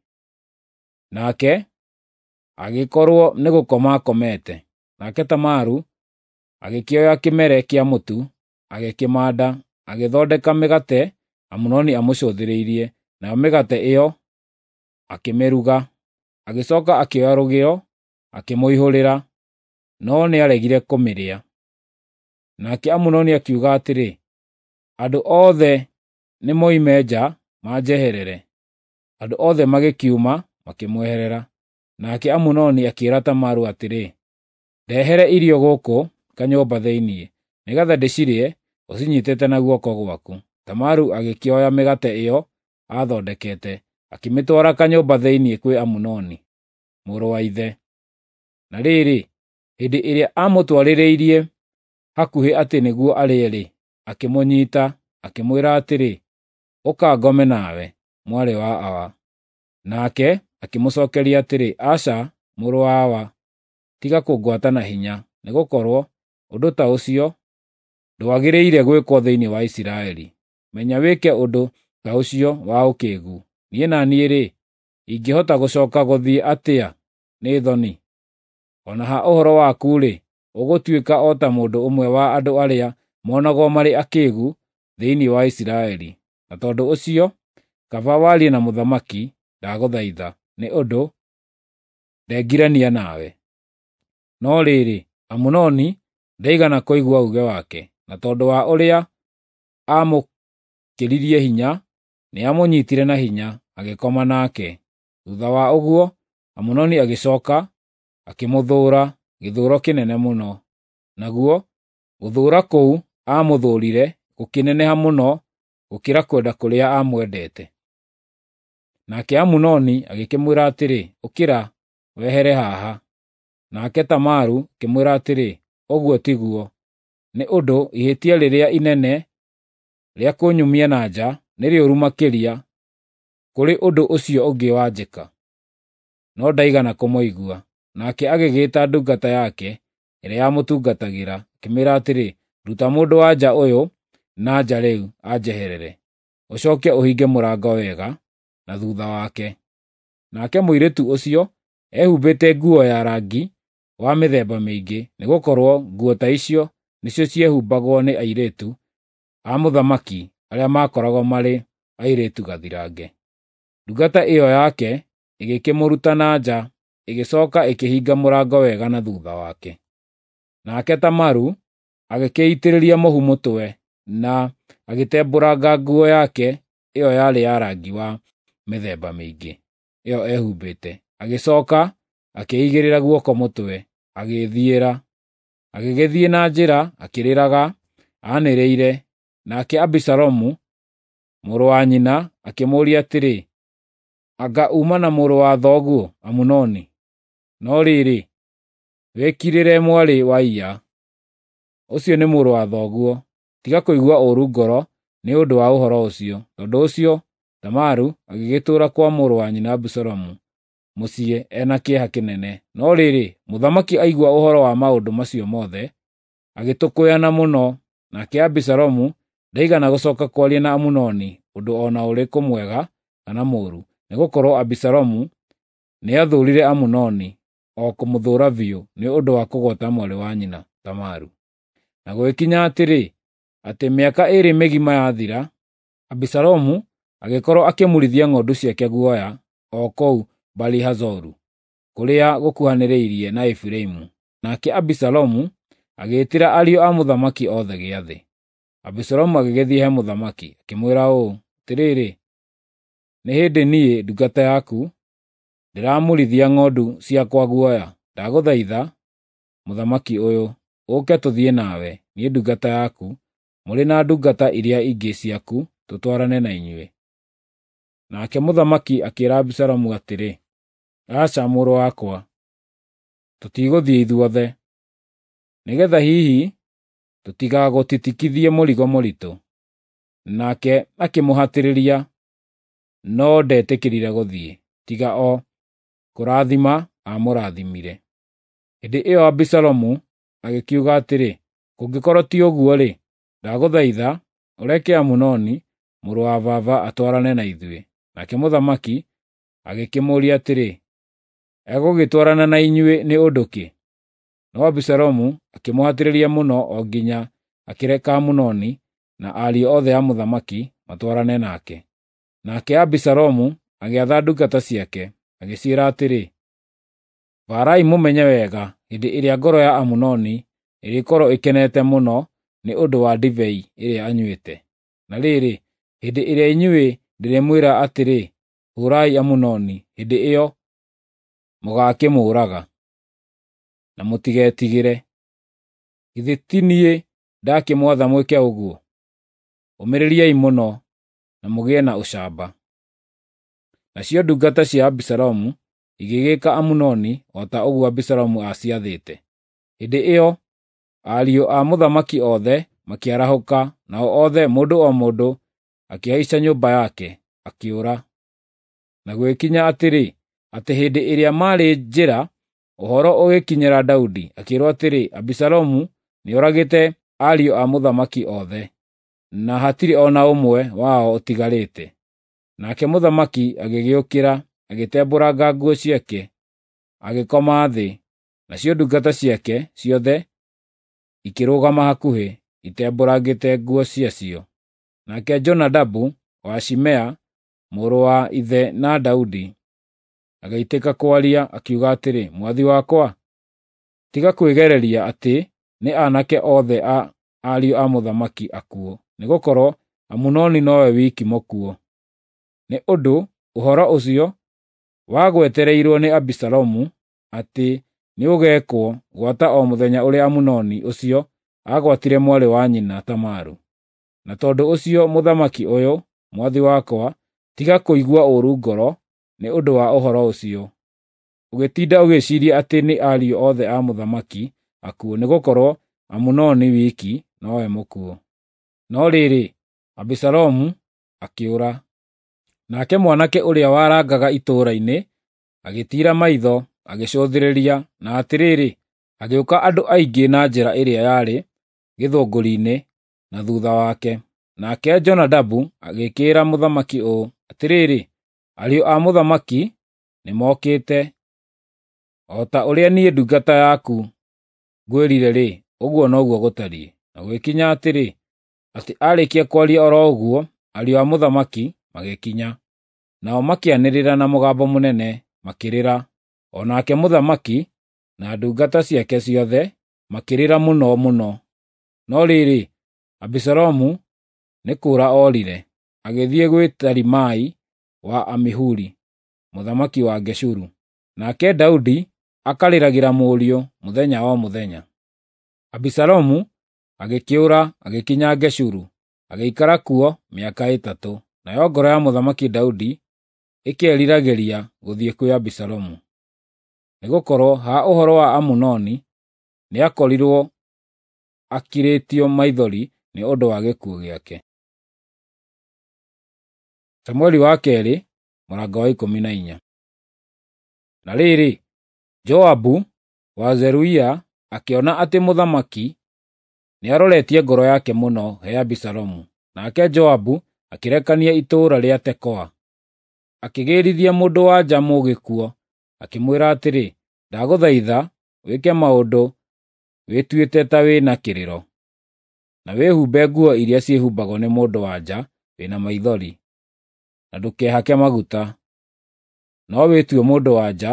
nake agĩkorwo nĩ gũkoma akomete. Nake Tamaru agĩkĩoya kĩmere kĩa mũtu, agĩkĩmanda, agĩthondeka mĩgate Amunoni amũcũthĩrĩirie, nayo mĩgate ĩyo akĩmĩruga. Agĩcooka akĩoya rũgĩo akĩmũihũrĩra, no nĩaregire kũmĩrĩa. Nake Amunoni akiuga atĩrĩ, andũ othe nĩ moime nja manjeherere. Andũ othe magĩkiuma makĩmweherera. Nake Amunoni akĩĩra Tamaru atĩrĩ, ndehere irio gũkũ kanyũmba thĩiniĩ, nĩgeetha ndĩcirĩe ũcinyiitĩte na guoko gwaku. Tamaru agĩkĩoya mĩgate ĩyo aathondekete, akĩmĩtwara kanyũmba thĩiniĩ kwĩ Amunoni, mũrũ wa ithe. Na rĩrĩ, hĩndĩ ĩrĩa aamũtwarĩrĩirie hakuhĩ atĩ nĩguo arĩe-rĩ, akĩmũnyiita, akĩmwĩra atĩrĩ, ũka ngome nawe, mwarĩ wa awa. Nake akĩmũcookeria atĩrĩ, aca, mũrũ wa awa, tiga kũngwata na hinya, nĩgũkorwo ũndũ ta ũcio ndwagĩrĩire gwĩkwo thĩinĩ wa Isiraeli. Menya wĩke ũndũ ta ũcio wa ũkĩĩgu. Niĩ na niĩ-rĩ, ingĩhota gũcooka gũthiĩ atĩa? Nĩ thoni. O na ha ũhoro waku-rĩ, ũgũtuĩka o ta mũndũ ũmwe wa andũ arĩa monagwo marĩ akĩĩgu thĩinĩ wa Isiraeli. Na tondũ ũcio, kaba warie na mũthamaki, ndagũthaitha, nĩ ũndũ ndengirania nawe. No rĩrĩ, Amunoni ndaigana kũigua uuge wake, na tondũ wa ũrĩa aamũkĩririe hinya, nĩamũnyiitire na hinya, agĩkoma nake. Thuutha wa ũguo, Amunoni agĩcooka akĩmũthũũra gĩthũũro kĩnene mũno. Naguo gũthũũra kũu aamũthũũrire gũkĩneneha mũno gũkĩra kwenda kũrĩa aamwendete. Nake Amunoni agĩkĩmwĩra atĩrĩ, ũkĩra, wehere haha. Nake Tamaru akĩmwĩra atĩrĩ, ũguo tiguo, nĩ ũndũ ihĩtia rĩrĩa inene rĩa kũnyumia na nja nĩ rĩũru makĩria kũrĩ ũndũ ũcio ũngĩ wanjĩka. No ndaigana kũmũigua. Nake agĩgĩĩta ndungata yake ĩrĩa yamũtungatagĩra, akĩmĩĩra atĩrĩ, ruta mũndũ-wa-nja ũyũ na nja rĩu anjeherere, ũcooke ũhinge mũrango wega na thuutha wake. Nake mũirĩtu ũcio ehumbĩte nguo ya rangi wa mĩthemba mĩingĩ, nĩgũkorwo nguo ta icio nĩcio ciehumbagwo nĩ airĩtu a mũthamaki arĩa makoragwo marĩ airĩtu gathirange. Ndungata ĩyo yake ĩgĩkĩmũruta na nja, ĩgĩcooka ĩkĩhinga mũrango wega na thuutha wake. Nake Tamaru agĩkĩitĩrĩria mũhu mũtwe na agĩtembũranga nguo yake ĩyo yarĩ ya rangi wa mĩthemba mĩingĩ ĩyo ehumbĩte, agĩcooka akĩigĩrĩra guoko mũtwe, agĩĩthiĩra. Agĩgĩthiĩ na njĩra akĩrĩraga, aanĩrĩire. Nake Abisalomu, mũrũ wa nyina, akĩmũũria atĩrĩ, anga uuma na mũrũ wa thoguo Amunoni? No rĩrĩ, wĩkirĩre mwarĩ wa iya. Ũcio nĩ mũrũ wa thoguo. Tiga kũigua ũũru ngoro nĩ ũndũ wa ũhoro ũcio. Tondũ ũcio, Tamaru agĩgĩtũũra kwa mũrũ wa nyina Abisalomu mũciĩ ena kĩeha kĩnene. No rĩrĩ, mũthamaki aigua ũhoro wa maũndũ macio mothe, agĩtũkũyana mũno. Nake Abisalomu ndaigana gũcooka kwaria na Amunoni ũndũ o na ũrĩkũ mwega kana mũũru, nĩgũkorwo Abisalomu nĩathũũrire Amunoni, o kũmũthũũra biũ nĩ ũndũ wa kũgwata mwarĩ wa nyina Tamaru. Na gũgĩkinya atĩrĩ, atĩ mĩaka ĩĩrĩ mĩgima yathira, Abisalomu agĩkorwo akĩmurithia ng'ondu ciake guoya o kũu Bali-Hazoru, kũrĩa gũkuhanĩrĩirie na Efiraimu. Nake Abisalomu agĩĩtĩra ariũ a mũthamaki othe gĩathĩ. Abisalomu agĩgĩthiĩ he mũthamaki, akĩmwĩra ũũ, atĩrĩrĩ, nĩ hĩndĩ niĩ ndungata yaku ndĩramurithia ng'ondu ciakwa guoya. Ndagũthaitha, mũthamaki ũyũ, ũke tũthiĩ nawe, niĩ ndungata yaku, mũrĩ na ndungata iria ingĩ ciaku, tũtwarane na inyuĩ. Nake mũthamaki akĩĩra Abisalomu atĩrĩ, aca, mũrũ wakwa, tũtigũthiĩ ithuothe, nĩgeetha hihi tũtigagũtitikithie mũrigo mũritũ. Nake akĩmũhatĩrĩria, no ndetĩkĩrire gũthiĩ, tiga o kũrathima aamũrathimire. Hĩndĩ ĩyo Abisalomu agĩkiuga atĩrĩ, kũngĩkorwo ti ũguo-rĩ, ndagũthaitha ũreke Amunoni, mũrũ wa baba, atwarane na ithuĩ. Nake mũthamaki agĩkĩmũũria atĩrĩ, egũgĩtwarana na inyuĩ nĩ ũndũ kĩ? No Abisalomu akĩmũhatĩrĩria mũno o nginya akĩreka Amunoni na ariũ othe a mũthamaki matwarane nake. Nake Abisalomu agĩatha ndungata ciake, agĩciĩra atĩrĩ, barai mũmenye wega hĩndĩ ĩrĩa ngoro ya Amunoni ĩrĩkorwo ĩkenete mũno nĩ ũndũ wa ndibei ĩrĩa anyuĩte. Na rĩrĩ, hĩndĩ ĩrĩa inyuĩ ndĩrĩmwĩra atĩrĩ, hũũrai Amunoni, hĩndĩ ĩyo mũgakĩmũũraga, na mũtigetigĩre. Githĩ ti niĩ ndakĩmwatha mwĩke ũguo? Ũmĩrĩriai mũno na mũgĩe na ũcamba. Nacio ndungata cia Abisalomu igĩgĩka Amunoni o ta ũguo Abisalomu aaciathĩte. Hĩndĩ ĩyo ariũ a mũthamaki othe makĩarahũka, nao othe mũndũ o mũndũ akĩhaica nyũmba yake, akĩũra. Na gwĩkinya atĩrĩ, atĩ hĩndĩ ĩrĩa maarĩ njĩra, ũhoro ũgĩkinyĩra Daudi, akĩĩrwo atĩrĩ, Abisalomu nĩoragĩte ariũ a mũthamaki othe, na hatirĩ o na ũmwe wao ũtigarĩte. Nake mũthamaki agĩgĩũkĩra, agĩtembũranga nguo ciake, agĩkoma thĩ, nacio ndungata ciake ciothe ikĩrũgama hakuhĩ, itembũrangĩte nguo ciacio. Nake Jonadabu wa Shimea, mũrũ wa ithe na Daudi, agĩitĩka kwaria, akiuga atĩrĩ, mwathi wakwa, tiga kwĩgereria atĩ nĩ aanake othe a ariũ a mũthamaki akuũ, nĩgũkorwo Amunoni nowe wiki mũkuũ. Nĩ ũndũ ũhoro ũcio wagwetereirwo nĩ Abisalomu atĩ nĩũgekwo gwata o mũthenya ũrĩa Amunoni ũcio aagwatire mwarĩ wa nyina Tamaru. Na tondũ ũcio mũthamaki ũyũ, mwathi wakwa, tiga kũigua ũũru ngoro nĩ ũndũ wa ũhoro ũcio, ũgĩtinda ũgĩciiria atĩ nĩ ariũ othe a mũthamaki akuũ, nĩgũkorwo Amunoni wiki nowe mũkuũ. No rĩrĩ, Abisalomu akĩũra. Nake mwanake ũrĩa warangaga itũũra-inĩ agĩtiira maitho, agĩcũthĩrĩria, na atĩrĩrĩ, agĩũka andũ aingĩ na njĩra ĩrĩa yarĩ gĩthũngũri-inĩ na thuutha wake. Nake Jonadabu agĩkĩĩra mũthamaki ũũ, atĩrĩrĩ, ariũ a mũthamaki nĩmokĩte. O ta ũrĩa niĩ ndungata yaku ngwĩrire-rĩ, ũguo noguo gũtariĩ. Na gwĩkinya atĩrĩ, atĩ aarĩkia kwaria oro ũguo, ariũ a mũthamaki magĩkinya. Nao makĩanĩrĩra na mũgambo mũnene, makĩrĩra, o nake mũthamaki na ndungata ciake ciothe makĩrĩra mũno mũno. No rĩrĩ, Abisalomu nĩ kũũra orire, agĩthiĩ gwĩ Talimai wa Amihuri, mũthamaki wa Geshuru. Nake Daudi akarĩragĩra mũriũ mũthenya o mũthenya. Abisalomu agĩkĩũra, agĩkinya Geshuru, agĩikara kuo mĩaka 3. Nayo ngoro ya mũthamaki Daudi ĩkĩeriragĩria gũthiĩ kwĩ Abisalomu, nĩgũkorwo ha ũhoro wa Amunoni nĩakorirwo akirĩtio maithori nĩ ũndũ wa gĩkuũ gĩake. Samũeli wa kerĩ, mũrango wa 14. Na rĩrĩ, Joabu wa Zeruia akĩona atĩ mũthamaki nĩaroretie ngoro yake mũno he Abisalomu. Nake Joabu akĩrekania itũũra rĩa Tekoa. Akĩgĩrithia mũndũ-wa-nja mũũgĩ kuo, akĩmwĩra atĩrĩ, ndagũthaitha wĩke maũndũ wĩtuĩte ta wĩna kĩrĩro, na wĩhumbe nguo iria ciĩhumbagwo nĩ mũndũ-wa-nja wĩna maithori, na ndũkehake maguta. No wĩtue mũndũ-wa-nja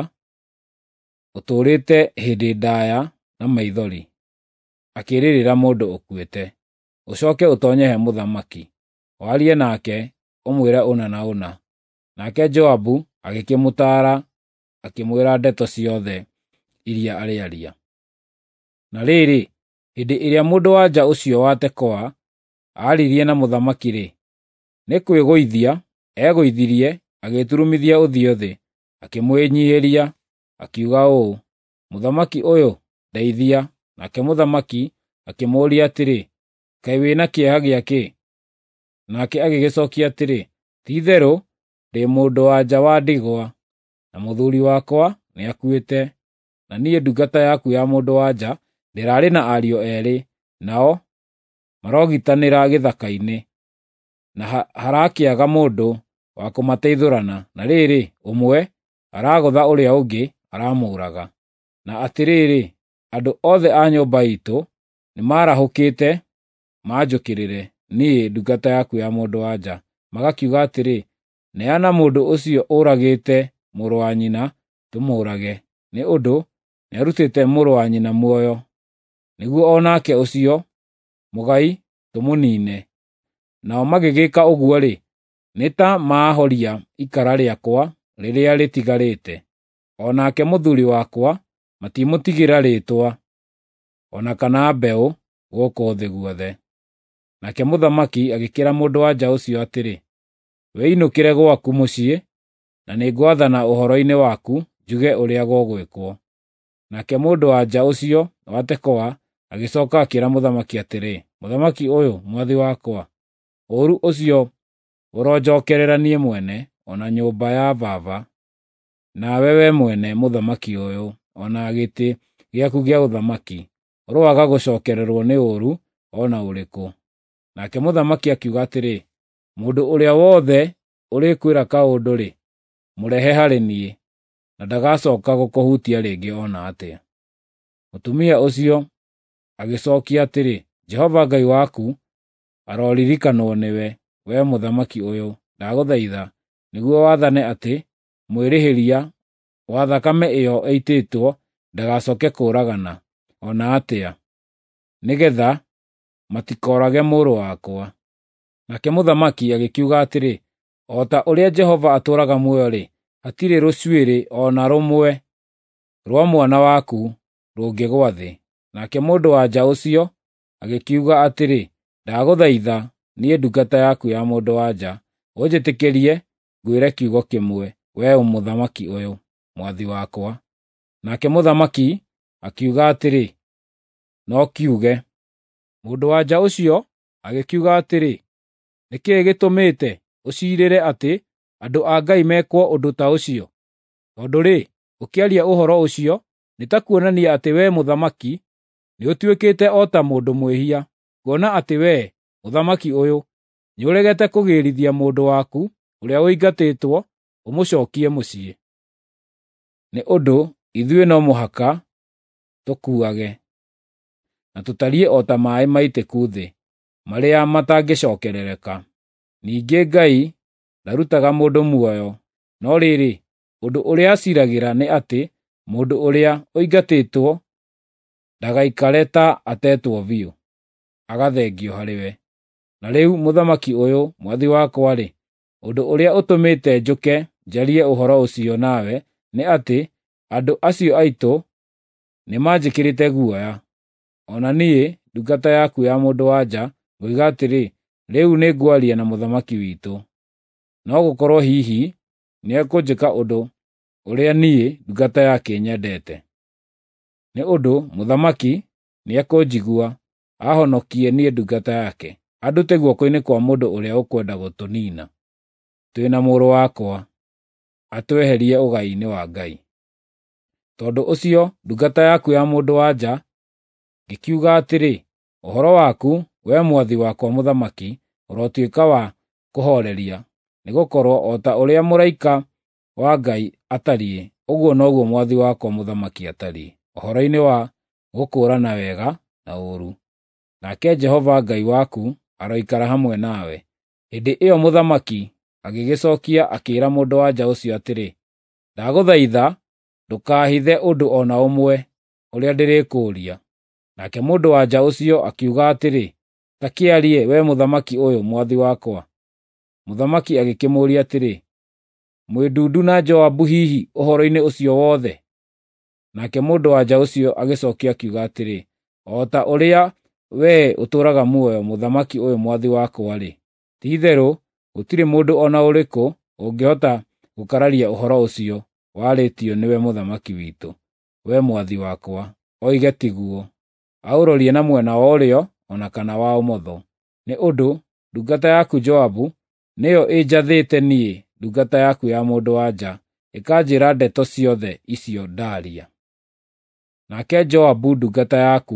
ũtũũrĩte hĩndĩ ndaaya na maithori, akĩrĩrĩra mũndũ ũkuĩte, ũcooke ũtoonye he mũthamaki, warie nake, ũmwĩre ũna na ũna. Nake Joabu agĩkĩmũtaara, akĩmwĩra ndeto ciothe iria arĩaria. Na rĩrĩ, hĩndĩ ĩrĩa mũndũ-wa-nja ũcio wa Tekoa aaririe na mũthamaki-rĩ, nĩ kwĩgũithia egũithirie, agĩturumithia ũthiũ thĩ, akĩmwĩnyiihĩria, akiuga ũũ, mũthamaki ũyũ, ndeithia. Nake mũthamaki akĩmũũria atĩrĩ, kaĩ wĩna kĩeha gĩa kĩ? Nake agĩgĩcookia atĩrĩ, ti-itherũ ndĩ mũndũ-wa-nja wa ndigwa, na mũthuuri wakwa nĩakuĩte, na niĩ ndungata yaku ya mũndũ-wa-nja ndĩrarĩ na ariũ eerĩ, nao marogitanĩra gĩthaka-inĩ, na harakĩaga mũndũ wa kũmateithũrana, na rĩrĩ, ũmwe aragũtha ũrĩa ũngĩ aramũũraga. Na atĩrĩrĩ, andũ othe a nyũmba iitũ nĩmarahũkĩte manjũkĩrĩre niĩ ndungata yaku ya mũndũ-wa-nja, magakiuga atĩrĩ, neana mũndũ ũcio ũragĩte mũrũ wa nyina tũmũũrage, nĩ ũndũ nĩarutĩte mũrũ wa nyina muoyo, nĩguo o nake ũcio mũgai tũmũniine. Nao magĩgĩka ũguo-rĩ, nĩ ta maahoria ikara rĩakwa rĩrĩa rĩtigarĩte, o nake mũthuuri wakwa matimũtigĩra rĩĩtwa, ona kana mbeũ gũkũ thĩ guothe. Nake mũthamaki agĩkĩra mũndũ-wa-nja ũcio atĩrĩ, wĩinũkĩre gwaku mũciĩ, na nĩngwathana ũhoro-inĩ waku njuge ũrĩa gũgwĩkwo. Nake mũndũ-wa-nja ũcio wa Tekoa agĩcooka akĩĩra mũthamaki atĩrĩ, mũthamaki ũyũ, mwathi wakwa, ũũru ũcio ũronjokerera niĩ mwene, o na nyũmba ya baba, nawe we mwene mũthamaki ũyũ, o na gĩtĩ gĩaku gĩa ũthamaki, ũroaga gũcookererwo nĩ ũũru o na ũrĩkũ. Nake mũthamaki akiuga atĩrĩ, mũndũ ũrĩa wothe ũrĩkwĩra kaũndũ-rĩ, mũrehe harĩ niĩ, na ndagacooka gũkũhutia rĩngĩ o na atĩa. Mũtumia ũcio agĩcookia atĩrĩ, Jehova Ngai waku aroririkanwo nĩwe, wee mũthamaki ũyũ, ndagũthaitha nĩguo wathane atĩ mwĩrĩhĩria wa thakame ĩyo ĩitĩtwo ndagacooke kũũragana o na atĩa, nĩgeetha matikoorage mũrũ wakwa. Nake mũthamaki agĩkiuga atĩrĩ, o ta ũrĩa Jehova atũũraga muoyo-rĩ, hatirĩ rũcuĩrĩ o na rũmwe rwa mwana waku rũngĩgwa thĩ. Nake mũndũ-wa-nja ũcio agĩkiuga atĩrĩ, ndagũthaitha niĩ ndungata yaku ya mũndũ-wa-nja, ũnjĩtĩkĩrie ngwĩre kiugo kĩmwe, wee mũthamaki ũyũ, mwathi wakwa. Nake mũthamaki akiuga atĩrĩ, no kiuge. Mũndũ-wa-nja ũcio agĩkiuga atĩrĩ, nĩ kĩĩ gĩtũmĩte ũciirĩre atĩ andũ a Ngai mekwo ũndũ ta ũcio? Tondũ-rĩ, ũkĩaria ũhoro ũcio, nĩ ta kuonania atĩ wee mũthamaki nĩũtuĩkĩte o ta mũndũ mwĩhia, kuona atĩ wee, mũthamaki ũyũ, nĩũregete kũgĩĩrithia mũndũ waku ũrĩa ũingatĩtwo ũmũcookie mũciĩ. Nĩ ũndũ ithuĩ no mũhaka tũkuage, na tũtariĩ o ta maaĩ maitĩku thĩ, marĩa matangĩcookerereka. Ningĩ Ngai ndarutaga mũndũ muoyo, no rĩrĩ, ũndũ ũrĩa aciiragĩra nĩ atĩ mũndũ ũrĩa ũingatĩtwo ndagaikare ta atetwo biũ, agathengio harĩwe. Na rĩu mũthamaki ũyũ, mwathi wakwa-rĩ, ũndũ ũrĩa ũtũmĩte njũke njarie ũhoro ũcio nawe nĩ atĩ andũ acio aitũ nĩmanjĩkĩrĩte guoya. O na niĩ, ndungata yaku ya mũndũ-wa-nja, ngoiga atĩrĩ, rĩu nĩngwaria na mũthamaki witũ. No gũkorwo hihi nĩekũnjĩka ũndũ ũrĩa niĩ, ndungata yake, nyendete. Nĩ ũndũ mũthamaki nĩekũnjigua, ahonokie niĩ ndungata yake, andute guoko-inĩ kwa mũndũ ũrĩa ũkwenda gũtũniina, twĩ na mũrũ wakwa, atweherie ũgai-inĩ wa Ngai. Tondũ ũcio, ndungata yaku ya mũndũ-wa-nja ngĩkiuga atĩrĩ, ũhoro waku, wee mwathi wakwa mũthamaki, ũrotuĩka wa kũhooreria, nĩgũkorwo o ta ũrĩa mũraika wa Ngai atariĩ, ũguo noguo mwathi wakwa mũthamaki atariĩ, ũhoro-inĩ wa gũkũũrana wega na ũũru. Nake Jehova Ngai waku aroikara hamwe nawe. Hĩndĩ ĩyo mũthamaki agĩgĩcookia akĩĩra mũndũ-wa-nja ũcio atĩrĩ, ndagũthaitha ndũkaahithe ũndũ o na ũmwe ũrĩa ndĩrĩkũũria. Nake mũndũ-wa-nja ũcio akiuga atĩrĩ, ta kĩarie, wee mũthamaki ũyũ, mwathi wakwa. Mũthamaki agĩkĩmũũria atĩrĩ, mwĩndundu na Joabu hihi ũhoro-inĩ ũcio wothe? Nake mũndũ-wa-nja ũcio agĩcookia akiuga atĩrĩ, o ta ũrĩa wee ũtũũraga muoyo, mũthamaki ũyũ, mwathi wakwa-rĩ, ti-itherũ gũtirĩ mũndũ o na ũrĩkũ ũngĩhota gũkararia ũhoro ũcio warĩtio nĩwe mũthamaki witũ, wee mwathi wakwa, oige tiguo, aũrorie na mwena wa ũrĩo o na kana wa ũmotho. Nĩ ũndũ ndungata yaku Joabu nĩyo ĩnjathĩte niĩ, ndungata yaku ya mũndũ-wa-nja, ĩkanjĩĩra ndeto ciothe icio ndaaria. Nake Joabu ndungata yaku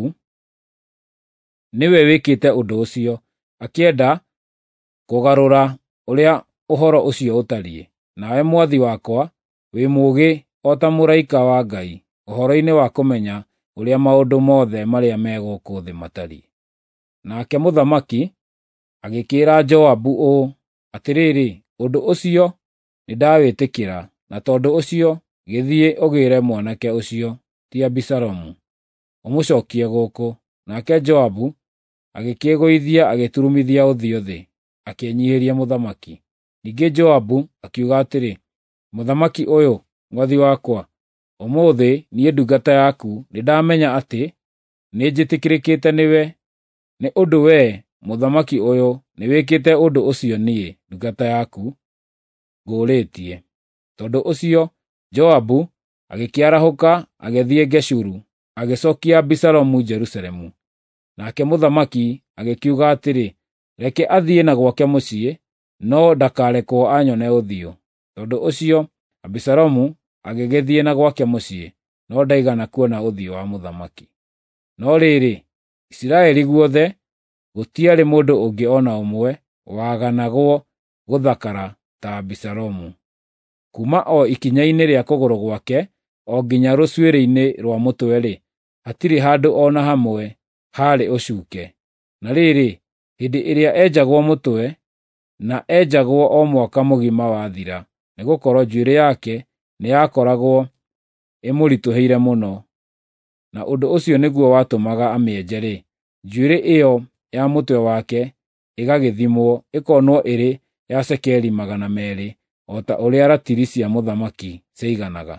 nĩwe wĩkĩte ũndũ ũcio, akĩenda kũgarũra ũrĩa ũhoro ũcio ũtariĩ. Nawe mwathi wakwa, wĩ mũũgĩ o ta mũraika wa Ngai, ũhoro-inĩ wa kũmenya ũrĩa maũndũ mothe marĩa me gũkũ thĩ matariĩ. Nake mũthamaki agĩkĩĩra Joabu ũũ, atĩrĩrĩ, ũndũ ũcio nĩndawĩtĩkĩra, na tondũ ũcio gĩthiĩ ũgĩĩre mwanake ũcio, ti Abisalomu, ũmũcookie gũkũ. Nake Joabu agĩkĩĩgũithia, agĩturumithia ũthiũ thĩ, akĩĩnyiihĩria mũthamaki. Ningĩ Joabu akiuga atĩrĩ, mũthamaki ũyũ, mwathi wakwa, ũmũthĩ niĩ ndungata yaku nĩndamenya atĩ nĩnjĩtĩkĩrĩkĩte nĩwe, nĩ ũndũ wee, mũthamaki ũyũ, nĩwĩkĩte ũndũ ũcio niĩ, ndungata yaku, ngũũrĩtie. Tondũ ũcio Joabu agĩkĩarahũka agĩthiĩ Geshuru, agĩcookia Abisalomu Jerusalemu. Nake mũthamaki agĩkiuga atĩrĩ, reke athiĩ na gwake mũciĩ, no ndakarekwo anyone ũthiũ. Tondũ ũcio Abisalomu agĩgĩthiĩ na gwake mũciĩ, no ndaigana kuona ũthiũ wa mũthamaki. No rĩrĩ, Isiraeli guothe gũtiarĩ mũndũ ũngĩ ona ũmwe waganagwo gũthakara ta Abisalomu. Kuma o ikinya-inĩ rĩa kũgũrũ gwake o nginya rũcuĩrĩ-inĩ rwa mũtwe-rĩ, hatirĩ handũ ona hamwe harĩ ũcuuke. Na rĩrĩ, hĩndĩ ĩrĩa enjagwo mũtwe, na enjagwo o mwaka mũgima wathira, nĩgũkorwo njuĩrĩ yake nĩyakoragwo ĩmũritũhĩire mũno. Na ũndũ ũcio nĩguo watũmaga amĩenje-rĩ, njuĩrĩ ĩyo ya mũtwe wake ĩgagĩthimwo ĩkonwo ĩrĩ ya cekeri 200, o ta ũrĩa ratiri cia mũthamaki ciaiganaga.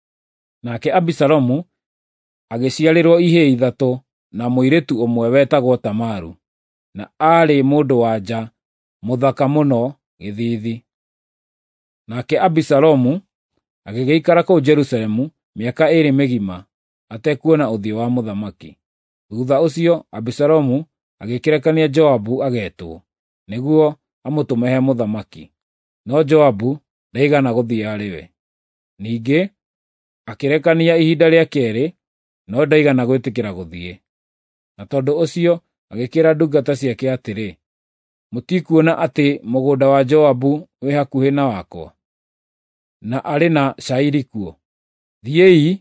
Nake Abisalomu agĩciarĩrwo ihĩĩ 3 na mũirĩtu ũmwe wetagwo Tamaru, na aarĩ mũndũ-wa-nja mũthaka mũno gĩthiithi. Nake Abisalomu agĩgĩikara kũu Jerusalemu mĩaka 2 mĩgima atekuona ũthiũ wa mũthamaki. Thutha ũcio Abisalomu agĩkĩrekania Joabu agetwo, nĩguo amũtũme he mũthamaki, no Joabu ndaigana gũthiĩ arĩ we. Ningĩ akĩrekania ihinda rĩa kerĩ, no ndaigana gwĩtĩkĩra gũthiĩ. Na tondũ ũcio agĩkĩra ndungata ciake atĩrĩ, mũtikuona atĩ mũgũnda wa Joabu wĩ hakuhĩ na wakwa, na arĩ na cairi kuo? Thiĩi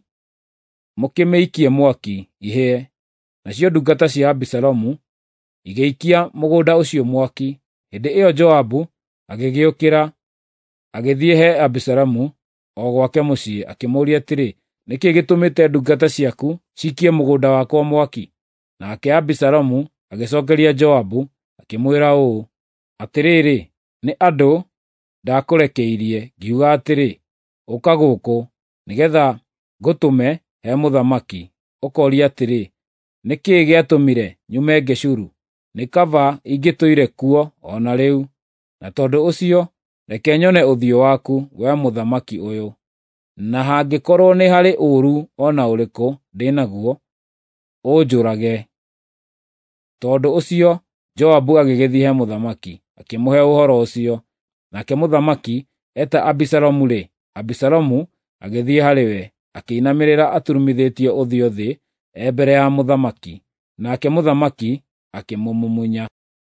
mũkĩmĩikie mwaki ihĩe. Nacio ndungata cia Abisalomu igĩikia mũgũnda ũcio mwaki. Hĩndĩ ĩyo Joabu agĩgĩũkĩra agĩthiĩ he Abisalomu o gwake mũciĩ, akĩmũũria atĩrĩ, nĩkĩ gĩtũmĩte ndungata ciaku ciikie mũgũnda wakwa mwaki? Nake Abisalomu agĩcookeria Joabu akĩmwĩra ũũ, atĩrĩrĩ, nĩ andũ ndakũrekeirie ngiuga atĩrĩ, ũka gũkũ nĩgetha ngũtũme he mũthamaki, ũkooria atĩrĩ, nĩkĩ gĩatũmire nyume Geshuru? Nĩ kaba ingĩtũire kuo o na rĩu. Na tondũ ũcio reke nyone ũthiũ waku, wee mũthamaki ũyũ, na hangĩkorwo nĩ harĩ ũũru o na ũrĩkũ ndĩ naguo, ũnjũrage. Tondũ ũcio Joabu agĩgĩthiĩ he mũthamaki, akĩmũhe ũhoro ũcio. Nake mũthamaki eta Abisalomu-rĩ, Abisalomu agĩthiĩ harĩ we, akĩinamĩrĩra aturumithĩtie ũthiũ thĩ mbere ya mũthamaki, nake mũthamaki akĩmũmumunya.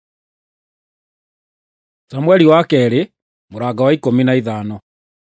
Samũeli wa kerĩ, mũrango wa 15.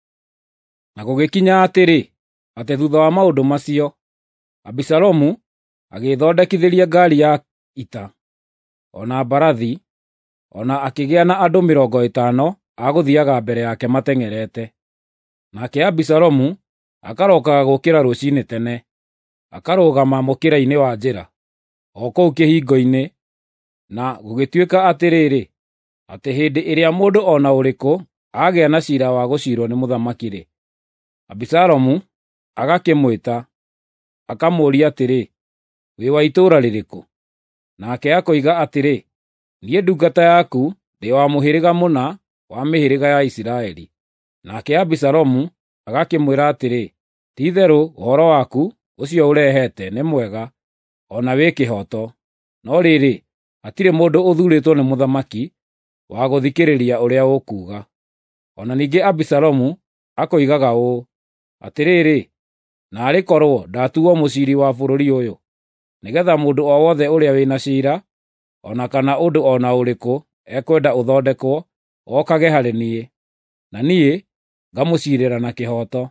Na gũgĩkinya atĩrĩ, atĩ thutha wa maũndũ macio, Abisalomu agĩĩthondekithĩria ngaari ya ita, o na mbarathi, o na akĩgĩa na andũ 50 a gũthiiaga mbere yake mateng'erete. Nake Abisalomu akarokaga gũkĩra rũciinĩ tene, akarũgama mũkĩra-inĩ wa njĩra, o kũu kĩhingo-inĩ. Na gũgĩtuĩka atĩrĩrĩ, atĩ hĩndĩ ĩrĩa mũndũ o na ũrĩkũ agĩa na ciira wa gũciirwo nĩ mũthamaki-rĩ, Abisalomu agakĩmwĩta, akamũũria atĩrĩ, wĩ wa itũũra rĩrĩkũ? Nake akoiga atĩrĩ, niĩ ndungata yaku ndĩ wa mũhĩrĩga mũna wa mĩhĩrĩga ya Isiraeli. Nake Abisalomu agakĩmwĩra atĩrĩ, ti-itherũ ũhoro waku ũcio ũrehete nĩ mwega, o na wĩ kĩhooto, no rĩrĩ, hatirĩ mũndũ ũthuurĩtwo nĩ mũthamaki wa gũthikĩrĩria ũrĩa ũkuuga. O na ningĩ Abisalomu akoigaga ũũ, atĩrĩrĩ, naarĩ korwo ndatuuo mũciiri wa bũrũri ũyũ, nĩgeetha mũndũ o wothe ũrĩa wĩ na ciira, o na kana ũndũ o na ũrĩkũ ekwenda ũthondekwo, okage harĩ niĩ, na niĩ ngamũciirĩra na kĩhooto.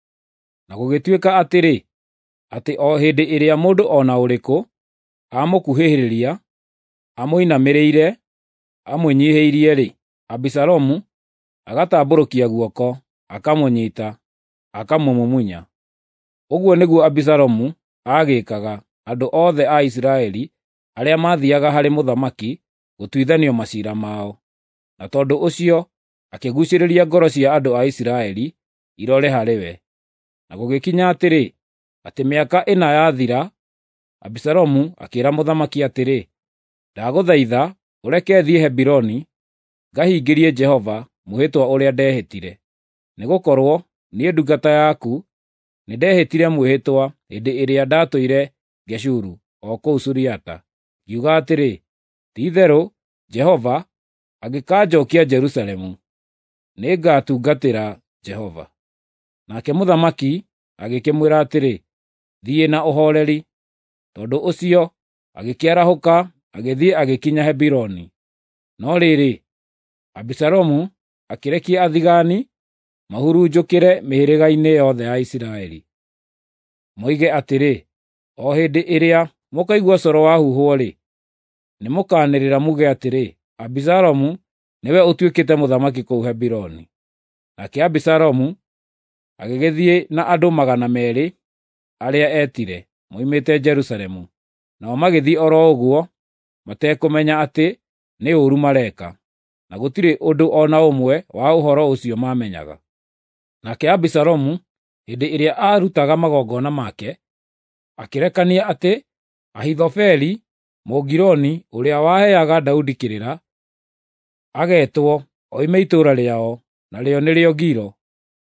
Na gũgĩtuĩka atĩrĩ, atĩ o hĩndĩ ĩrĩa mũndũ o na ũrĩkũ amũkuhĩrĩria, amũinamĩrĩire, amũnyiihĩirie-rĩ, Abisalomu agatambũrũkia guoko, akamũnyiita, akamũmumunya. Ũguo nĩguo Abisalomu aagĩĩkaga andũ othe a Isiraeli arĩa maathiiaga harĩ mũthamaki gũtuithanio maciira mao. Na tondũ ũcio akĩguucĩrĩria ngoro cia andũ a Isiraeli irore harĩ we. Na gũgĩkinya atĩrĩ, atĩ mĩaka 4 yathira, Abisalomu akĩĩra mũthamaki atĩrĩ, ndagũthaitha ũreke thiĩ Hebironi, ngahingĩrie Jehova mwĩhĩtwa ũrĩa ndehĩtire. Nĩgũkorwo niĩ ndungata yaku nĩndehĩtire mwĩhĩtwa hĩndĩ ĩrĩa ndatũire Geshuru o kũu Suriata. ngiuga atĩrĩ, ti-itherũ Jehova angĩkanjookia Jerusalemu, nĩngatungatĩra Jehova. Nake mũthamaki agĩkĩmwĩra atĩrĩ, thiĩ na ũhooreri. Tondũ ũcio agĩkĩarahũka agĩthiĩ agĩkinya Hebironi. No rĩrĩ, Abisalomu akĩrekia athigaani mahurunjũkĩre mĩhĩrĩga-inĩ yothe ya Isiraeli. Moige atĩrĩ, o hĩndĩ ĩrĩa mũkaigua coro wahuhwo-rĩ, nĩmũkanĩrĩra muge atĩrĩ, Abisalomu nĩwe ũtuĩkĩte mũthamaki kũu Hebironi. Nake Abisalomu agĩgĩthiĩ na andũ 200 arĩa etire moimĩte Jerusalemu, nao magĩthiĩ oro ũguo, matekũmenya atĩ nĩ ũũru mareka, na gũtirĩ ũndũ o na ũmwe wa ũhoro ũcio maamenyaga. Nake Abisalomu, hĩndĩ ĩrĩa aarutaga magongona make, akĩrekania atĩ Ahithofeli Mũgiloni, ũrĩa waheaga Daudi kĩrĩra, ageetwo oime itũũra rĩao, na rĩo nĩrĩo Gilo.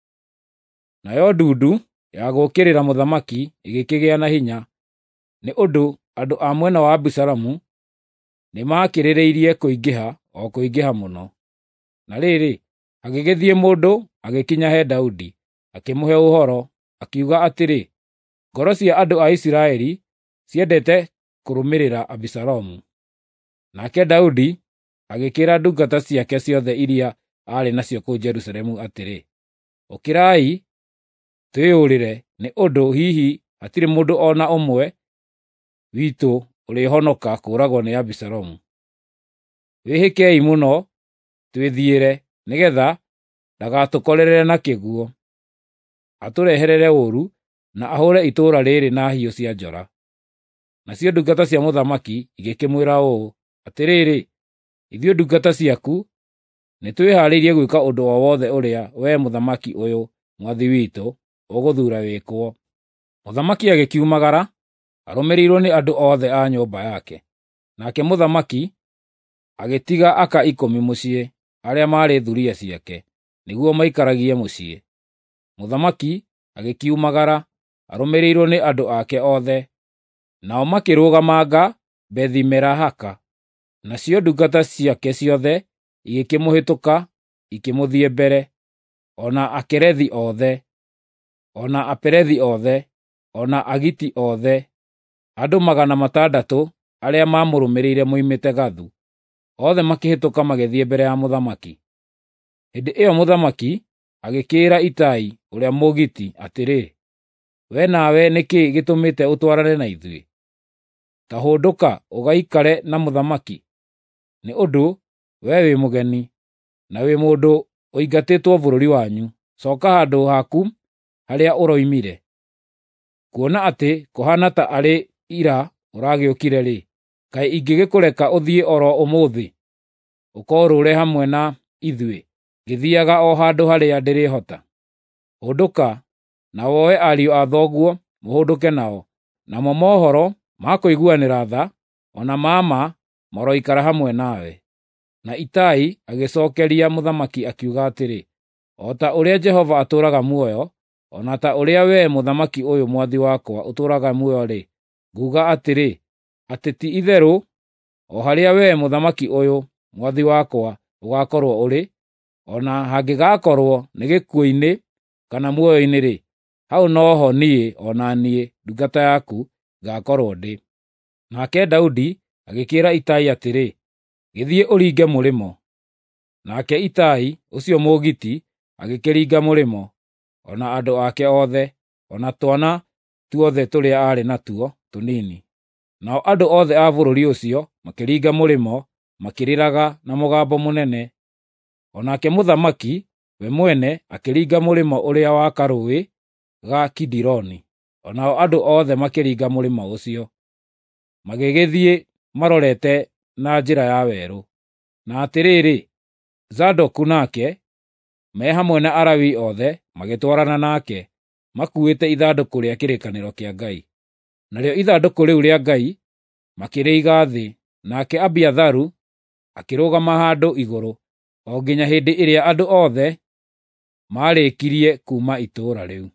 Nayo ndundu ya gũũkĩrĩra mũthamaki ĩgĩkĩgĩa na hinya, nĩ ũndũ andũ a mwena wa Abisalomu nĩmakĩrĩrĩirie kũingĩha o kũingĩha mũno. Na rĩrĩ, hagĩgĩthiĩ mũndũ agĩkinya he Daudi, akĩmũhe ũhoro, akiuga atĩrĩ, ngoro cia andũ a Isiraeli ciendete kũrũmĩrĩra Abisalomu. Nake Daudi agĩkĩra ndungata ciake ciothe iria aarĩ nacio kũu Jerusalemu atĩrĩ, ũkĩrai twĩyũrĩre, nĩ ũndũ hihi hatirĩ mũndũ o na ũmwe witũ ũrĩhonoka kũũragwo nĩ Abisalomu. Wĩhĩkei mũno twĩthiĩre, nĩgeetha ndagatũkorerere na kĩguũ, atũreherere ũũru, na ahũũre itũũra rĩĩrĩ na hiũ cia njora. Nacio ndungata cia mũthamaki igĩkĩmwĩra ũũ, atĩrĩrĩ, ithuĩ ndungata ciaku nĩtwĩhaarĩirie gwĩka ũndũ o wothe ũrĩa wee mũthamaki ũyũ mwathi witũ ũgũthuura wĩkwo. Mũthamaki agĩkiumagara arũmĩrĩirwo nĩ andũ othe a nyũmba yake. Nake mũthamaki agĩtiga aka 10 mũciĩ, arĩa maarĩ thuriya ciake, nĩguo maikaragie mũciĩ. Mũthamaki agĩkiumagara arũmĩrĩirwo nĩ andũ ake othe, nao makĩrũgamanga Bethi-Merahaka. Nacio ndungata ciake ciothe igĩkĩmũhĩtũka ikĩmũthiĩ mbere, ona Akerethi othe, ona Apelethi othe, ona Agiti othe, andũ 600 arĩa maamũrũmĩrĩire moimĩte Gathu, othe makĩhĩtũka magĩthiĩ mbere ya mũthamaki. Hĩndĩ ĩyo mũthamaki agĩkĩĩra Itai ũrĩa Mũgiti atĩrĩ, we nawe nĩ kĩĩ gĩtũmĩte ũtwarane na ithuĩ? Ta hũndũka ũgaikare na mũthamaki, nĩ ũndũ we wĩ mũgeni, na wĩ mũndũ ũingatĩtwo bũrũri wanyu. Cooka handũ haku harĩa ũroimire. Kuona atĩ kũhaana ta arĩ ira ũragĩũkire-rĩ, kaĩ ingĩgĩkũreka ũthiĩ oro ũmũthĩ, ũkorũũre hamwe na ithuĩ, ngĩthiiaga o handũ harĩa ndĩrĩhota? Hũndũka na woe ariũ a thoguo mũhũndũke nao, namo mohoro ma kũiguanĩra tha, ona mama maroikara hamwe nawe. Na Itai agĩcookeria mũthamaki akiuga atĩrĩ, o ta ũrĩa Jehova atũũraga muoyo, o na ta ũrĩa wee mũthamaki ũyũ mwathi wakwa ũtũũraga muoyo-rĩ, nguuga atĩrĩ, atĩ ti-itherũ o harĩa wee mũthamaki ũyũ mwathi wakwa ũgaakorwo ũrĩ, o na hangĩgakorwo nĩ gĩkuũ-inĩ kana muoyo-inĩ-rĩ, hau no ho niĩ o na niĩ ndungata yaku ngaakorwo ndĩ. Nake Daudi agĩkĩĩra Itai atĩrĩ, gĩthiĩ ũringe mũrĩmo. Nake Itai ũcio Mũgiti agĩkĩringa mũrĩmo, o na andũ ake othe, o na twana tuothe tũrĩa aarĩ natuo tũnini. Nao andũ othe a bũrũri ũcio makĩringa mũrĩmo, makĩrĩraga na mũgambo mũnene. O nake mũthamaki we mwene akĩringa mũrĩmo ũrĩa wa karũũĩ ga Kidironi. O nao andũ othe makĩringa mũrĩmo ũcio, magĩgĩthiĩ marorete na njĩra ya werũ. Na atĩrĩrĩ, Zadoku nake, me hamwe na Alawii othe, magĩtwarana nake, makuuĩte ithandũkũ rĩa kĩrĩkanĩro kĩa Ngai. Narĩo ithandũkũ rĩu rĩa Ngai makĩrĩiga thĩ, nake Abiatharu akĩrũgama handũ igũrũ, o nginya hĩndĩ ĩrĩa andũ othe maarĩkirie kuuma itũũra rĩu.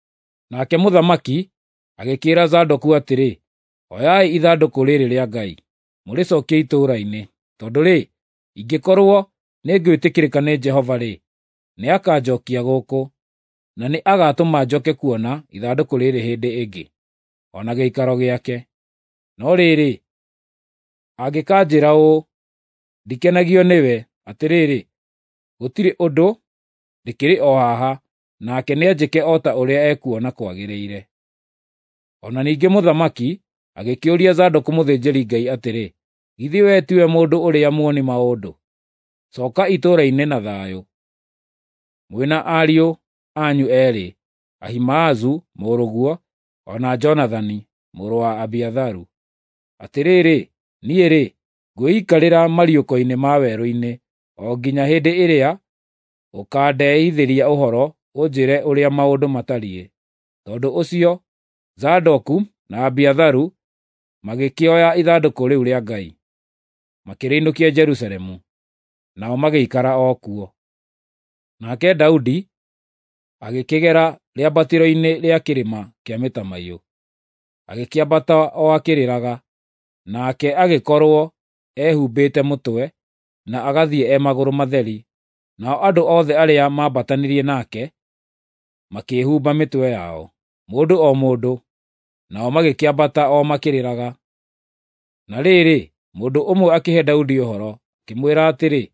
Nake mũthamaki agĩkĩĩra Zadoku atĩrĩ, oyai ithandũkũ rĩĩrĩ rĩa Ngai. mũrĩcokie itũũra-inĩ, tondũ-rĩ, ingĩkorwo nĩngwĩtĩkĩrĩka nĩ Jehova-rĩ, nĩakanjookia gũkũ, na nĩ agatũma njoke kuona ithandũkũ rĩrĩ hĩndĩ ĩngĩ, o na gĩikaro gĩake. No rĩrĩ, angĩkanjĩra ũũ, ndikenagio nĩwe, atĩrĩrĩ, gũtirĩ ũndũ, ndĩkĩrĩ o haha, nake nĩanjĩke o ta ũrĩa ekuona kwagĩrĩire. O na ningĩ mũthamaki agĩkĩũria Zadoku mũthĩnjĩri-Ngai atĩrĩ, githĩ wee tiwe mũndũ ũrĩa muoni-maũndũ? Cooka itũũra-inĩ na thayũ. Mwĩna ariũ anyu eerĩ, Ahimaazu mũrũguo, o na Jonathani mũrũ wa Abiatharu. Atĩrĩrĩ, niĩ-rĩ, ngwĩikarĩra mariũko-inĩ ma werũ-inĩ, o nginya hĩndĩ ĩrĩa ũkandeithĩria ũhoro ũnjĩre ũrĩa maũndũ matariĩ. Tondũ ũcio, Zadoku na Abiatharu magĩkĩoya ithandũkũ rĩu rĩa Ngai, makĩrĩinũkia Jerusalemu, nao magĩikara o kuo. Nake Daudi agĩkĩgera rĩambatĩro-inĩ rĩa kĩrĩma kĩa mĩtamaiyũ, agĩkĩambata o akĩrĩraga, nake agĩkorwo ehumbĩte mũtwe, na agathiĩ magũrũ matheri. Nao andũ othe arĩa maambatanirie nake makĩĩhumba mĩtwe yao, mũndũ o mũndũ, nao magĩkĩambata o makĩrĩraga. Na rĩrĩ, mũndũ ũmwe akĩhe Daudi ũhoro, akĩmwĩra atĩrĩ,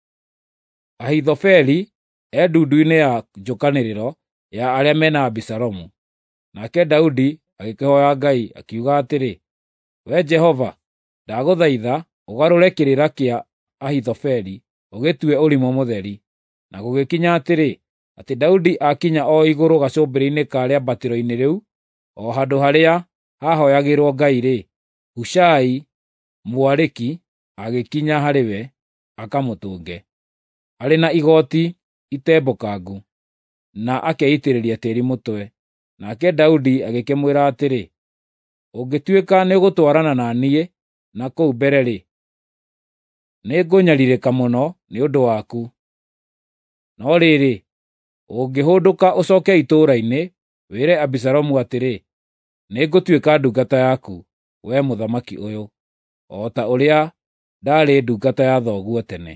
Ahithofeli ndundu-inĩ ya njũkanĩrĩro ya arĩa mena Abisalomu. Nake Daudi agĩkĩhooya Ngai, akiuga atĩrĩ, Wee Jehova, ndagũthaitha ũgarũre kĩrĩra kĩa Ahithofeli, ũgĩtue ũrimũ mũtheri. Na gũgĩkinya atĩrĩ, atĩ Daudi akinya o igũrũ gacũmbĩrĩ-inĩ ka rĩambatĩro-inĩ rĩu, o handũ harĩa hahooyagĩrwo Ngai-rĩ, Hushai Mũariki agĩkinya harĩ we akamũtũnge, arĩ na igooti itembũkangu, na akeitĩrĩria tĩĩri mũtwe. Nake Daudi agĩkĩmwĩra atĩrĩ, ũngĩtuĩka nĩũgũtwarana na niĩ na kũu mbere-rĩ, nĩngũnyariirĩka mũno nĩ ũndũ waku. No rĩrĩ, ũngĩhũndũka ũcooke itũũra-inĩ, wĩre Abisalomu atĩrĩ, nĩngũtuĩka ndungata yaku, wee mũthamaki ũyũ, o ta ũrĩa ndaarĩ ndungata ya thoguo tene.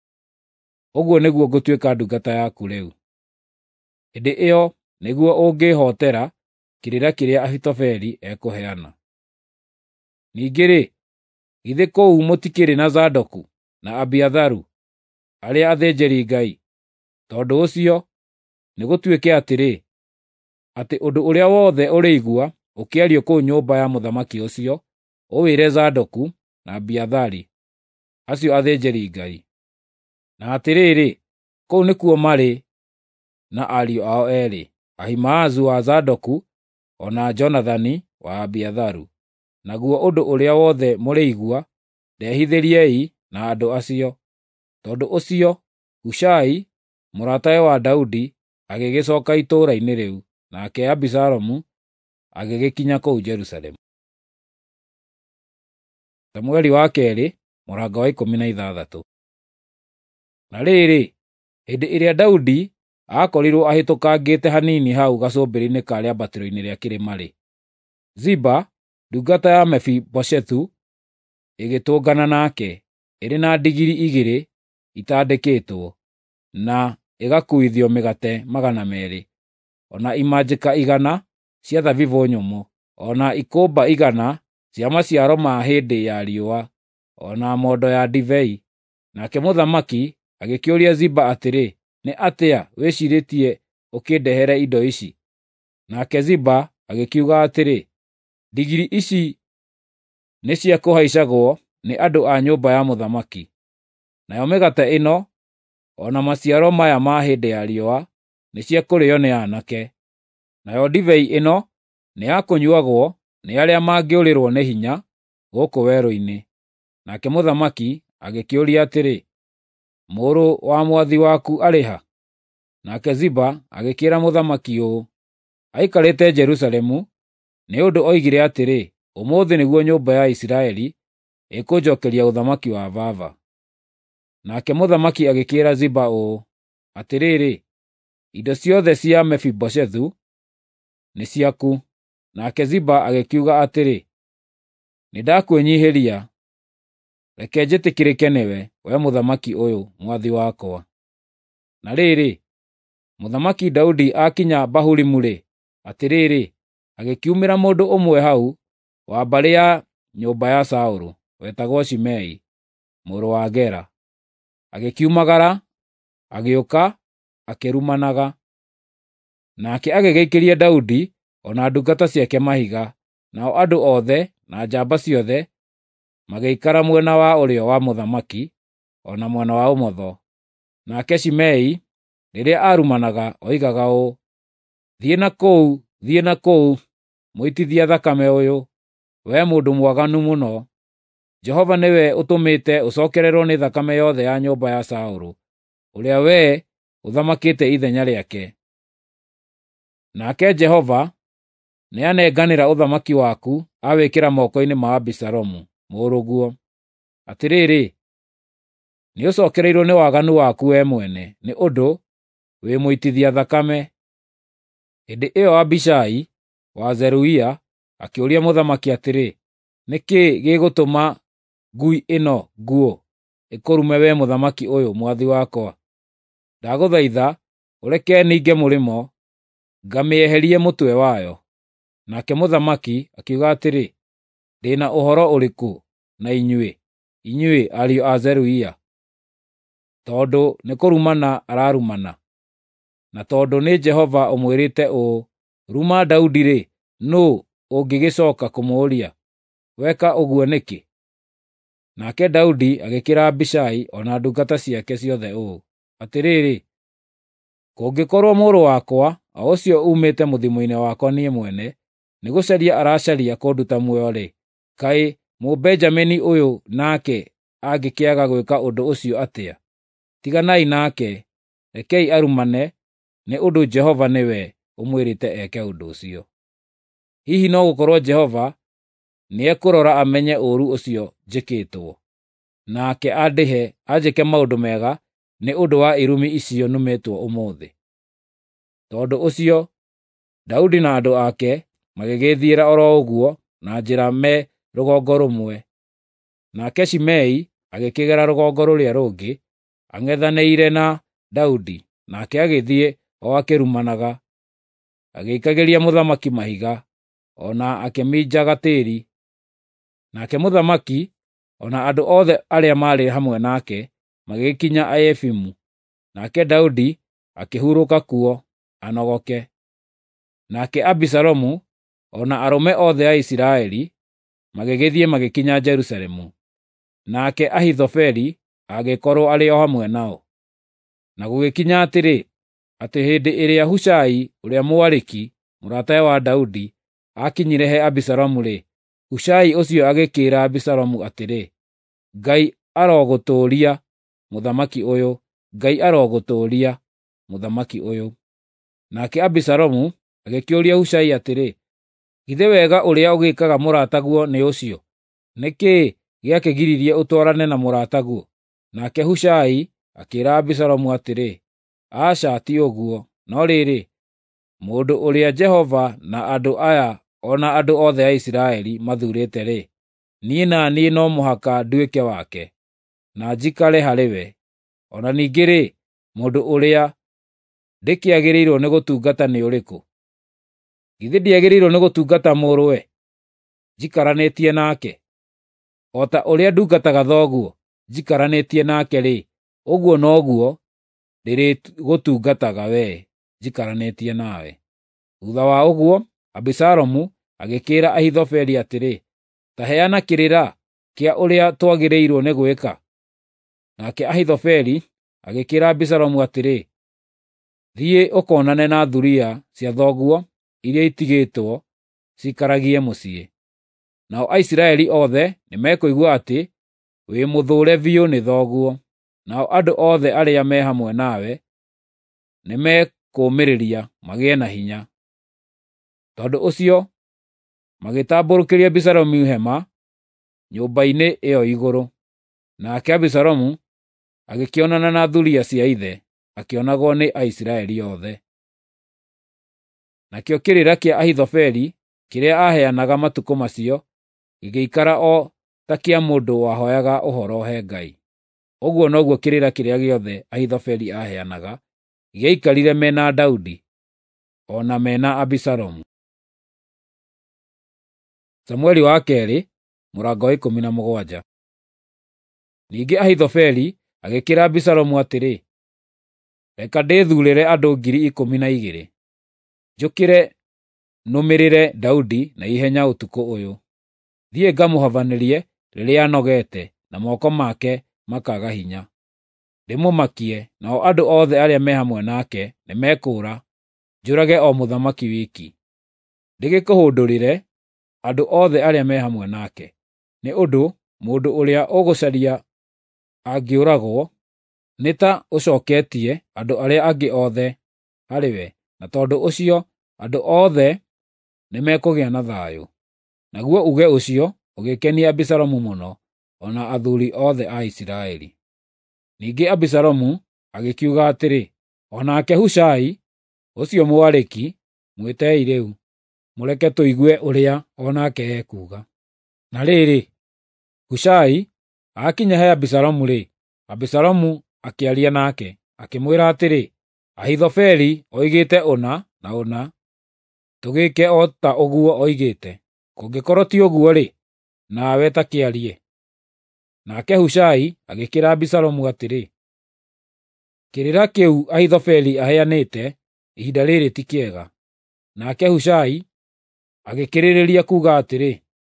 Ũguo nĩguo ngũtuĩka ndungata yaku rĩu. Hĩndĩ ĩyo nĩguo ũngĩĩhootera kĩrĩra kĩrĩa Ahithofeli ekũheana. Ningĩ-rĩ, githĩ kũu mũtikĩrĩ na Zadoku na Abiatharu, arĩa athĩnjĩri-Ngai? Tondũ ũcio, nĩgũtuĩke atĩrĩ, atĩ ũndũ ũrĩa wothe ũrĩigua ũkĩario kũu nyũmba ya mũthamaki ũcio, ũwĩre Zadoku na Abiathari, acio athĩnjĩri-Ngai. Na atĩrĩrĩ, kũu nĩkuo marĩ na ariũ ao eerĩ, Ahimaazu wa Zadoku, o na Jonathani wa Abiatharu. Naguo ũndũ ũrĩa wothe mũrĩigua, ndehithĩriei na andũ acio. Tondũ ũcio, Hushai, mũratawe wa Daudi, agĩgĩcooka itũũra-inĩ rĩu, nake Abisalomu agĩgĩkinya kũu Jerusalemu. Samũeli wa keerĩ, mũrango wa 16. Na rĩrĩ, hĩndĩ ĩrĩa Daudi aakorirwo ahĩtũkangĩte hanini hau gacũmbĩrĩ-inĩ ka rĩambatĩro-inĩ rĩa kĩrĩma-rĩ, Ziba, ndungata ya Mefiboshethu, ĩgĩtũngana nake, ĩrĩ na ndigiri 2 itandĩkĩtwo, na ĩgakuithio mĩgate 200, o na imanjĩka 100 cia thabibũ nyũmũ, o na ikũmba 100 cia maciaro ma hĩndĩ ya riũa, o na mondo ya ndibei. Nake mũthamaki agĩkĩũria Ziba atĩrĩ, nĩ atĩa wĩciirĩtie ũkĩndehere indo ici? Nake Ziba agĩkiuga atĩrĩ, ndigiri ici nĩ cia kũhaicagwo nĩ andũ a nyũmba ya mũthamaki, nayo mĩgate ĩno, o na maciaro maya ma hĩndĩ ya riũa, nĩ cia kũrĩĩo nĩ aanake, nayo ndibei ĩno nĩ ya kũnyuagwo nĩ arĩa mangĩũrĩrwo nĩ hinya gũkũ werũ-inĩ. Nake mũthamaki agĩkĩũria atĩrĩ, mũrũ wa mwathi waku arĩ ha? Nake Ziba agĩkĩĩra mũthamaki ũũ, aikarĩte Jerusalemu, nĩ ũndũ oigire atĩrĩ, ũmũthĩ nĩguo nyũmba ya Isiraeli ĩkũnjookeria ũthamaki wa baba. Nake mũthamaki agĩkĩĩra Ziba ũũ, atĩrĩrĩ, indo ciothe cia Mefiboshethu nĩ ciaku. Nake Ziba agĩkiuga atĩrĩ, nĩndakwĩnyiihĩria, reke njĩtĩkĩrĩke nĩwe, wee mũthamaki ũyũ, mwathi wakwa. Na rĩrĩ, Mũthamaki Daudi akinya Bahurimu-rĩ, atĩrĩrĩ, agĩkiumĩra mũndũ ũmwe hau wa mbarĩ ya nyũmba ya Saũlũ, wetagwo Shimei, mũrũ wa Gera. Agĩkiumagara, agĩũka, akĩrumanaga. Nake agĩgĩikĩria Daudi o na ndungata ciake mahiga, nao andũ othe na njamba ciothe magĩikara mwena wa ũrĩo wa mũthamaki, o na mwena wa ũmotho. Nake Shimei, rĩrĩa arumanaga, oigaga ũũ: "Thiĩ na kũu, thiĩ na kũu, mũitithia thakame ũyũ, wee mũndũ mwaganu mũno. Jehova nĩwe ũtũmĩte ũcookererwo nĩ thakame yothe ya nyũmba ya Saũlũ, ũrĩa wee ũthamakĩte ithenya rĩake. Nake Jehova nĩanenganĩra ũthamaki waku awĩkĩra moko-inĩ ma Abisalomu, mũrũguo. Atĩrĩrĩ, nĩũcookereirwo nĩ waganu waku wee mwene, nĩ ũndũ wĩ mũitithia thakame." Hĩndĩ ĩyo Abishai wa Zeruia akĩũria mũthamaki atĩrĩ, "Nĩ kĩĩ gĩgũtũma ngui ĩno nguũ ĩkũrume wee mũthamaki ũyũ, mwathi wakwa? Ndagũthaitha ũreke ninge mũrĩmo, ngamĩeherie mũtwe wayo." Nake mũthamaki akiuga atĩrĩ, "Ndĩ na ũhoro ũrĩkũ na inyuĩ ariũ a Zeruia? Tondũ nĩ kũrumana ararumana. Na tondũ nĩ Jehova ũmwĩrĩte ũũ, 'Ruma Daudi-rĩ, nũũ ũngĩgĩcooka kũmũũria, weka ũguo nĩkĩ?'" Nake Daudi agĩkĩra Abishai o na ndungata ciake ciothe ũũ, atĩrĩrĩ, "Kũngĩkorwo mũrũ wakwa, o ũcio uumĩte mũthiimo-inĩ wakwa niĩ mwene, nĩgũcaria aracaria kũnduta muoyo-rĩ, kaĩ Mũbenjamini ũyũ nake angĩkĩaga gwĩka ũndũ ũcio atĩa? Tiganai nake, rekei arumane, nĩ ũndũ Jehova nĩwe ũmwĩrĩte eke ũndũ ũcio. Hihi no gũkorwo Jehova nĩekũrora amenye ũũru ũcio njĩkĩtwo, nake andĩhe anjĩke maũndũ mega nĩ ũndũ wa irumi icio numĩtwo ũmũthĩ." Tondũ ũcio, Daudi na andũ ake magĩgĩthiĩra o ro ũguo na njĩra me rũgongo rũmwe. Nake Shimei agĩkĩgera rũgongo rũrĩa rũngĩ, ang'ethanĩire na Daudi, nake agĩthiĩ o akĩrumanaga, agĩikagĩria mũthamaki mahiga, o na akĩminjaga tĩĩri. Nake mũthamaki o na andũ othe arĩa maarĩ hamwe nake magĩkinya Aefimu, nake Daudi akĩhurũka kuo anogoke. Nake Abisalomu o na arũme othe a Isiraeli magĩgĩthiĩ magĩkinya Jerusalemu. Nake Ahithofeli agĩkorwo arĩ o hamwe nao. Na gũgĩkinya atĩrĩ, atĩ hĩndĩ ĩrĩa Hushai ũrĩa Mũariki, mũratawe wa Daudi, aakinyire he Abisalomu-rĩ, Hushai ũcio agĩkĩĩra Abisalomu atĩrĩ, "Ngai arogũtũũria, mũthamaki ũyũ! Ngai arogũtũũria, mũthamaki ũyũ!" Nake Abisalomu agĩkĩũria Hushai atĩrĩ, "Githĩ wega ũrĩa ũgĩkaga mũrataguo nĩ ũcio? Nĩ kĩĩ gĩakĩgiririe ũtwarane na mũrataguo?" Nake Hushai akĩĩra Abisalomu atĩrĩ, "Aca ti ũguo, no rĩrĩ, mũndũ ũrĩa Jehova na andũ aya o na andũ othe a Isiraeli mathuurĩte-rĩ, niĩ na niĩ no mũhaka nduĩke wake, na njikare harĩ we. O na ningĩ-rĩ, mũndũ ũrĩa ndĩkĩagĩrĩirwo nĩ gũtungata nĩ ũrĩkũ? Githĩ ndiagĩrĩirwo nĩ gũtungata mũrũwe, njikaranĩtie nake? O ta ũrĩa ndungataga thoguo, njikaranĩtie nake-rĩ, ũguo noguo ndĩrĩgũtungataga wee, njikaranĩtie nawe." Thuutha wa ũguo, Abisalomu agĩkĩĩra Ahithofeli atĩrĩ, "Ta heana kĩrĩra kĩa ũrĩa twagĩrĩirwo nĩ gwĩka." Nake Ahithofeli agĩkĩĩra Abisalomu atĩrĩ, "Thiĩ ũkonane na thuriya cia thoguo iria itigĩtwo cikaragie mũciĩ. Nao Aisiraeli othe nĩmekũigua atĩ wĩ mũthũũre biũ nĩ thoguo, nao andũ othe arĩa me hamwe nawe nĩmekũũmĩrĩria magĩe na hinya." Tondũ ũcio magĩtambũrũkĩria Abisalomu hema nyũmba-inĩ ĩyo igũrũ. Nake Abisalomu agĩkĩonana na thuriya cia ithe, akĩonagwo nĩ Aisiraeli othe. Nakĩo kĩrĩra kĩa Ahithofeli kĩrĩa aaheanaga matukũ macio gĩgĩikara o ta kĩa mũndũ wahoyaga ũhoro he Ngai. Ũguo noguo kĩrĩra kĩrĩa gĩothe Ahithofeli aheanaga gĩaikarire mena Daudi, o na mena Abisalomu. Samũeli wa kerĩ, mũrango wa 17. Ningĩ Ahithofeli agĩkĩra Abisalomu atĩrĩ, reka ndĩthuurĩre andũ 12,000, njũkĩre nũmĩrĩre Daudi na ihenya ũtukũ ũyũ. Thiĩ ngamũhabanĩrie rĩrĩa anogete na moko make makaga hinya. Ndĩmũmakie, nao andũ othe arĩa me hamwe nake nĩmekũũra, njũrage o mũthamaki wiki. Ndĩgĩkũhũndũrĩre andũ othe arĩa me hamwe nake, nĩ ũndũ mũndũ ũrĩa ũgũcaria angĩũragwo, nĩ ta ũcooketie andũ arĩa angĩ othe harĩwe, na tondũ ũcio andũ othe nĩmekũgĩa na thayũ. Naguo uge ũcio ũgĩkenia Abisalomu mũno, o na athuuri othe a Isiraeli. Ningĩ Abisalomu agĩkiuga atĩrĩ, o nake Hushai, ũcio Mũariki, mwĩtei rĩu, mũreke tũigue ũrĩa o nake ekuuga. Na rĩrĩ, Hushai aakinya he Abisalomu-rĩ, Abisalomu akĩaria nake, akĩmwĩra atĩrĩ, Ahithofeli oigĩte ũna na ũna, tũgĩĩke o ta ũguo oigĩte. Kũngĩkorwo ti ũguo-rĩ, nawe ta kĩarie. Nake Hushai agĩkĩra Abisalomu atĩrĩ, kĩrĩra kĩu Ahithofeli aheanĩte ihinda rĩrĩ ti kĩega. Nake Hushai agĩkĩrĩrĩria kuuga atĩrĩ,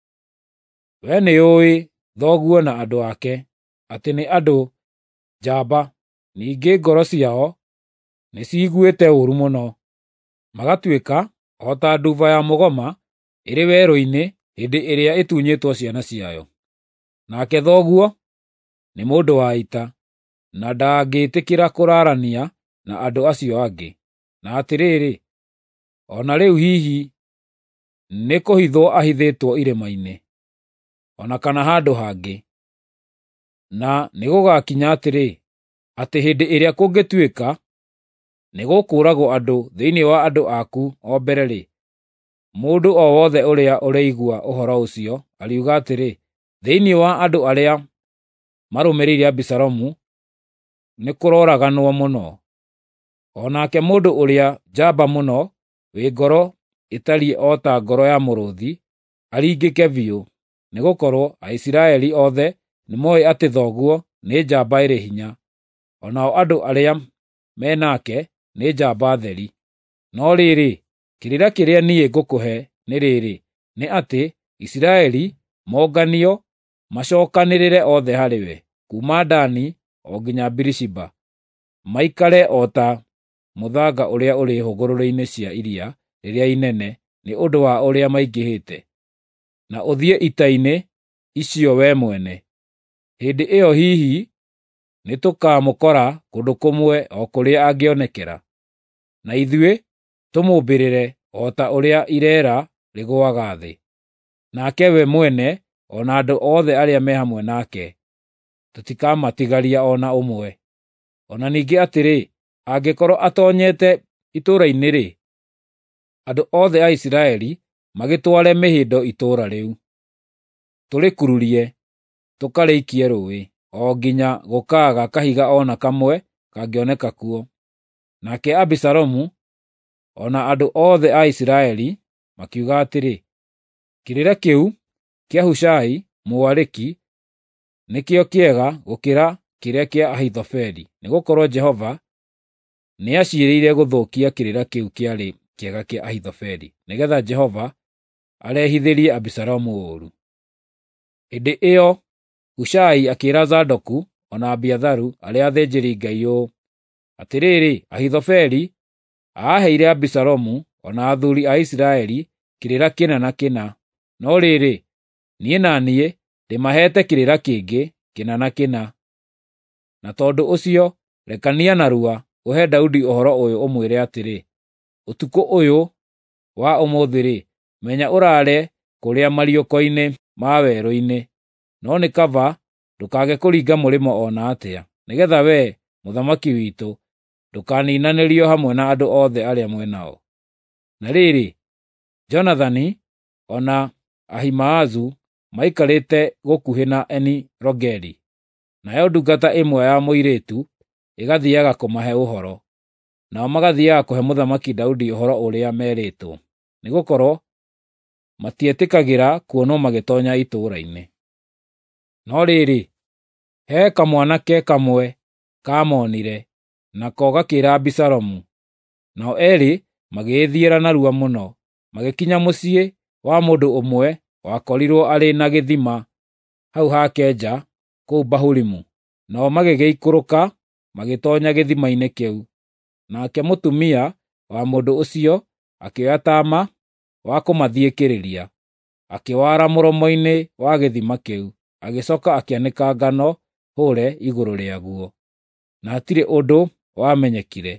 we nĩũĩ thoguo na andũ ake, atĩ nĩ andũ njamba, ningĩ ngoro ciao nĩciiguĩte ũũru mũno, magatuĩka o ta nduba ya mũgoma ĩrĩ werũ-inĩ hĩndĩ ĩrĩa ĩtunyĩtwo ciana ciayo. Nake thoguo nĩ mũndũ wa ita, na ndangĩtĩkĩra kũraarania na andũ acio angĩ. Na atĩrĩrĩ, o na rĩu hihi nĩ kũhithwo ahithĩtwo irĩma-inĩ, o na kana handũ hangĩ. Na nĩgũgakinya atĩrĩ, atĩ hĩndĩ ĩrĩa kũngĩtuĩka nĩgũkũũragwo andũ thĩinĩ wa andũ aku o mbere-rĩ, mũndũ o wothe ũrĩa ũrĩigua ũhoro ũcio ariuga atĩrĩ, thĩinĩ wa andũ arĩa marũmĩrĩire Abisalomu nĩkũroraganwo mũno. O nake mũndũ ũrĩa njamba mũno, wĩ ngoro ĩtariĩ o ta ngoro ya mũrũũthi, aringĩke biũ, nĩgũkorwo Aisiraeli othe nĩmooĩ atĩ thoguo nĩ njamba ĩrĩ hinya, o nao andũ arĩa me nake nĩ njamba theri. No rĩrĩ, kĩrĩra kĩrĩa niĩ ngũkũhe nĩ rĩrĩ, nĩ atĩ Isiraeli monganio macookanĩrĩre othe harĩwe, kuuma Dani o nginya Birishiba, maikare o ta mũthanga ũrĩa ũrĩ hũgũrũrũ-inĩ cia iria rĩrĩa inene, nĩ ũndũ wa ũrĩa maingĩhĩte. Na ũthiĩ ita-inĩ icio we mwene. Hĩndĩ ĩyo hihi nĩtũkamũkora kũndũ kũmwe o kũrĩa angĩonekera, na ithuĩ tũmũmbĩrĩre o ta ũrĩa ireera rĩgũaga thĩ. Nake we mwene o na andũ othe arĩa me hamwe nake tũtikamatigaria o na ũmwe. O na ningĩ atĩrĩ, angĩkorwo atoonyete itũũra-inĩ-rĩ, andũ othe a Isiraeli magĩtware mĩhĩndo itũũra rĩu, tũrĩkururie, tũkarĩikie rũũĩ, o nginya gũkaaga kahiga o na kamwe kangĩoneka kuo. Nake Abisalomu o na andũ othe a Isiraeli makiuga atĩrĩ, kĩrĩra kĩu kĩa Hushai Mũariki nĩkĩo kĩega gũkĩra kĩrĩa kĩa Ahithofeli, nĩgũkorwo Jehova nĩaciirĩire gũthũkia kĩrĩra kĩu kĩarĩ kĩega kĩa Ahithofeli, nĩgeetha Jehova arehithĩrie Abisalomu ũũru. Hĩndĩ ĩyo Hushai akĩĩra Zadoku o na Abiatharu arĩa athĩnjĩri-Ngai ũũ, atĩrĩrĩ, Ahithofeli aaheire Abisalomu o na athuuri a Isiraeli kĩrĩra kĩna na kĩna, no rĩrĩ, niĩ na niĩ ndĩmaheete kĩrĩra kĩngĩ kĩna na kĩna. Na tondũ ũcio rekania narua ũhe Daudi ũhoro ũyũ, ũmwĩre atĩrĩ, ũtukũ ũyũ wa ũmũthĩ-rĩ, menya ũraare kũrĩa mariũko-inĩ ma werũ-inĩ, no nĩ kaba ndũkage kũringa mũrĩmo o na atĩa, nĩgeetha wee, mũthamaki witũ, ndũkaniinanĩrio hamwe na andũ othe arĩa mwĩnao. Na rĩrĩ, Jonathani o na Ahimaazu maikarĩte gũkuhĩ na Eni-Rogeli. Nayo ndungata ĩmwe ya mũirĩtu ĩgathiaga kũmahe ũhoro. Nao magathiaga kũhe Mũthamaki Daudi ũhoro ũrĩa merĩtwo, nĩgũkorwo matietĩkagĩra kuonwo magĩtoonya itũũra-inĩ. No rĩrĩ, he kamwanake kamwe kaamonire, nako gakĩĩra Abisalomu. Nao eerĩ magĩĩthiĩra narua mũno, magĩkinya mũciĩ wa mũndũ ũmwe wakorirwo arĩ na gĩthima hau hake nja kũu Bahurimu. Nao magĩgĩikũrũka magĩtoonya gĩthima-inĩ kĩu. Nake mũtumia wa mũndũ ũcio akĩoya taama wa kũmathiĩkĩrĩria, akĩwara mũromo-inĩ wa gĩthima kĩu, agĩcooka akĩanĩka ngano hũũre igũrũ rĩaguo, na hatirĩ ũndũ wamenyekire.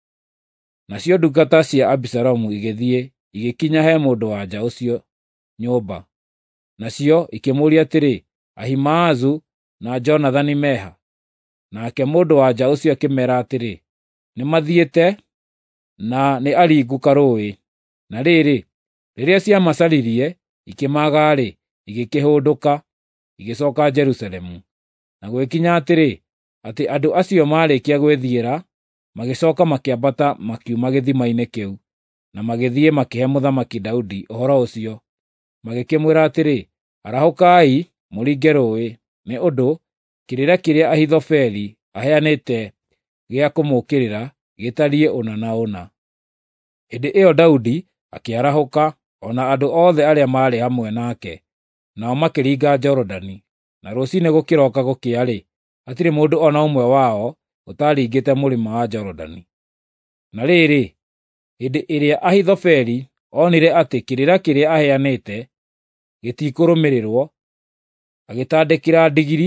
Nacio ndungata cia Abisalomu igĩthiĩ igĩkinya he mũndũ-wa-nja ũcio nyũmba. Nacio ikĩmũũria atĩrĩ, Ahimaazu na Jonathani meha? Nake mũndũ-wa-nja ũcio akĩmeera atĩrĩ, nĩmathiĩte, na nĩ aringũka rũũĩ. Na rĩrĩ, rĩrĩa ciamacaririe ikĩmaaga-rĩ, igĩkĩhũndũka, igĩcooka Jerusalemu. Na gwĩkinya atĩrĩ, atĩ andũ acio maarĩkia gwĩthiĩra, magĩcooka makĩambata makiuma gĩthima-inĩ kĩu, na magĩthiĩ makĩhe Mũthamaki Daudi ũhoro ũcio. Magĩkĩmwĩra atĩrĩ, arahũkai mũringe rũũĩ, nĩ ũndũ kĩrĩra kĩrĩa Ahithofeli aheanĩte gĩa kũmũũkĩrĩra gĩtariĩ ũna na ũna. Hĩndĩ ĩyo Daudi akĩarahũka, o na andũ othe arĩa maarĩ hamwe nake, nao makĩringa Jorodani. Na rũciinĩ gũkĩroka gũkĩa-rĩ, hatirĩ mũndũ o na ũmwe wao ũtaringĩte mũrĩmo wa Jorodani. Na rĩrĩ, hĩndĩ ĩrĩa Ahithofeli onire atĩ kĩrĩra kĩrĩa aheanĩte gĩtikũrũmĩrĩrwo, agĩtandĩkĩra ndigiri,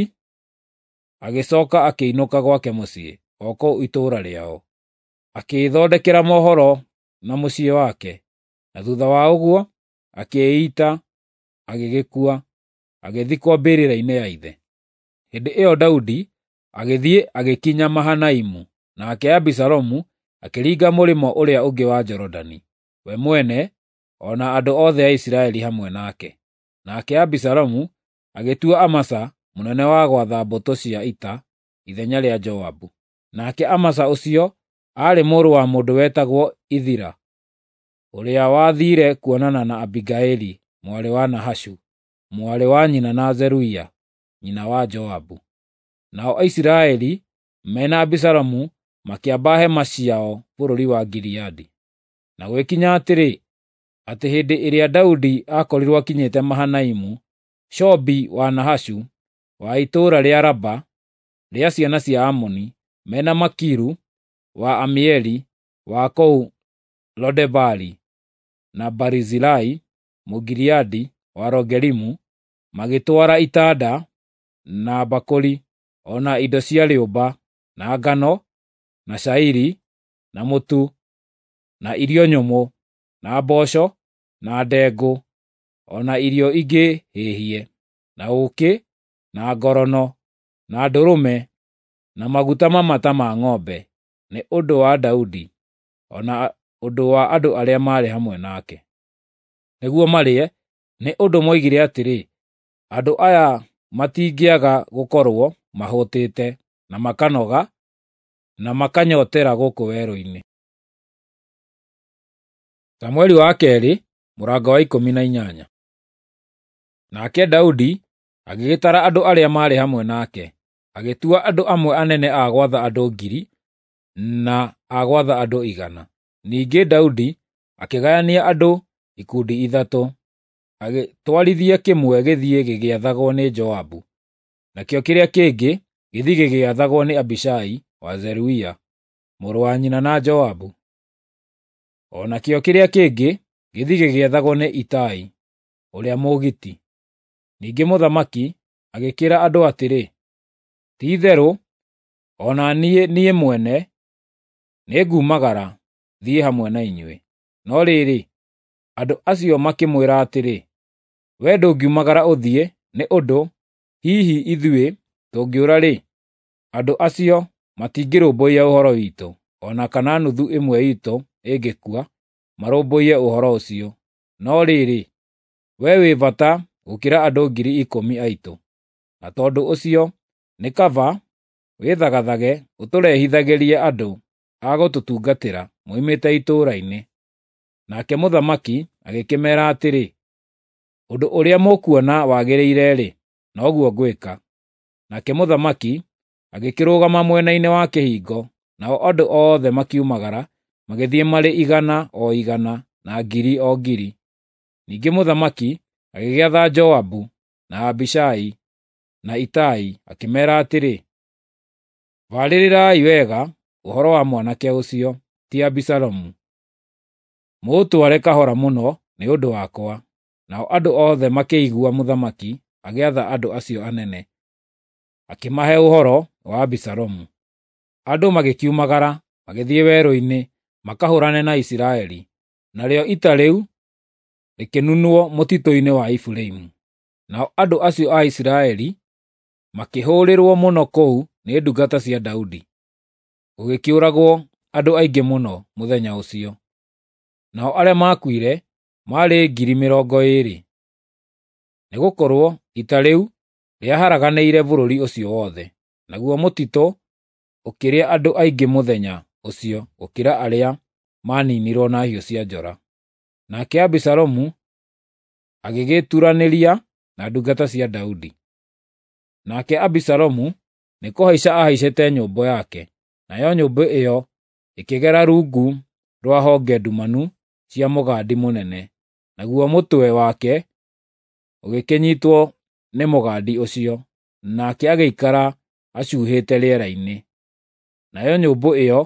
agĩcooka akĩinũka gwake mũciĩ, o kũu itũũra rĩao, akĩĩthondekera mohoro na mũciĩ wake. Na thuutha wa ũguo akĩĩita, agĩgĩkua, agĩthikwo mbĩrĩra-inĩ ya ithe. Hĩndĩ ĩyo Daudi agĩthiĩ agĩkinya Mahanaimu, nake Abisalomu akĩringa mũrĩmo ũrĩa ũngĩ wa Jorodani, we mwene o na andũ othe a Isiraeli hamwe nake. Nake Abisalomu agĩtua Amasa mũnene wa gwatha mbũtũ cia ita ithenya rĩa Joabu. Nake Amasa ũcio aarĩ mũrũ wa mũndũ wetagwo Ithira, ũrĩa wathiire kuonana na Abigaili mwarĩ wa Nahashu, mwarĩ wa nyina na Zeruia, nyina wa Joabu. Nao Aisiraeli mena Abisalomu makĩamba hema ciao bũrũri wa Gileadi. Na gwĩkinya atĩrĩ, atĩ hĩndĩ ĩrĩa Daudi aakorirwo akinyĩte Mahanaimu, Shobi wa Nahashu wa itũũra rĩa Raba rĩa ciana cia Amoni, mena Makiru wa Amieli wa kũu Lodebari, na Barizilai Mũgileadi wa Rogelimu, magĩtwara itanda na mbakũri, o na indo cia rĩũmba, na ngano, na cairi, na mũtu, na irio nyũmũ, na mboco, na ndengũ, o na irio ingĩ hĩhie, na ũũkĩ, na ngorono, na ndũrũme, na maguta mamata ma ng'ombe, nĩ ũndũ wa Daudi, o na ũndũ wa andũ arĩa maarĩ hamwe nake, nĩguo marĩe, nĩ ũndũ moigire atĩrĩ, andũ aya matingĩaga gũkorwo mahũtĩte, na makanoga, na makanyootera gũkũ werũ-inĩ. Samũeli wa keerĩ, mũrango wa 18. Nake Daudi agĩgĩtara andũ arĩa maarĩ hamwe nake, agĩtua andũ amwe anene a gwatha andũ 1,000 na a gwatha andũ 100. Ningĩ Daudi akĩgayania andũ ikundi ithatũ, agĩtwarithia kĩmwe gĩthiĩ gĩgĩathagwo nĩ Joabu, nakĩo kĩrĩa kĩngĩ gĩthiĩ gĩgĩathagwo nĩ Abishai wa Zeruia, mũrũ wa nyina na Joabu, o nakĩo kĩrĩa kĩngĩ gĩthiĩ gĩgĩathagwo nĩ Itai, ũrĩa Mũgiti. Ningĩ mũthamaki agĩkĩra andũ atĩrĩ, ti-itherũ, o na niĩ mwene nĩngumagara thiĩ hamwe na inyuĩ. No rĩrĩ, andũ acio makĩmwĩra atĩrĩ, wee ndũngiumagara ũthiĩ, nĩ ũndũ hihi ithuĩ tũngĩũra-rĩ, andũ acio matingĩrũmbũiya ũhoro witũ, o na kana nuthu ĩmwe iitũ ĩngĩkua marũmbũiye ũhoro ũcio. No rĩrĩ, wee wĩ bata gũkĩra andũ 10,000 aitũ. Na tondũ ũcio, nĩ kaba wĩthagathage ũtũrehithagĩrie andũ a gũtũtungatĩra moimĩte itũũra-inĩ. Nake mũthamaki agĩkĩmeera atĩrĩ, ũndũ ũrĩa mũkuona wagĩrĩire-rĩ, noguo ngwĩka. Nake mũthamaki agĩkĩrũgama mwena-inĩ wa kĩhingo, nao andũ othe makiumagara, magĩthiĩ marĩ 100 o 100 na 1000 o 1000. Ningĩ mũthamaki agĩgĩatha Joabu na Abishai na Itai, akĩmeera atĩrĩ, "Baarĩrĩrai wega ũhoro wa mwanake ũcio, ti Abisalomu. Mũũtware kahora mũno nĩ ũndũ wakwa." Nao andũ othe makĩigua mũthamaki agĩatha andũ acio anene, akĩmahe ũhoro wa Abisalomu. Andũ magĩkiumagara magĩthiĩ werũ-inĩ makahũrane na Isiraeli, narĩo ita rĩu rĩkĩnunwo mũtitũ-inĩ wa Efiraimu. Nao andũ acio a Isiraeli makĩhũrĩrwo mũno kũu nĩ ndungata cia Daudi. Gũgĩkĩũragwo andũ aingĩ mũno mũthenya ũcio. Nao arĩa maakuire maarĩ 20,000, nĩgũkorwo ita rĩu rĩaharaganĩire bũrũri ũcio wothe, naguo mũtitũ ũkĩrĩa andũ aingĩ mũthenya ũcio gũkĩra arĩa maaninirwo na hiũ cia njora. Nake Abisalomu agĩgĩturanĩria na ndungata cia Daudi. Nake Abisalomu nĩ kũhaica ahaicĩte nyũmbũ yake, nayo nyũmbũ ĩyo ĩkĩgera rungu rwa honge ndumanu cia mũgandi mũnene, naguo mũtwe wake ũgĩkĩnyiitwo nĩ mũgandi ũcio, nake agĩikara acuuhĩte rĩera-inĩ. Nayo nyũmbũ ĩyo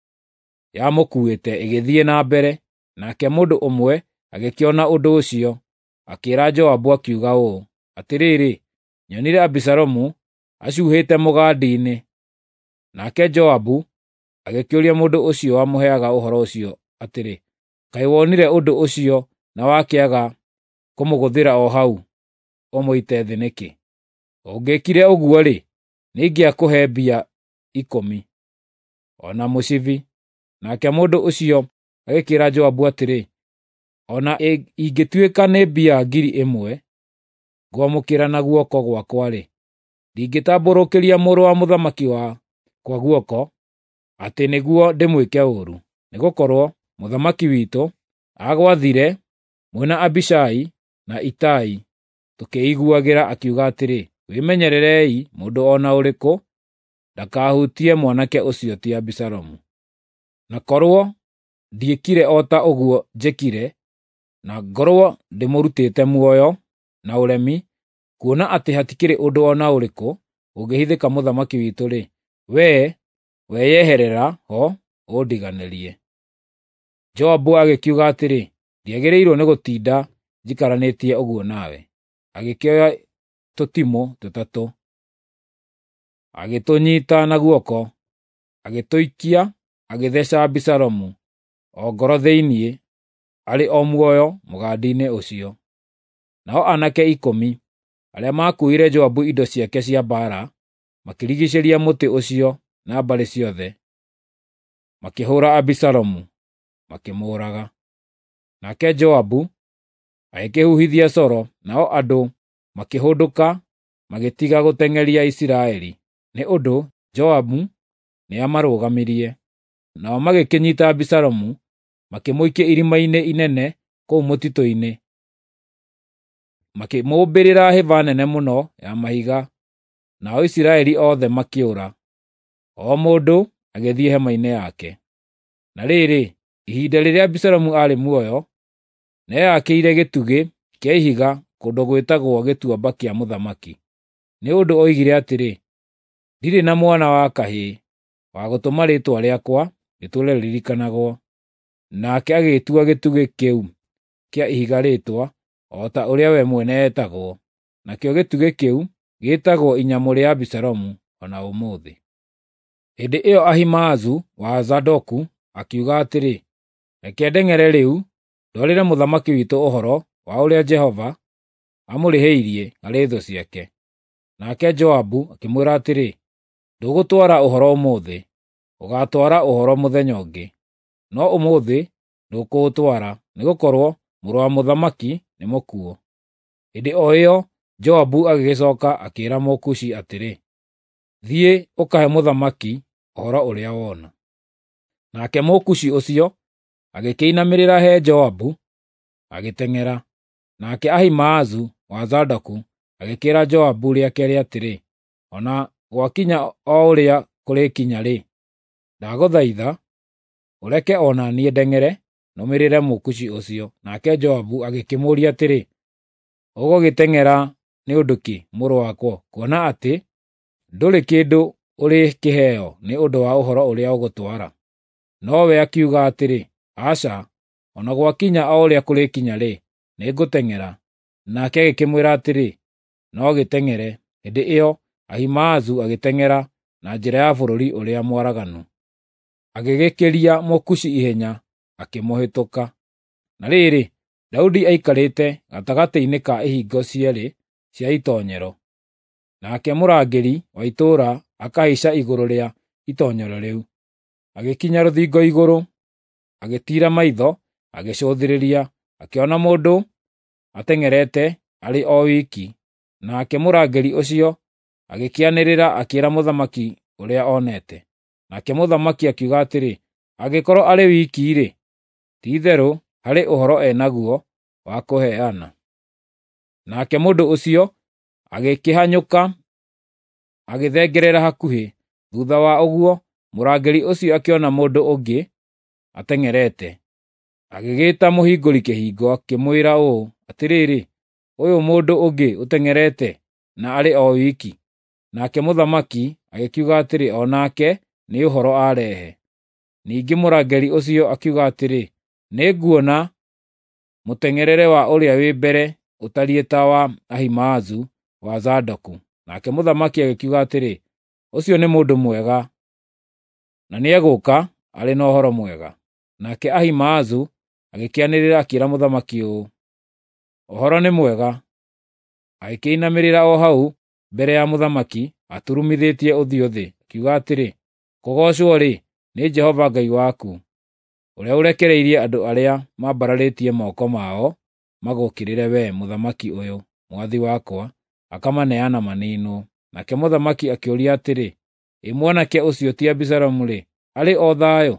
yamũkuĩte ĩgĩthiĩ na mbere, nake mũndũ ũmwe agĩkĩona ũndũ ũcio, akĩĩra Joabu akiuga ũũ, atĩrĩrĩ, nyonire Abisalomu acuuhĩte mũgandi-inĩ. Nake Joabu agĩkĩũria mũndũ ũcio wamũheaga ũhoro ũcio atĩrĩ, kaĩ wonire ũndũ ũcio na wakĩaga kũmũgũthĩra o hau ũmũite thĩ nĩkĩ? Ũngĩkire ũguo-rĩ, nĩingĩakũhe mbia 10 o na mũcibi. Nake mũndũ ũcio agĩkĩĩra Joabu atĩrĩ, o na ingĩtuĩka nĩ mbia 1,000 ngwamũkĩra na guoko gwakwa-rĩ, ndingĩtambũrũkĩria mũrũ wa mũthamaki kwa guoko, atĩ nĩguo ndĩmwĩke ũũru. Nĩgũkorwo mũthamaki witũ aagwathire mwĩna Abishai na Itai, tũkĩiguagĩra akiuga atĩrĩ, wĩmenyererei mũndũ o na ũrĩkũ ndakahutie mwanake ũcio ti Abisalomu. Na korwo ndiĩkire o ta ũguo njĩkire, na ngorwo ndĩmũrutĩte muoyo na ũremi, kuona atĩ hatikĩrĩ ũndũ o na ũrĩkũ ũngĩhithĩka mũthamaki witũ-rĩ, wee weyeherera ho ũndiganĩrie. Joabu agĩkiuga atĩrĩ, ndiagĩrĩirwo nĩ gũtinda njikaranĩtie ũguo nawe. Agĩkĩoya tũtimũ 3, agĩtũnyiita na guoko, agĩtũikia, agĩtheca Abisalomu o ngoro thĩinĩ, arĩ o muoyo mũgandi-inĩ ũcio. Nao aanake 10 arĩa maakuuire Joabu indo ciake cia mbaara makĩrigiicĩria mũtĩ ũcio na mbarĩ ciothe, makĩhũũra Abisalomu, makĩmũũraga. Nake Joabu agĩkĩhuhithia coro, nao andũ makĩhũndũka magĩtiga gũteng'eria Isiraeli, nĩ ũndũ Joabu nĩamarũgamirie. Nao magĩkĩnyiita Abisalomu, makĩmũikia irima-inĩ inene kũu mũtitũ-inĩ, makĩmũmbĩrĩra hĩba nene mũno ya mahiga, nao Isiraeli othe makĩũra, o mũndũ agĩthiĩ hema-inĩ yake. Na rĩrĩ, ihinda rĩrĩa Abisalomu aarĩ muoyo, nĩeyakĩire gĩtugĩ kĩa ihiga kũndũ gwĩtagwo Gĩtuamba kĩa Mũthamaki, nĩ ũndũ oigire atĩrĩ, ndirĩ na mwana wa kahĩĩ wa gũtũma rĩĩtwa rĩakwa rĩtũũre ririkanagwo. Nake agĩĩtua gĩtugĩ kĩu kĩa ihiga rĩĩtwa o ta ũrĩa we mwene etagwo, nakĩo gĩtugĩ kĩu gĩĩtagwo Inyamũ rĩa Abisalomu o na ũmũthĩ. Hĩndĩ ĩyo Ahimaazu wa Zadoku akiuga atĩrĩ, reke ndeng'ere rĩu ndwarĩre mũthamaki witũ ũhoro wa ũrĩa Jehova amũrĩhĩirie harĩ thũ ciake. Nake Joabu akĩmwĩra atĩrĩ, ndũgũtwara ũhoro ũmũthĩ, ũgaatwara ũhoro mũthenya ũngĩ, no ũmũthĩ ndũkũũtwara, nĩgũkorwo mũrũ wa mũthamaki nĩ mũkuũ. Hĩndĩ o ĩyo Joabu agĩgĩcooka akĩĩra Mũkushi atĩrĩ, thiĩ ũkahe mũthamaki ũhoro ũrĩa wona. Nake Mũkushi ũcio agĩkĩinamĩrĩra he Joabu agĩteng'era. Nake Ahimaazu wa Zadoku agĩkĩĩra Joabu rĩa keerĩ atĩrĩ, ona gwakinya o ũrĩa kũrĩkinya-rĩ, ndagũthaitha ũreke o na niĩ ndeng'ere nũmĩrĩre Mũkushi ũcio. Nake Joabu agĩkĩmũũria atĩrĩ, ũgũgĩteng'era nĩ ũndũ kĩ, mũrũ wakwa, kuona atĩ ndũrĩ kĩndũ ũrĩ kĩheo nĩ ũndũ wa ũhoro ũrĩa ũgũtwara? Nowe akiuga atĩrĩ, aca, ona gwakinya o ũrĩa kũrĩkinya-rĩ, nĩngũteng'era. Nake agĩkĩmwĩra atĩrĩ, no gĩteng'ere. Hĩndĩ ĩyo Ahimaazu agĩteng'era na njĩra ya bũrũri ũrĩa mwaraganu, agĩgĩkĩria Mũkushi ihenya, akĩmũhĩtũka. Na rĩrĩ, Daudi aikarĩte gatagatĩ-inĩ ka ihingo cierĩ cia itoonyero, nake mũrangĩri wa itũũra akahaica igũrũ rĩa itoonyero rĩu. Agĩkinya rũthingo igũrũ, agĩtiira maitho, agĩcũthĩrĩria, akĩona mũndũ ateng'erete arĩ o wiki. Nake mũrangĩri ũcio agĩkĩanĩrĩra akĩĩra mũthamaki ũrĩa onete. Nake mũthamaki akiuga atĩrĩ, angĩkorwo arĩ wiki-rĩ, ti-itherũ harĩ ũhoro enaguo wa kũheana. Nake mũndũ ũcio agĩkĩhanyũka agĩthengerera hakuhĩ. Thuutha wa ũguo mũrangĩri ũcio akĩona mũndũ ũngĩ ateng'erete. Agĩgĩĩta mũhingũri kĩhingo akĩmwĩra ũũ atĩrĩrĩ, ũyũ mũndũ ũngĩ ũteng'erete na arĩ o wiki. Nake mũthamaki agĩkiuga atĩrĩ o nake nĩ ũhoro arehe. Ningĩ mũrangĩri ũcio akiuga atĩrĩ, nĩnguona mũteng'erere wa ũrĩa wĩ mbere ũtariĩ ta wa Ahimaazu wa Zadoku. Nake mũthamaki agĩkiuga atĩrĩ, ũcio nĩ mũndũ mwega, na nĩegũũka arĩ na ũhoro mwega. Nake Ahimaazu agĩkĩanĩrĩra akĩĩra mũthamaki ũũ, ũhoro nĩ mwega. Agĩkĩinamĩrĩra o hau mbere ya mũthamaki aturumithĩtie ũthiũ thĩ, akiuga atĩrĩ, kũgoocwo-rĩ nĩ Jehova Ngai waku, ũrĩa ũrekereirie andũ arĩa mambararĩtie moko mao magũũkĩrĩre wee mũthamaki ũyũ, mwathi wakwa, akamaneana maniinwo. Nake mũthamaki akĩũria atĩrĩ, ĩ mwanake ũcio ti Abisalomu-rĩ, arĩ o thayũ?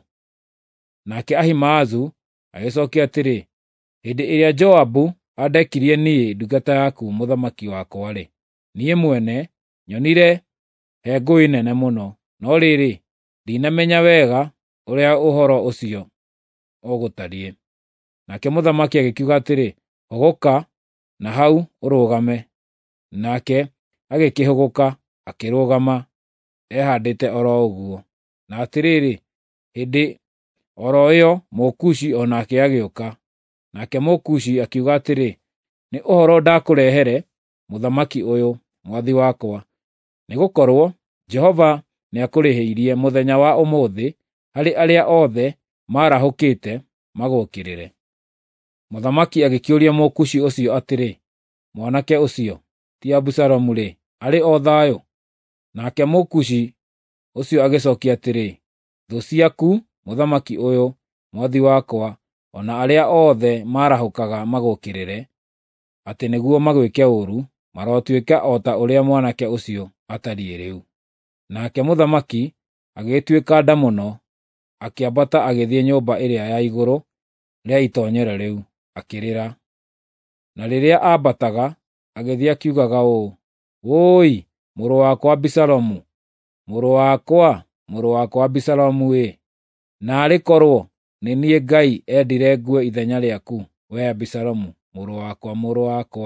Nake Ahimaazu agĩcookia atĩrĩ, hĩndĩ ĩrĩa Joabu andekirie niĩ ndungata yaku mũthamaki wakwa-rĩ, niĩ mwene nyonire he ngũĩ nene mũno, no rĩrĩ, ndinamenya wega ũrĩa ũhoro ũcio ũgũtariĩ. Nake mũthamaki agĩkiuga atĩrĩ, hũgũka na hau ũrũgame. Nake agĩkĩhũgũka akĩrũgama ehaandĩte oro ũguo. Na atĩrĩrĩ, hĩndĩ o ro ĩyo Mũkushi o nake agĩũka. Nake Mũkushi akiuga atĩrĩ, nĩ ũhoro ndakũrehere mũthamaki ũyũ, mwathi wakwa, nĩgũkorwo Jehova nĩakũrĩhĩirie mũthenya wa ũmũthĩ harĩ arĩa othe maarahũkĩte magũũkĩrĩre. Mũthamaki agĩkĩũria Mũkushi ũcio atĩrĩ, mwanake ũcio ti Abisalomu-rĩ, arĩ o thayũ? Nake Mũkushi ũcio agĩcookia atĩrĩ, thũ ciaku mũthamaki ũyũ, mwathi wakwa, o na arĩa othe maarahũkaga magũũkĩrĩre, atĩ nĩguo magwĩke ũũru, marotuĩka o ta ũrĩa mwanake ũcio atariĩ rĩu. Nake mũthamaki agĩtuĩka nda mũno, akĩambata agĩthiĩ nyũmba ĩrĩa ya igũrũ rĩa itoonyero rĩu, akĩrĩra. Na rĩrĩa aambataga, agĩthiĩ akiugaga ũũ, wũi, mũrũ wakwa Abisalomu, mũrũ wakwa Abisalomu-ĩ! Naarĩ korwo nĩ niĩ Ngai endire ngue ithenya rĩaku, wee Abisalomu, mũrũ wakwa.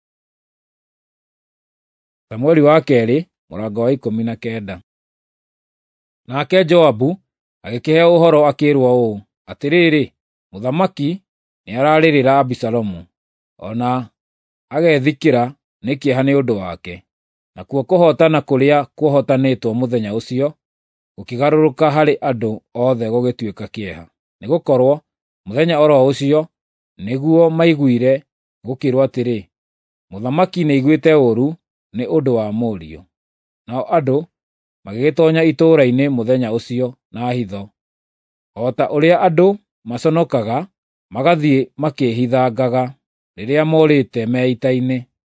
Samũeli wa keerĩ, mũrango wa 19. Nake Joabu agĩkĩheo ũhoro akĩĩrwo ũũ, atĩrĩrĩ, mũthamaki nĩararĩrĩra Abisalomu, o na agethikĩra nĩ kĩeha nĩ ũndũ wake. Nakuo kũhootana kũrĩa kuohotanĩtwo mũthenya ũcio gũkĩgarũrũka harĩ andũ othe gũgĩtuĩka kĩeha, nĩgũkorwo mũthenya o ro ũcio nĩguo maiguire gũkĩrwo atĩrĩ, mũthamaki nĩaiguĩte ũũru nĩ ũndũ wa mũriũ. Nao andũ magĩgĩtoonya itũũra-inĩ mũthenya ũcio na hitho, o ta ũrĩa andũ maconokaga magathiĩ makĩĩhithangaga rĩrĩa morĩte me ita-inĩ.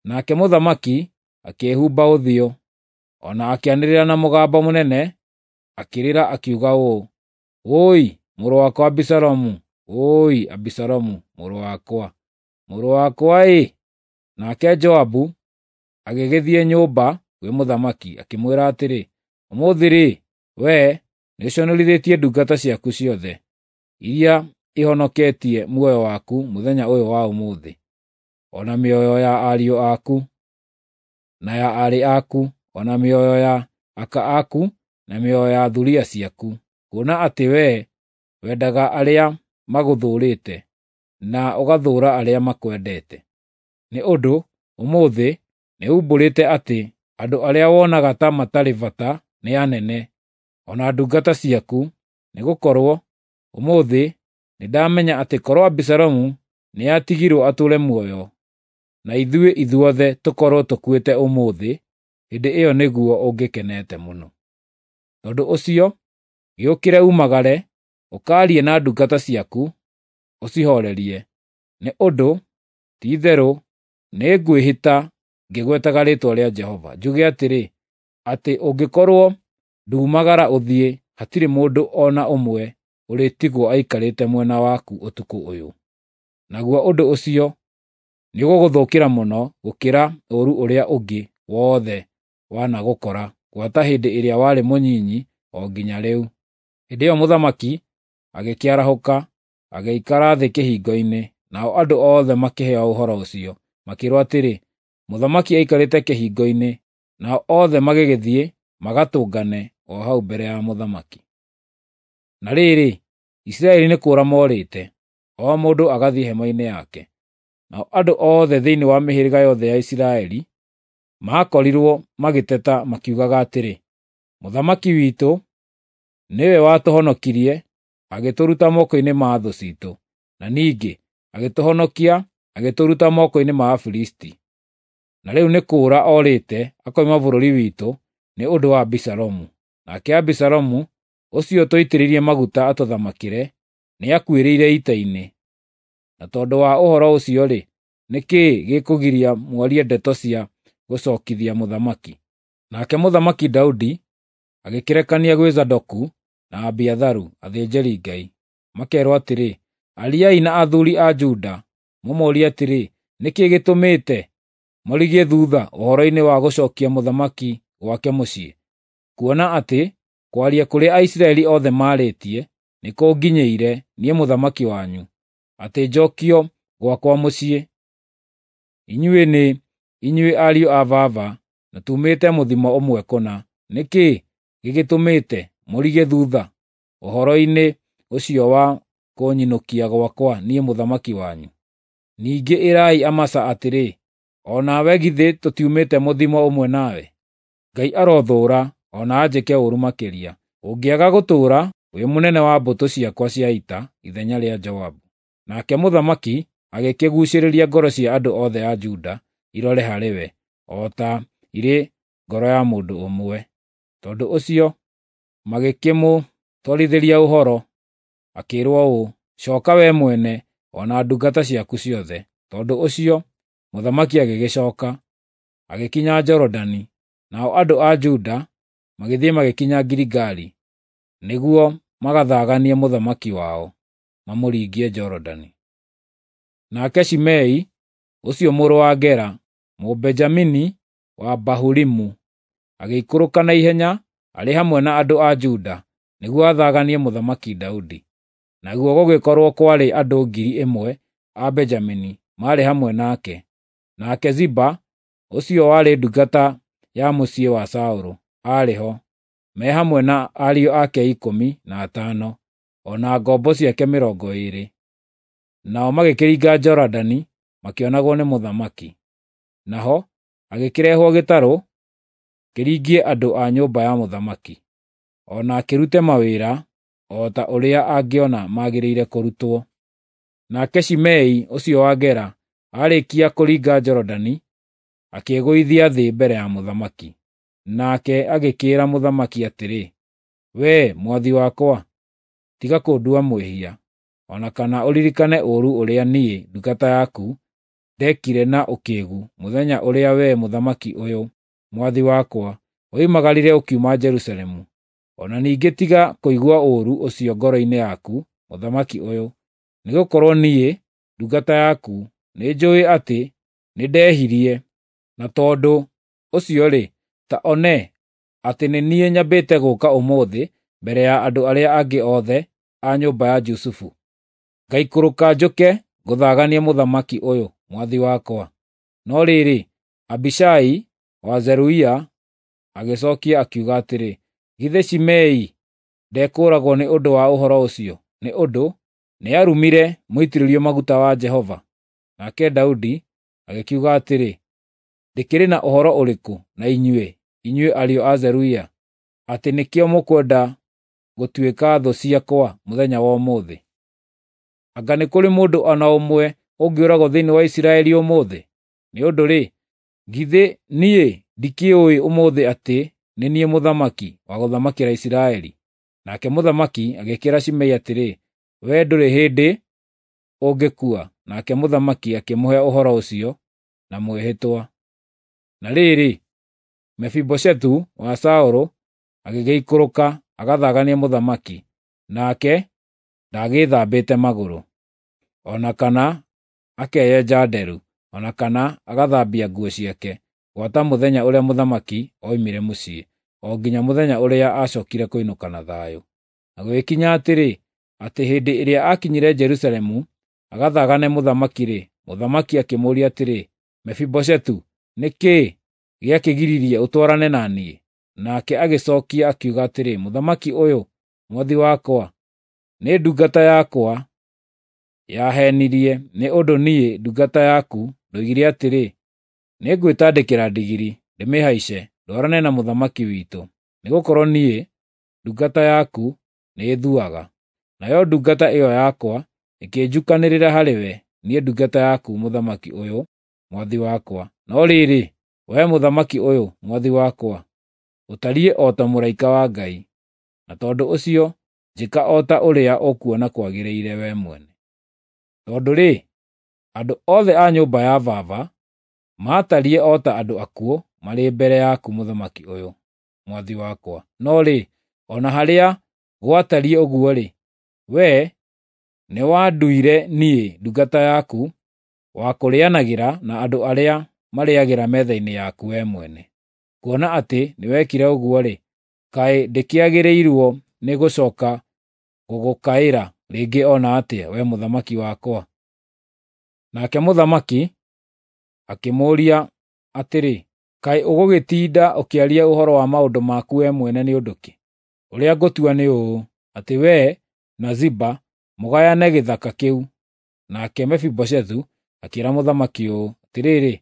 Nake mũthamaki akĩĩhumba ũthiũ, ona akĩanĩrĩra na mũgambo mũnene, akĩrĩra akiuga ũũ: "Wũi, mũrũ wakwa Abisalomu! Wũi, Abisalomu, mũrũ wakwa! Mũrũ wakwa-ĩ!" Nake Joabu agĩgĩthiĩ nyũmba gwĩ mũthamaki, akĩmwĩra atĩrĩ, "Ũmũthĩ-rĩ, wee nĩũconorithĩtie ndungata ciaku ciothe, iria ihonoketie muoyo waku mũthenya ũyũ wa ũmũthĩ, ona mĩoyo ya ariũ aku na ya aarĩ aku, ona mĩoyo ya aka aku na mĩoyo ya thuriya ciaku, kuona atĩ wee wendaga arĩa magũthũũrĩte na ũgathũũra arĩa makwendete. Nĩ ũndũ ũmũthĩ nĩumbũrĩte atĩ andũ arĩa wonaga ta matarĩ bata nĩ anene, ona ndungata ciaku, nĩgũkorwo ũmũthĩ nĩndamenya atĩ korwo Abisalomu nĩatigirwo atũũre muoyo, na ithuothe tũkorwo tũkuĩte ũmũthĩ, hĩndĩ ĩyo nĩguo ũngĩkenete mũno. Tondũ ũcio, gĩũkĩre umagare, ũkaarie na ndungata ciaku, ũcihoorerie. Nĩ ũndũ, ti-itherũ, nĩngwĩhĩta ngĩgwetaga rĩĩtwa rĩa Jehova, njuge atĩrĩ, atĩ ũngĩkorwo ndumagara ũthiĩ, hatirĩ mũndũ o na ũmwe ũrĩtigwo aikarĩte mwena waku ũtukũ ũyũ. Naguo ũndũ ũcio nĩũgũgũthũkĩra mũno gũkĩra ũũru ũrĩa ũngĩ wothe wanagũkora gwata hĩndĩ ĩrĩa warĩ mũnyinyi o nginya rĩu." Hĩndĩ ĩyo mũthamaki agĩkĩarahũka, agĩikara thĩ kĩhingo-inĩ, nao andũ othe makĩheo ũhoro ũcio, makĩĩrwo atĩrĩ, "Mũthamaki aikarĩte kĩhingo-inĩ," nao othe magĩgĩthiĩ magatũngane o hau mbere ya mũthamaki. Na rĩrĩ, Isiraeli nĩ kũũra moorĩte, o mũndũ agathiĩ hema-inĩ yake. Nao andũ othe thĩinĩ wa mĩhĩrĩga yothe ya Isiraeli maakorirwo magĩteta makiugaga atĩrĩ, "Mũthamaki witũ nĩwe watũhonokirie, agĩtũruta moko-inĩ ma thũ ciitũ, na ningĩ agĩtũhonokia, agĩtũruta moko-inĩ ma Afilisti. Na rĩu nĩ kũũra orĩte akoima bũrũri witũ nĩ ũndũ wa Abisalomu. Nake Abisalomu, ũcio tũitĩrĩirie maguta atũthamakĩre, nĩakuĩrĩire ita-inĩ. Na tondũ wa ũhoro ũcio-rĩ, nĩ kĩĩ gĩkũgiria mwarie ndeto cia gũcookithia mũthamaki?" Nake mũthamaki Daudi agĩkĩrekania gwĩ Zadoku na Abiatharu, athĩnjĩri-Ngai, makeerwo atĩrĩ, "Ariai na athuuri a Juda, mũmoorie atĩrĩ, nĩ kĩĩ gĩtũmĩte mũrigie thuutha ũhoro-inĩ wa gũcookia mũthamaki gwake mũciĩ, kuona atĩ kwaria kũrĩa Aisiraeli othe maarĩtie nĩ kũnginyĩire niĩ mũthamaki wanyu, atĩ njookio gwakwa mũciĩ? Inyuĩ nĩ inyuĩ ariũ a baba, na tuumĩte mũthimo ũmwe kũna. Nĩ kĩĩ gĩgĩtũmĩte mũrigie thuutha ũhoro-inĩ ũcio wa kũnyinũkia gwakwa niĩ mũthamaki wanyu? Ningĩ ĩrai Amasa atĩrĩ, o nawe githĩ tũtiumĩte mũthimo ũmwe nawe? Ngai arothũũra, o na anjĩke ũũru makĩria, ũngĩaga gũtũũra wĩ mũnene wa mbũtũ ciakwa cia ita ithenya rĩa Joabu." Nake mũthamaki agĩkĩguucĩrĩria ngoro cia andũ othe a Juda irore harĩ we, o ta irĩ ngoro ya mũndũ ũmwe. Tondũ ũcio magĩkĩmũtwarithĩria ũhoro, akĩĩrwo ũũ, "Cooka we mwene, o na ndungata ciaku ciothe." Tondũ ũcio mũthamaki agĩgĩcooka, agĩkinya Jorodani, nao andũ a Juda magĩthiĩ magĩkinya Giligali, nĩguo magathaganie mũthamaki wao, mamũringie Jorodani. Nake Shimei, ũcio mũrũ wa Gera, Mũbenjamini wa Bahurimu, agĩikũrũka na ihenya arĩ hamwe na andũ a Juda, nĩguo athaganie mũthamaki Daudi. Naguo gũgĩkorwo kwarĩ andũ 1,000 a Benjamini maarĩ hamwe nake. Nake Ziba, ũcio warĩ ndungata ya mũciĩ wa Saũlũ, aarĩ ho, me hamwe na ariũ ake 15, o na ngombo ciake 20. Nao magĩkĩringa Jorodani makĩonagwo nĩ mũthamaki. Naho agĩkĩrehwo gĩtarũ kĩringie andũ a nyũmba ya mũthamaki, o na akĩrute mawĩra o ta ũrĩa angĩona magĩrĩire kũrutwo. Nake Shimei ũcio wa Gera aarĩkia kũringa Jorodani, akĩĩgũithia thĩ mbere ya mũthamaki. Nake agĩkĩĩra mũthamaki atĩrĩ, "Wee mwathi wakwa, tiga kũndua mwĩhia, o na kana ũririkane ũũru ũrĩa niĩ ndungata yaku ndekire na ũkĩĩgu mũthenya ũrĩa wee mũthamaki ũyũ, mwathi wakwa, woimagarire ũkiuma Jerusalemu. Ona ningĩ tiga kũigua ũũru ũcio ngoro-inĩ yaku, mũthamaki ũyũ, nĩgũkorwo niĩ, ndungata yaku, nĩnjũũĩ atĩ nĩndehirie, na tondũ ũcio-rĩ, ta one atĩ nĩ niĩ nyambĩte gũũka ũmũthĩ mbere ya andũ arĩa angĩ othe a nyũmba ya Jusufu, ngaikũrũka njũke ngũthaganie mũthamaki ũyũ, mwathi wakwa. No rĩrĩ, Abishai wa Zeruia agĩcookia akiuga atĩrĩ, githĩ Shimei ndekũũragwo nĩ ũndũ wa ũhoro ũcio, nĩ ũndũ nĩarumire mũitĩrĩrio maguta wa Jehova? Nake Daudi agĩkiuga atĩrĩ, ndĩkĩrĩ na ũhoro ũrĩkũ na inyuĩ ariũ a Zeruia, atĩ nĩkĩo mũkwenda gũtuĩka thũ ciakwa mũthenya wa ũmũthĩ? Anga nĩ kũrĩ mũndũ ona ũmwe ũngĩũragwo thĩinĩ wa Isiraeli ũmũthĩ? Nĩ ũndũ-rĩ, githĩ niĩ ndikĩũĩ ũmũthĩ atĩ nĩ niĩ mũthamaki wa gũthamakĩra Isiraeli? Nake mũthamaki agĩkĩra Shimei atĩrĩ, wee ndũrĩ hĩndĩ ũngĩkua. Nake mũthamaki akĩmũhe ũhoro ũcio na mwĩhĩtwa. Na rĩrĩ, Mefiboshethu wa Saũlũ agĩgĩikũrũka agathaganie mũthamaki, nake ndagĩĩthambĩte magũrũ, ona kana akeyenja nderu, ona kana agathambia nguo ciake, gwata mũthenya ũrĩa mũthamaki oimire mũciĩ, o nginya mũthenya ũrĩa aacookire kũinũka na thayũ. Na gũgĩkinya atĩrĩ, atĩ hĩndĩ ĩrĩa aakinyire Jerusalemu agathagane mũthamaki-rĩ, mũthamaki akĩmũũria atĩrĩ, Mefiboshethu, nĩ kĩĩ gĩakĩgiririe ũtwarane na niĩ? Nake agĩcookia akiuga atĩrĩ, mũthamaki ũyũ, mwathi wakwa, nĩ ndungata yakwa yaheenirie, nĩ ũndũ niĩ ndungata yaku ndoigire atĩrĩ, nĩngwĩtandĩkĩra ndigiri ndĩmĩhaice ndwarane na mũthamaki witũ, nĩgũkorwo niĩ ndungata yaku nĩĩthuaga. Nayo ndungata ĩyo yakwa ĩkĩnjukanĩrĩra harĩwe, niĩ ndungata yaku mũthamaki ũyũ, mwathi wakwa. No rĩrĩ, wee mũthamaki ũyũ, mwathi wakwa, ũtariĩ o ta mũraika wa Ngai, na tondũ ũcio njĩka o ta ũrĩa ũkuona kwagĩrĩire wee mwene. Tondũ-rĩ, andũ othe a nyũmba ya baba maatariĩ o ta andũ akuũ marĩ mbere yaku mũthamaki ũyũ, mwathi wakwa. No rĩ, ona harĩa gwatariĩ ũguo-rĩ, wee nĩwanduire niĩ ndungata yaku wa kũrĩanagĩra na andũ arĩa marĩagĩra metha-inĩ yaku wee mwene. Kuona atĩ nĩwekire ũguo-rĩ, kaĩ ndĩkĩagĩrĩirwo nĩ gũcooka gũgũkaĩra rĩngĩ ona atĩa, wee mũthamaki wakwa? Nake mũthamaki akĩmũũria atĩrĩ, kaĩ ũgũgĩtinda ũkĩaria ũhoro wa maũndũ maku wee mwene nĩ ũndũ kĩ? Ũrĩa ngũtua nĩ ũũ, atĩ wee na Ziba mũgayane gĩthaka kĩu. Nake Mefiboshethu akĩĩra mũthamaki ũũ atĩrĩrĩ,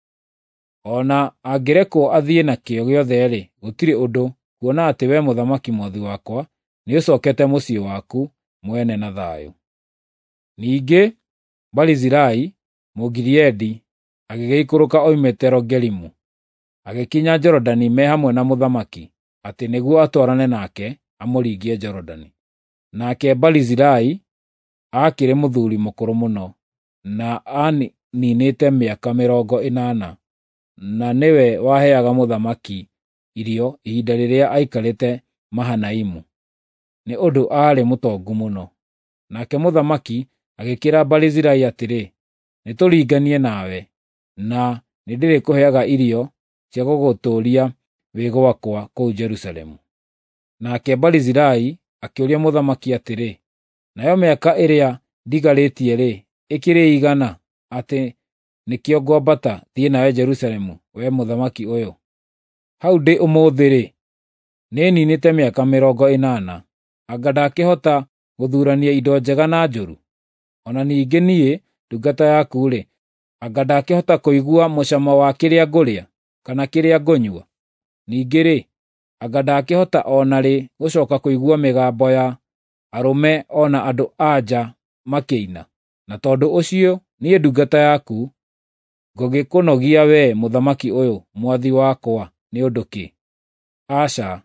ona angĩrekwo athiĩ nakĩo gĩothe-rĩ, gũtirĩ ũndũ, kuona atĩ wee mũthamaki mwathi wakwa nĩũcookete mũciĩ waku mwene na thayũ. Ningĩ Barizilai Mũgileadi agĩgĩikũrũka oimĩte Rogelimu, agĩkinya Jorodani me hamwe na mũthamaki, atĩ nĩguo atwarane nake amũringie Jorodani. Nake Barizilai aakĩrĩ mũthuuri mũkũrũ mũno, na aninĩte mĩaka 80, na nĩwe waheaga mũthamaki irio ihinda rĩrĩa aikarĩte Mahanaimu, nĩ ũndũ aarĩ mũtongu mũno. Nake mũthamaki agĩkĩra Barizilai atĩrĩ, nĩtũringanie nawe, na nĩndĩrĩkũheaga irio cia gũgũtũũria wĩ gwakwa kũu Jerusalemu. Nake Barizilai akĩũria mũthamaki atĩrĩ, nayo mĩaka ĩrĩa ndigarĩtie-rĩ, ĩkĩrĩ igana atĩ nĩkĩo ngwambata thiĩ nawe Jerusalemu, wee mũthamaki ũyũ? Hau ndĩ ũmũthĩ-rĩ, nĩninĩte mĩaka 80, anga ndakĩhota gũthuurania indo njega na njũru? Ona ningĩ niĩ ndungata yaku-rĩ, anga ndakĩhota kũigua mũcamo wa kĩrĩa ngũrĩa kana kĩrĩa ngũnyua? Ningĩ-rĩ, anga ndakĩhota ona rĩ gũcooka kũigua mĩgambo ya arũme ona andũ-a-nja makĩina? Na tondũ ũcio niĩ ndungata yaku ngũgĩkũnogia wee mũthamaki ũyũ, mwathi wakwa, nĩ ũndũ kĩ? Aca,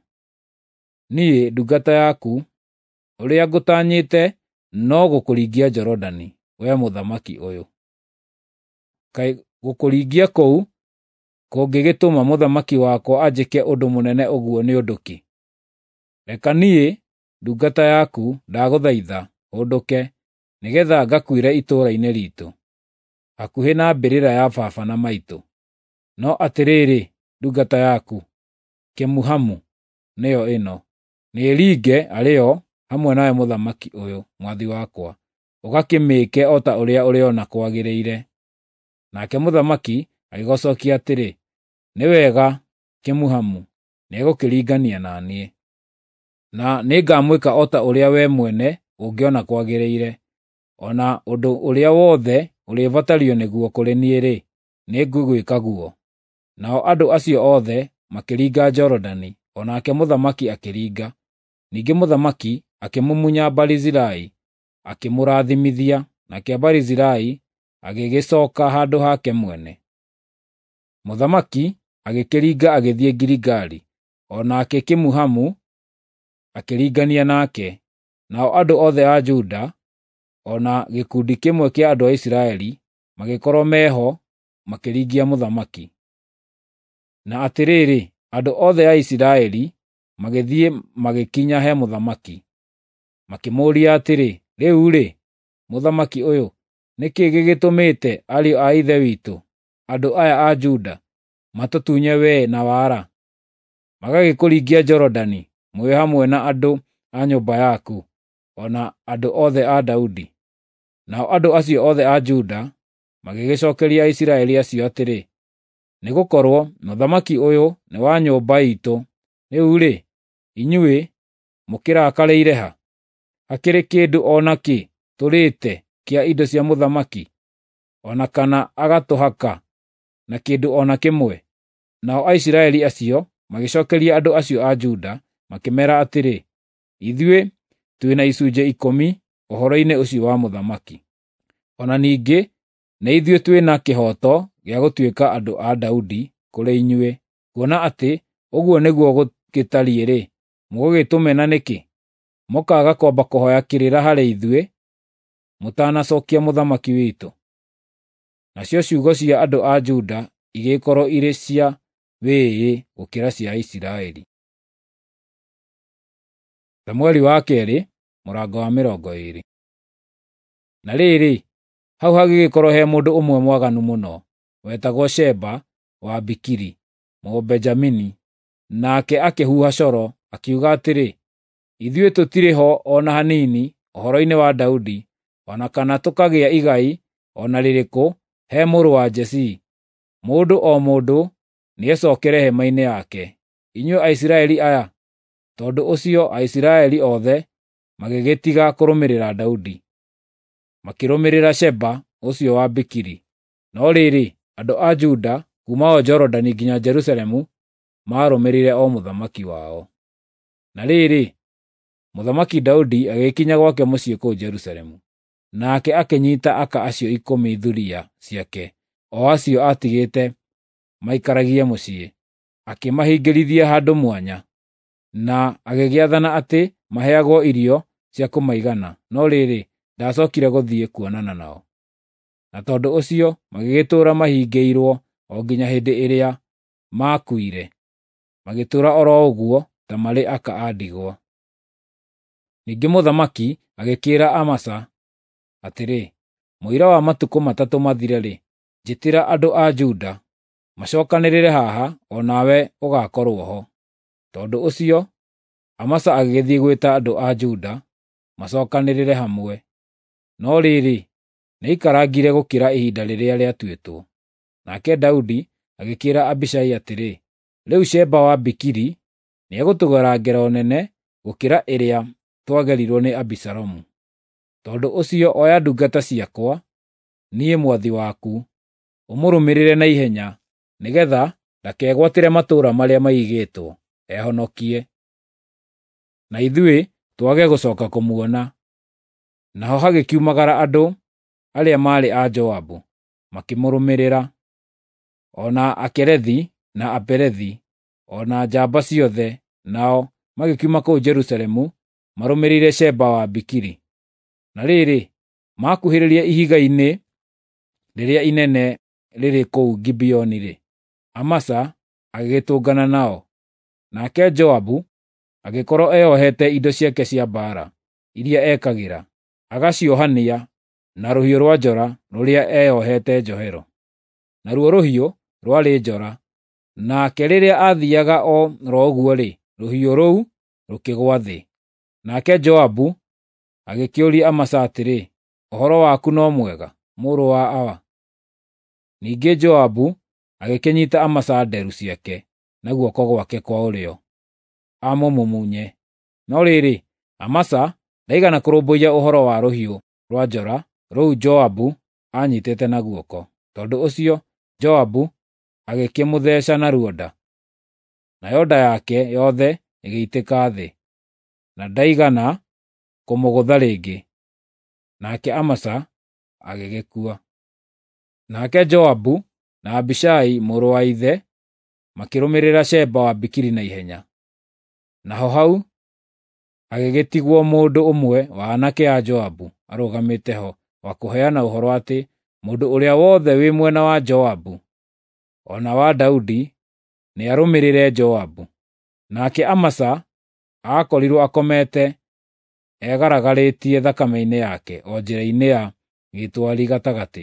niĩ ndungata yaku ũrĩa ngũtanyĩte no gũkũringia Jorodani, wee mũthamaki ũyũ. kaĩ gũkũringia kũu kũngĩgĩtũma mũthamaki wakwa anjĩke ũndũ mũnene ũguo nĩ ũndũ kĩ? Reka niĩ, ndungata yaku, ndagũthaitha, ũndũke, nĩgeetha ngakuĩre itũũra-inĩ riitũ, hakuhĩ na mbĩrĩra ya baba na maitũ. No atĩrĩrĩ, ndungata yaku, Kemuhamu, nĩyo ĩno, nĩĩringe arĩ yo, hamwe nawe mũthamaki ũyũ, mwathi wakwa, ũgakĩmĩĩke o ta ũrĩa ũrĩona kwagĩrĩire. Nake mũthamaki agĩgocookia atĩrĩ, nĩ wega, Kemuhamu nĩegũkĩringania na niĩ, na nĩngamwĩka o ta ũrĩa we mwene ũngĩona kwagĩrĩire. O na ũndũ ũrĩa wothe ũrĩbatario nĩguo kũrĩ niĩ-rĩ, nĩngũgwĩka guo. Nao andũ acio othe makĩringa Jorodani, o nake mũthamaki akĩringa. Ningĩ mũthamaki akĩmumunya Barizilai, akĩmũrathimithia, nake Barizilai agĩgĩcooka handũ hake mwene. Mũthamaki agĩkĩringa agĩthiĩ Giligali, o nake Kemuhamu akĩringania nake. Nao andũ othe a Juda, o na gĩkundi kĩmwe kĩa andũ a Isiraeli, magĩkorwo meho makĩringia mũthamaki. Na atĩrĩrĩ, andũ othe a Isiraeli magĩthiĩ magĩkinya he mũthamaki, makĩmũũria atĩrĩ, rĩu-rĩ, mũthamaki ũyũ, nĩ kĩĩ gĩgĩtũmĩte ariũ a ithe witũ, andũ aya a Juda, matũtunye wee na wara, magagĩkũringia Jorodani, mwĩ hamwe na andũ a nyũmba yaku, o na andũ othe a Daudi? Nao andũ acio othe a Juda magĩgĩcookeria Aisiraeli acio atĩrĩ, nĩgũkorwo mũthamaki ũyũ nĩ wa nyũmba iitũ. Rĩu-rĩ, inyuĩ mũkĩrakarĩire ha? Hakĩrĩ kĩndũ o na kĩ tũrĩte kĩa indo cia mũthamaki, o na kana agatũhaka na kĩndũ o na kĩmwe? Nao Aisiraeli acio magĩcookeria andũ acio a Juda, makĩmeera atĩrĩ, ithuĩ twĩ na icunjĩ 10 ũhoro-inĩ ũcio wa mũthamaki. O na ningĩ, nĩ ithuĩ twĩ na kĩhooto gĩa gũtuĩka andũ a Daudi kũrĩ inyuĩ. Kuona atĩ ũguo nĩguo gũgĩtariĩ-rĩ, mũgũgĩtũmena nĩkĩ? Mũkaaga kwamba kũhooya kĩrĩra harĩ ithuĩ, mũtanacookia mũthamaki witũ. Nacio ciugo cia andũ a Juda igĩkorwo irĩ cia wĩĩ gũkĩra cia Isiraeli. Samũeli wa kerĩ, mũrango wa 20. Na rĩrĩ, hau hagĩgĩkorwo he mũndũ ũmwe mwaganu mũno, wetagwo Sheba wa Bikiri, Mũbenjamini. Nake akĩhuha coro, akiuga atĩrĩ, ithuĩ tũtirĩ ho o na hanini ũhoro-inĩ wa Daudi, o na kana tũkagĩa igai o na rĩrĩkũ he mũrũ wa Jesii. Mũndũ o mũndũ nĩecookere hema-inĩ yake, inyuĩ Aisiraeli aya. Tondũ ũcio Aisiraeli othe magĩgĩtiga kũrũmĩrĩra Daudi, makĩrũmĩrĩra Sheba ũcio wa Bikiri. No rĩrĩ, andũ a Juda kuuma o Jorodani nginya Jerusalemu maarũmĩrĩire o mũthamaki wao. Na rĩrĩ, mũthamaki Daudi agĩkinya gwake mũciĩ kũu Jerusalemu, nake akĩnyiita aka acio 10 thuriya ciake, o acio aatigĩte maikaragie mũciĩ, akĩmahingĩrithia handũ mwanya, na agĩgĩathana atĩ maheagwo irio cia kũmaigana. No rĩrĩ, ndaacookire gũthiĩ kuonana nao. Na tondũ ũcio magĩgĩtũũra mahingĩirwo o nginya hĩndĩ ĩrĩa maakuire, magĩtũũra o ro ũguo ta marĩ aka a ndigwa. Ningĩ mũthamaki agĩkĩĩra Amasa atĩrĩ, mũira wa matukũ matatũ mathire-rĩ, njĩtĩra andũ a Juda macookanĩrĩre haha, o nawe ũgaakorwo ho. Tondũ ũcio Amasa agĩgĩthiĩ gwĩta andũ a Juda macookanĩrĩre hamwe. No rĩrĩ, nĩaikarangire gũkĩra ihinda rĩrĩa rĩatuĩtwo. Nake Daudi agĩkĩĩra Abishai atĩrĩ, rĩu Sheba wa Bikiri nĩegũtũgera ngero nene gũkĩra ĩrĩa twagerirwo nĩ Abisalomu. Tondũ ũcio oya ndungata ciakwa, niĩ mwathi waku, ũmũrũmĩrĩre na ihenya, nĩgeetha ndakegwatĩre matũũra marĩa maigĩtwo, ehonokie, na ithuĩ twage gũcooka kũmuona. Naho hagĩkiumagara andũ arĩa maarĩ a Joabu, makĩmũrũmĩrĩra, o na Akerethi na Apelethi, o na njamba ciothe, nao magĩkiuma kũu Jerusalemu marũmĩrĩire Sheba wa Bikiri. Na rĩrĩ, maakuhĩrĩria ihiga-inĩ rĩrĩa inene rĩrĩ kũu Gibeoni-rĩ, Amasa agĩgĩtũngana nao. Nake Joabu agĩkorwo eyohete indo ciake cia mbaara, iria ekagĩra, agaciohania na rũhiũ rwa njora rũrĩa eyohete njohero. Naruo rũhiũ rwarĩ njora, nake rĩrĩa aathiiaga o ro ũguo-rĩ, rũhiũ rũu rũkĩgwa thĩ. Nake Joabu agĩkĩũria Amasa atĩrĩ, ũhoro waku no mwega, mũrũ wa awa? Ningĩ Joabu agĩkĩnyiita Amasa nderu ciake na guoko gwake kwa ũrĩo, amũmumunye. No rĩrĩ, Amasa ndaigana kũrũmbũiya ũhoro wa rũhiũ rwa njora rũu Joabu aanyiitĩte na guoko. Tondũ ũcio Joabu agĩkĩmũtheeca na ruonda, nayo nda yake yothe ĩgĩitĩka thĩ, na ndaigana kũmũgũtha rĩngĩ. Nake Amasa agĩgĩkua. Nake Joabu na Abishai mũrũ wa ithe makĩrũmĩrĩra Sheba wa Bikiri na ihenya. Naho hau agĩgĩtigwo mũndũ ũmwe wa aanake a Joabu arũgamĩte ho wa kũheana ũhoro atĩ mũndũ ũrĩa wothe wĩ mwena wa Joabu o na wa Daudi nĩ arũmĩrĩre Joabu. Nake Amasa aakorirwo akomete egaragarĩtie thakame-inĩ yake o njĩra-inĩ ya gĩtwari gatagatĩ.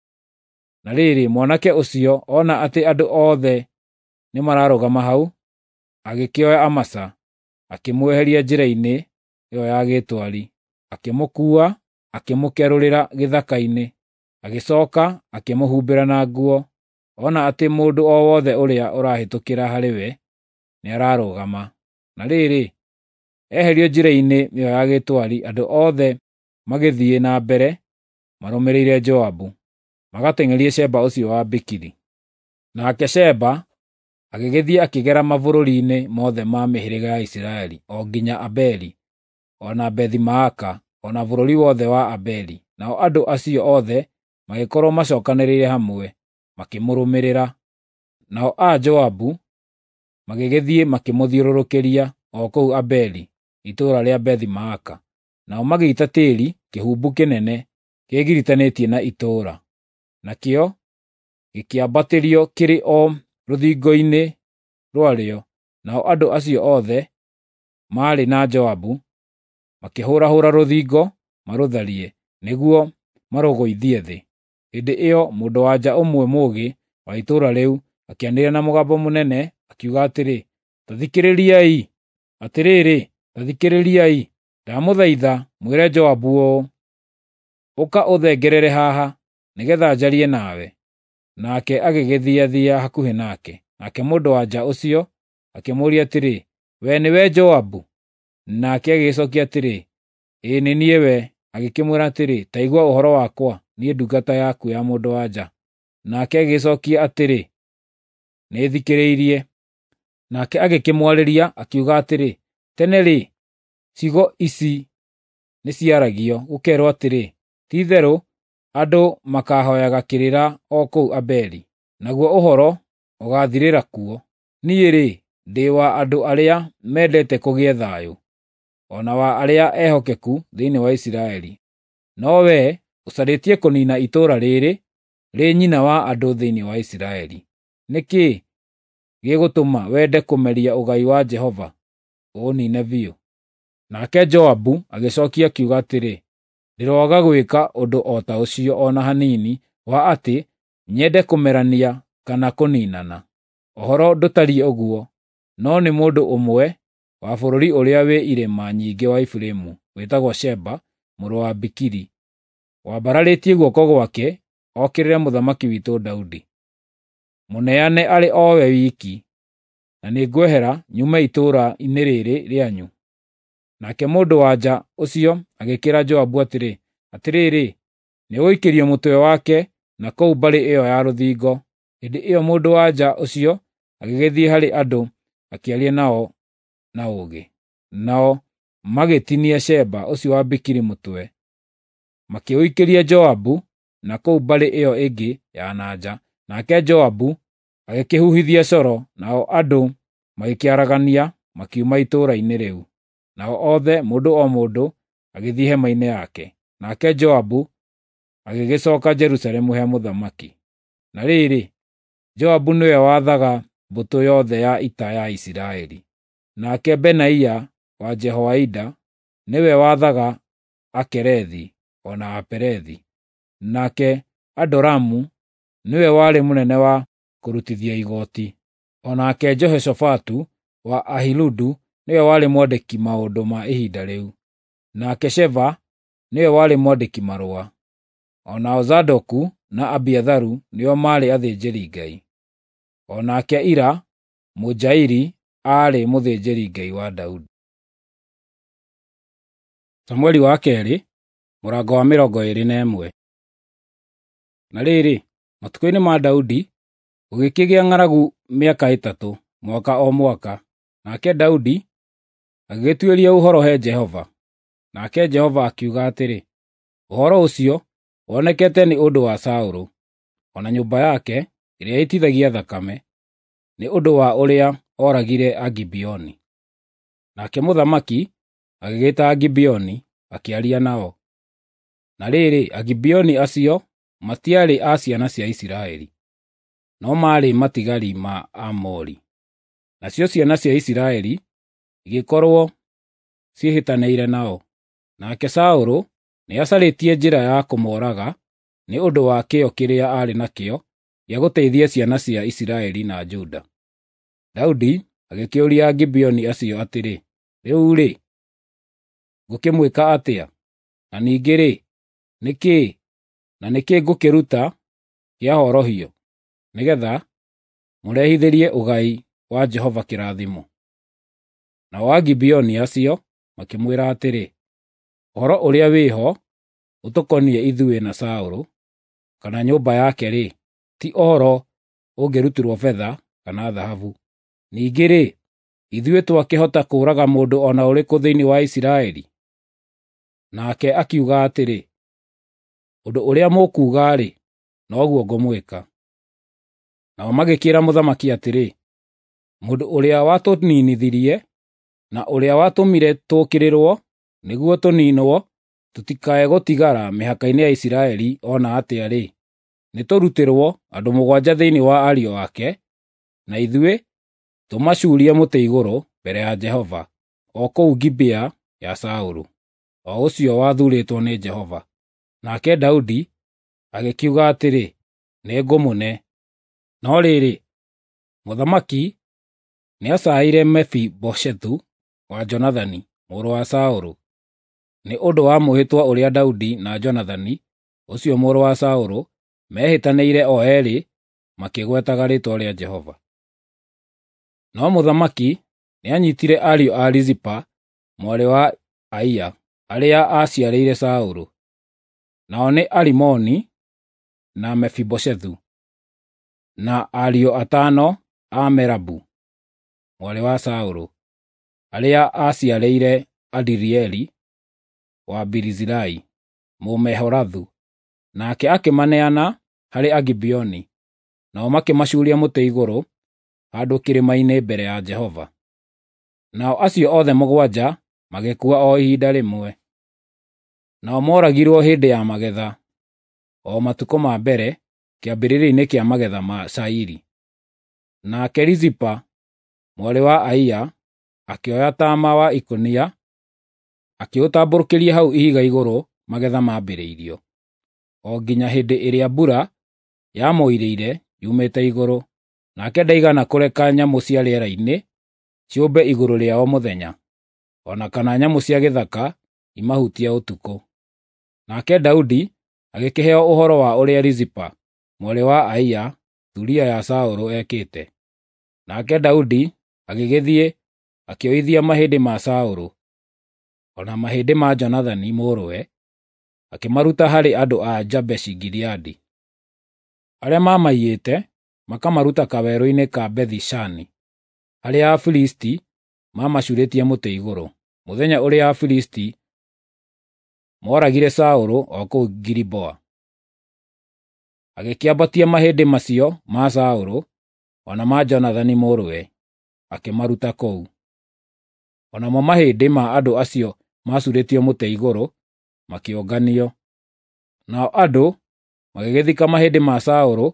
Na rĩrĩ, mwanake ũcio ona atĩ andũ othe nĩ mararũgama hau, agĩkĩoya Amasa, akĩmweheria njĩra-inĩ ĩyo ya gĩtwari, akĩmũkuua, akĩmũkerũrĩra gĩthaka-inĩ, agĩcooka akĩmũhumbĩra na nguo, ona atĩ mũndũ o wothe ũrĩa ũrahĩtũkĩra harĩ we nĩ ararũgama. Na rĩrĩ, eherio njĩra-inĩ ĩyo ya gĩtwari, andũ othe magĩthiĩ na mbere marũmĩrĩire Joabu, magateng'erie Sheba ũcio wa Bikiri. Nake Sheba agĩgĩthiĩ akĩgera mabũrũri-inĩ mothe ma mĩhĩrĩga ya Isiraeli, o nginya Abeli, o na Bethi-Maaka, o na bũrũri wothe wa Abeli. Nao andũ acio othe magĩkorwo macookanĩrĩire hamwe, makĩmũrũmĩrĩra. Nao a Joabu magĩgĩthiĩ makĩmũthiũrũrũkĩria o kũu Abeli, itũũra rĩa Bethi-Maaka. Nao magĩita tĩĩri kĩhumbu kĩnene kĩgiritanĩtie na itũũra, nakĩo gĩkĩambatĩrio kĩrĩ o rũthingo-inĩ rwarĩo. Nao andũ acio othe maarĩ na Joabu makĩhũrahũra rũthingo marũtharie, nĩguo marũgũithie thĩ. Hĩndĩ ĩyo mũndũ-wa-nja ũmwe mũũgĩ wa itũũra rĩu akĩanĩrĩra na mũgambo mũnene, akiuga atĩrĩ, ta thikĩrĩriai! Atĩrĩrĩ, ta thikĩrĩriai! Ndamũthaitha mwĩre Joabu ũũ, ũka ũthengerere haha, nĩgeetha njarie nawe. Nake agĩgĩthiathia hakuhĩ nake. Nake mũndũ-wa-nja ũcio akĩmũũria atĩrĩ, we nĩwe Joabu? Nake agĩgĩcookia atĩrĩ, ĩĩ nĩ niĩ we. Agĩkĩmwĩra atĩrĩ, ta igua ũhoro wakwa, niĩ ndungata yaku ya mũndũ-wa-nja. Nake agĩgĩcookia atĩrĩ, nĩthikĩrĩirie. Nake agĩkĩmwarĩria akiuga atĩrĩ, tene-rĩ, ciugo ici nĩ ciaragio, gũkeerwo atĩrĩ, ti-itherũ andũ makahooyaga kĩrĩra o kũu Abeli, naguo ũhoro ũgaathirĩra kuo. Niĩ-rĩ, ndĩ wa andũ arĩa mendete kũgĩe thayũ, o na wa arĩa ehokeku thĩinĩ wa Isiraeli. No wee ũcarĩtie kũniina itũũra rĩrĩ, rĩ nyina wa andũ thĩinĩ wa Isiraeli. Nĩ kĩĩ gĩgũtũma wende kũmeria ũgai wa Jehova, ũũniine biũ? Nake Joabu agĩcookia akiuga atĩrĩ, ndĩroaga gwĩka ũndũ o ta ũcio o na hanini, wa atĩ nyende kũmerania kana kũniinana. Ũhoro ndũtariĩ ũguo, no nĩ mũndũ ũmwe wa bũrũri ũrĩa wĩ irĩma nyingĩ wa Efiraimu, wĩtagwo Sheba mũrũ wa Bikiri, wambararĩtie guoko gwake okĩrĩre mũthamaki witũ Daudi. Mũneane arĩ o we wiki, na nĩngwehera nyume itũũra-inĩ rĩrĩ rĩanyu. Nake mũndũ-wa-nja ũcio agĩkĩra Joabu atĩrĩ, atĩrĩrĩ, nĩũgũikĩrio mũtwe wake na kũu mbarĩ ĩyo ya rũthingo. Hĩndĩ ĩyo mũndũ-wa-nja ũcio agĩgĩthiĩ harĩ andũ akĩaria nao na ũũgĩ. Nao magĩtinia Sheba ũcio wa Bikiri mũtwe, makĩũikĩria Joabu na kũu mbarĩ ĩyo ĩngĩ ya na nja. Nake Joabu agĩkĩhuhithia coro, nao andũ magĩkĩaragania makiuma itũũra-inĩ rĩu. Nao othe mũndũ o mũndũ agĩthiĩ hema-inĩ yake. Nake Joabu agĩgĩcooka Jerusalemu he mũthamaki. Na rĩrĩ, Joabu nĩwe wathaga mbũtũ yothe ya ita ya Isiraeli. Nake Benaia wa Jehoiada nĩwe wathaga Akerethi o na Apelethi. Nake Adoramu nĩwe warĩ mũnene wa kũrutithia igooti. O nake Jehoshafatu wa Ahiludu nĩwe warĩ mwandĩki maũndũ ma ihinda rĩu. Nake Sheva nĩwe warĩ mwandĩki marũa. O nao Zadoku na Abiatharu nĩo maarĩ athĩnjĩri-Ngai. O nake Ira Mũnjairi aarĩ mũthĩnjĩri-Ngai wa Daudi. Samũeli wa kerĩ, mũrango wa 21. Na rĩrĩ, matukũ-inĩ ma Daudi, gũgĩkĩgĩa ng'aragu mĩaka 3, mwaka o mwaka, nake Daudi agĩgĩtuĩria ũhoro he Jehova. Nake Jehova akiuga atĩrĩ, ũhoro ũcio wonekete nĩ ũndũ wa Saũlũ, o na nyũmba yake ĩrĩa ĩitithagia thakame, nĩ ũndũ wa ũrĩa oragire Agibeoni. Nake mũthamaki agĩgĩta Agibeoni akĩaria nao. Na rĩrĩ, Agibeoni acio matiarĩ a ciana cia Isiraeli, no maarĩ matigari ma Aamori. Nacio ciana cia Isiraeli igĩkorwo ciĩhĩtanĩire nao. Nake Saũlũ nĩacarĩtie njĩra ya kũmooraga nĩ ũndũ wa kĩyo kĩrĩa aarĩ nakĩo gĩa gũteithia ciana cia Isiraeli na Juda. Daudi agĩkĩũria Agibeoni acio atĩrĩ, rĩu-rĩ, ngũkĩmwĩka atĩa? Na ningĩ-rĩ, nĩkĩĩ ngũkĩruta kĩa horohio, nĩgetha mũrehithĩrie ũgai wa Jehova kĩrathimo? Nao Agibeoni acio makĩmwĩra atĩrĩ, ũhoro ũrĩa wĩho ũtũkoniĩ ithuĩ na Saũlũ, kana nyũmba yake-rĩ, ti ũhoro ũngĩrutirwo betha kana thahabu. Ningĩ-rĩ, ithuĩ twakĩhota kũũraga mũndũ o na ũrĩkũ thĩinĩ wa Isiraeli? Nake akiuga atĩrĩ, ũndũ ũrĩa mũkuuga-rĩ, noguo ngũmwĩka. Nao magĩkĩĩra mũthamaki atĩrĩ, mũndũ ũrĩa watũninithirie na ũrĩa watũmire tũũkĩrĩrwo nĩguo tũniinwo, tũtikae gũtigara mĩhaka-inĩ ya Isiraeli o na atĩa-rĩ, nĩtũrutĩrwo andũ 7 thĩinĩ wa ariũ ake, na ithuĩ tũmacuurie mũtĩ igũrũ mbere ya Jehova, o kũu Gibea ya Saũlũ, o ũcio wathuurĩtwo nĩ Jehova. Nake Daudi agĩkiuga atĩrĩ, nĩngũmũne. No rĩrĩ, mũthamaki nĩacaĩire Mefi-Boshethu wa Jonathani, mũrũ wa Saũlũ, nĩ ũndũ wa mwĩhĩtwa ũrĩa Daudi na Jonathani, ũcio mũrũ wa Saũlũ, mehĩtanĩire o eerĩ makĩgwetaga rĩĩtwa rĩa Jehova. No mũthamaki nĩanyiitire ariũ a Rizipa, mwarĩ wa Aia, arĩa aaciarĩire Saũlũ, nao nĩ Arimoni na Mefi-Boshethu, na ariũ 5 a Merabu, mwarĩ wa Saũlũ, arĩa aaciarĩire Adirieli wa Birizilai, Mũmeholathu. Nake akĩmaneana harĩ Agibeoni, nao makĩmacuuria mũtĩ igũrũ handũ kĩrĩma-inĩ mbere ya Jehova. Nao acio othe 7 magĩkua o ihinda rĩmwe. Nao mooragirwo hĩndĩ ya magetha, o matukũ ma mbere kĩambĩrĩria-inĩ kĩa magetha ma cairi. Nake Rizipa, mwarĩ wa Aia, akĩoya taama wa ikũnia, akĩũtambũrũkĩria hau ihiga igũrũ magetha maambĩrĩirio, o nginya hĩndĩ ĩrĩa mbura yamoirĩire yumĩte igũrũ, nake ndaigana kũreka nyamũ cia rĩera-inĩ ciũmbe igũrũ rĩao mũthenya, o na kana nyamũ cia gĩthaka imahutie ũtukũ. Nake Daudi agĩkĩheo ũhoro wa ũrĩa Rizipa, mwarĩ wa Aia, thuriya ya Saũlũ, ekĩte. Nake Daudi agĩgĩthiĩ akĩoithia mahĩndĩ ma Saũlũ, o na mahĩndĩ ma Jonathani mũrũwe, akĩmaruta harĩ andũ a Jabeshi-Gileadi, arĩa mamaiyĩte makamaruta kawerũ-inĩ ka Bethi-Shani, harĩa Afilisti mamacurĩtie mũtĩ igũrũ, mũthenya ũrĩa Afilisti mooragire Saũlũ o kũu Giliboa. Agĩkĩambatia mahĩndĩ macio ma Saũlũ o na ma Jonathani mũrũwe, akĩmaruta kũu. O namo mahĩndĩ ma andũ acio macurĩtio mũtĩ igũrũ makĩonganio. Nao andũ magĩgĩthika mahĩndĩ ma Saũlũ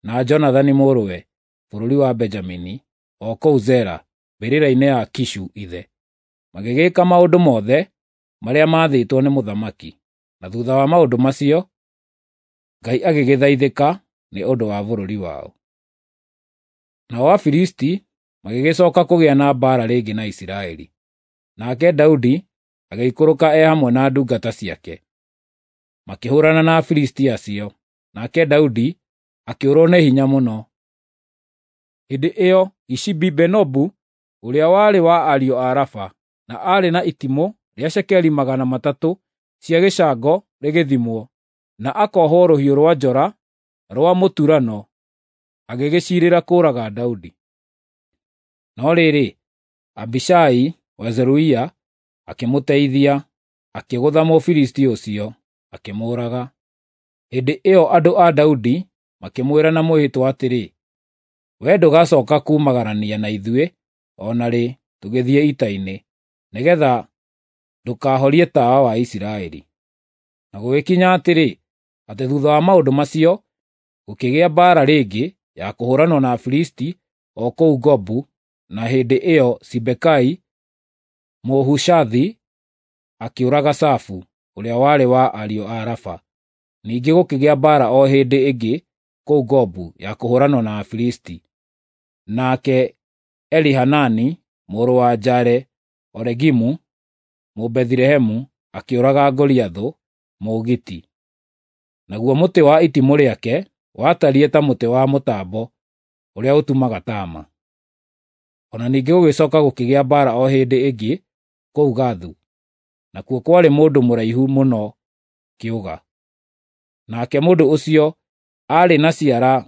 na Jonathani mũrũwe bũrũri wa Benjamini, o kũu Zera, mbĩrĩra-inĩ ya Kishu ithe. Magĩgĩka maũndũ mothe marĩa maathĩtwo nĩ mũthamaki, na thuutha wa maũndũ macio, Ngai agĩgĩthaithĩka nĩ ũndũ wa bũrũri wao. Nao Afilisti magĩgĩcooka kũgĩa na mbaara rĩngĩ na Isiraeli. Nake Daudi agĩikũrũka hamwe na ndungata ciake, makĩhũũrana na Afilisti acio, nake Daudi akĩũrwo nĩ hinya mũno. Hĩndĩ ĩyo Ishibi-Benobu, ũrĩa warĩ wa ariũ a Rafa, na aarĩ na itimũ rĩa cekeri 300 cia gĩcango rĩgĩthimwo, na akohwo rũhiũ rwa njora rwa mũturano, agĩgĩciirĩra kũũraga Daudi. No rĩrĩ, Abishai wa Zeruia akĩmũteithia, akĩgũtha Mũfilisti ũcio, akĩmũũraga. Hĩndĩ ĩyo andũ a Daudi makĩmwĩra na mwĩhĩtwa atĩrĩ, "Wee ndũgacooka kuumagarania na ithuĩ o na rĩ tũgĩthiĩ ita-inĩ, nĩgeetha ndũkahorie tawa wa Isiraeli." Na gũgĩkinya atĩrĩ, atĩ thuutha wa maũndũ macio, gũkĩgĩa mbaara rĩngĩ ya kũhũũranwo na Afilisti o kũu Gobu, na hĩndĩ ĩyo Sibekai Mũhushathi akĩũraga Safu, ũrĩa warĩ wa ariũ a Rafa. Ningĩ gũkĩgĩa mbaara o hĩndĩ ĩngĩ kũu Gobu ya kũhũũranwo na Afilisti. Nake Elihanani mũrũ wa Jare-Oregimu Mũbethilehemu akĩũraga Goliathũ Mũgiti. Naguo mũtĩ wa itimũ rĩake watariĩ ta mũtĩ wa mũtambo ũrĩa ũtumaga taama. O na ningĩ gũgĩcooka gũkĩgĩa mbaara o hĩndĩ ĩngĩ kũu Gathu, nakuo kwarĩ mũndũ mũraihu mũno kĩũga. Nake mũndũ ũcio aarĩ na ciara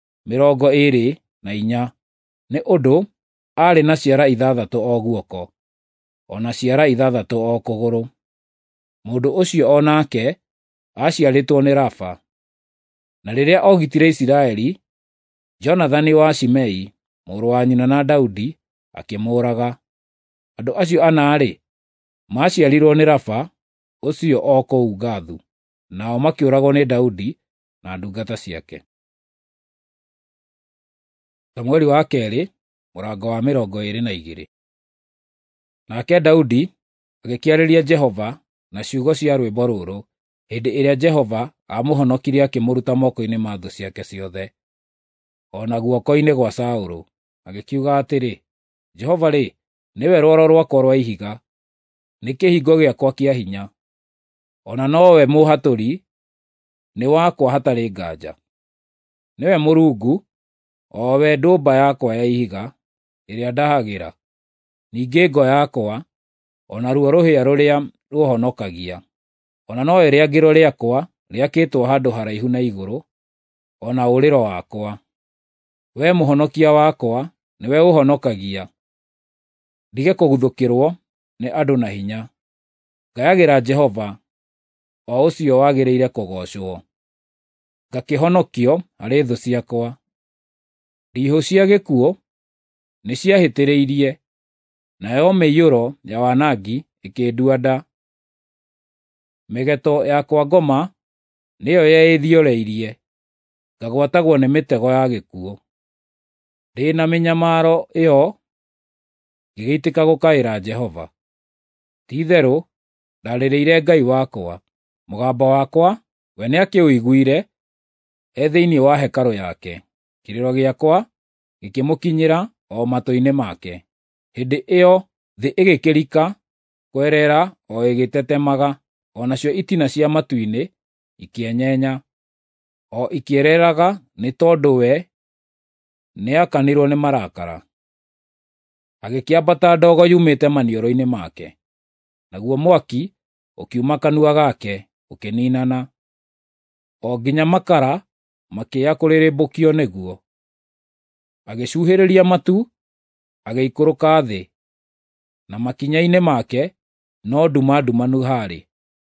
24, nĩ ũndũ aarĩ na ciara 6 o guoko, o na ciara 6 o kũgũrũ. Mũndũ ũcio o nake aaciarĩtwo nĩ Rafa. Na rĩrĩa ogitire Isiraeli, Jonathani wa Shimei, mũrũ wa nyina na Daudi, akĩmũũraga. Andũ acio 4 maaciarirwo nĩ Rafa ũcio o kũu Gathu, nao makĩũragwo nĩ Daudi na ndungata ciake. Samũeli wa kerĩ, mũrango wa 22. Nake Daudi agĩkĩarĩria Jehova na ciugo cia rwĩmbo rũrũ, hĩndĩ ĩrĩa Jehova amũhonokirie akĩmũruta moko-inĩ ma thũ ciake ciothe, o na guoko-inĩ gwa Saũlũ. Agĩkiuga atĩrĩ, "Jehova-rĩ, nĩwe rwaro rwakwa rwa ihiga, nĩ kĩhingo gĩakwa kĩa hinya. O na nowe mũhatũri, nĩ wakwa hatarĩ nganja. Nĩwe Mũrungu, o we ndũmba yakwa ya ihiga, ĩrĩa ndahagĩra, ningĩ ngo yakwa, o na ruo rũhĩa rũrĩa rũhonokagia. O na nowe rĩangĩro rĩakwa rĩakĩtwo handũ haraihu na igũrũ, o na ũrĩro wakwa. Wee mũhonokia wakwa, nĩwe ũhonokagia. Ndige kũguthũkĩrwo nĩ andũ na hinya. Ngayagĩra Jehova, o ũcio wagĩrĩire kũgoocwo. Ngakĩhonokio harĩ thũ ciakwa. Ndiihũ cia gĩkuũ nĩciahĩtĩrĩirie, nayo mĩiyũro ya wanangi ĩkĩndua nda. Mĩgeto yakwa ngoma nĩyo yeĩthioreirie, ngagwatagwo nĩ mĩtego ya gĩkuũ. Ndĩ na mĩnyamaro ĩyo, ngĩgĩitĩka gũkaĩra Jehova. Ti-itherũ ndarĩrĩire Ngai wakwa, mũgambo wakwa we nĩakĩũiguire thĩinĩ wa hekarũ yake. Kĩrĩro gĩakwa gĩkĩmũkinyĩra o matũ-inĩ make. Hĩndĩ ĩyo thĩ ĩgĩkĩrika kwerera o ĩgĩtetemaga, o nacio itina cia matu-inĩ ikĩenyenya, o ikĩereraga nĩ tondũ we nĩakanirwo nĩ marakara. Agĩkĩambata ndogo yumĩte maniũrũ-inĩ make, naguo mwaki ũkiuma kanua gake ũkĩniinana, o nginya makara makĩĩa kũrĩrĩmbũkio nĩguo. Agĩcuhĩrĩria matu, agĩikũrũka thĩ, na makinya-inĩ make no nduma ndumanu haarĩ.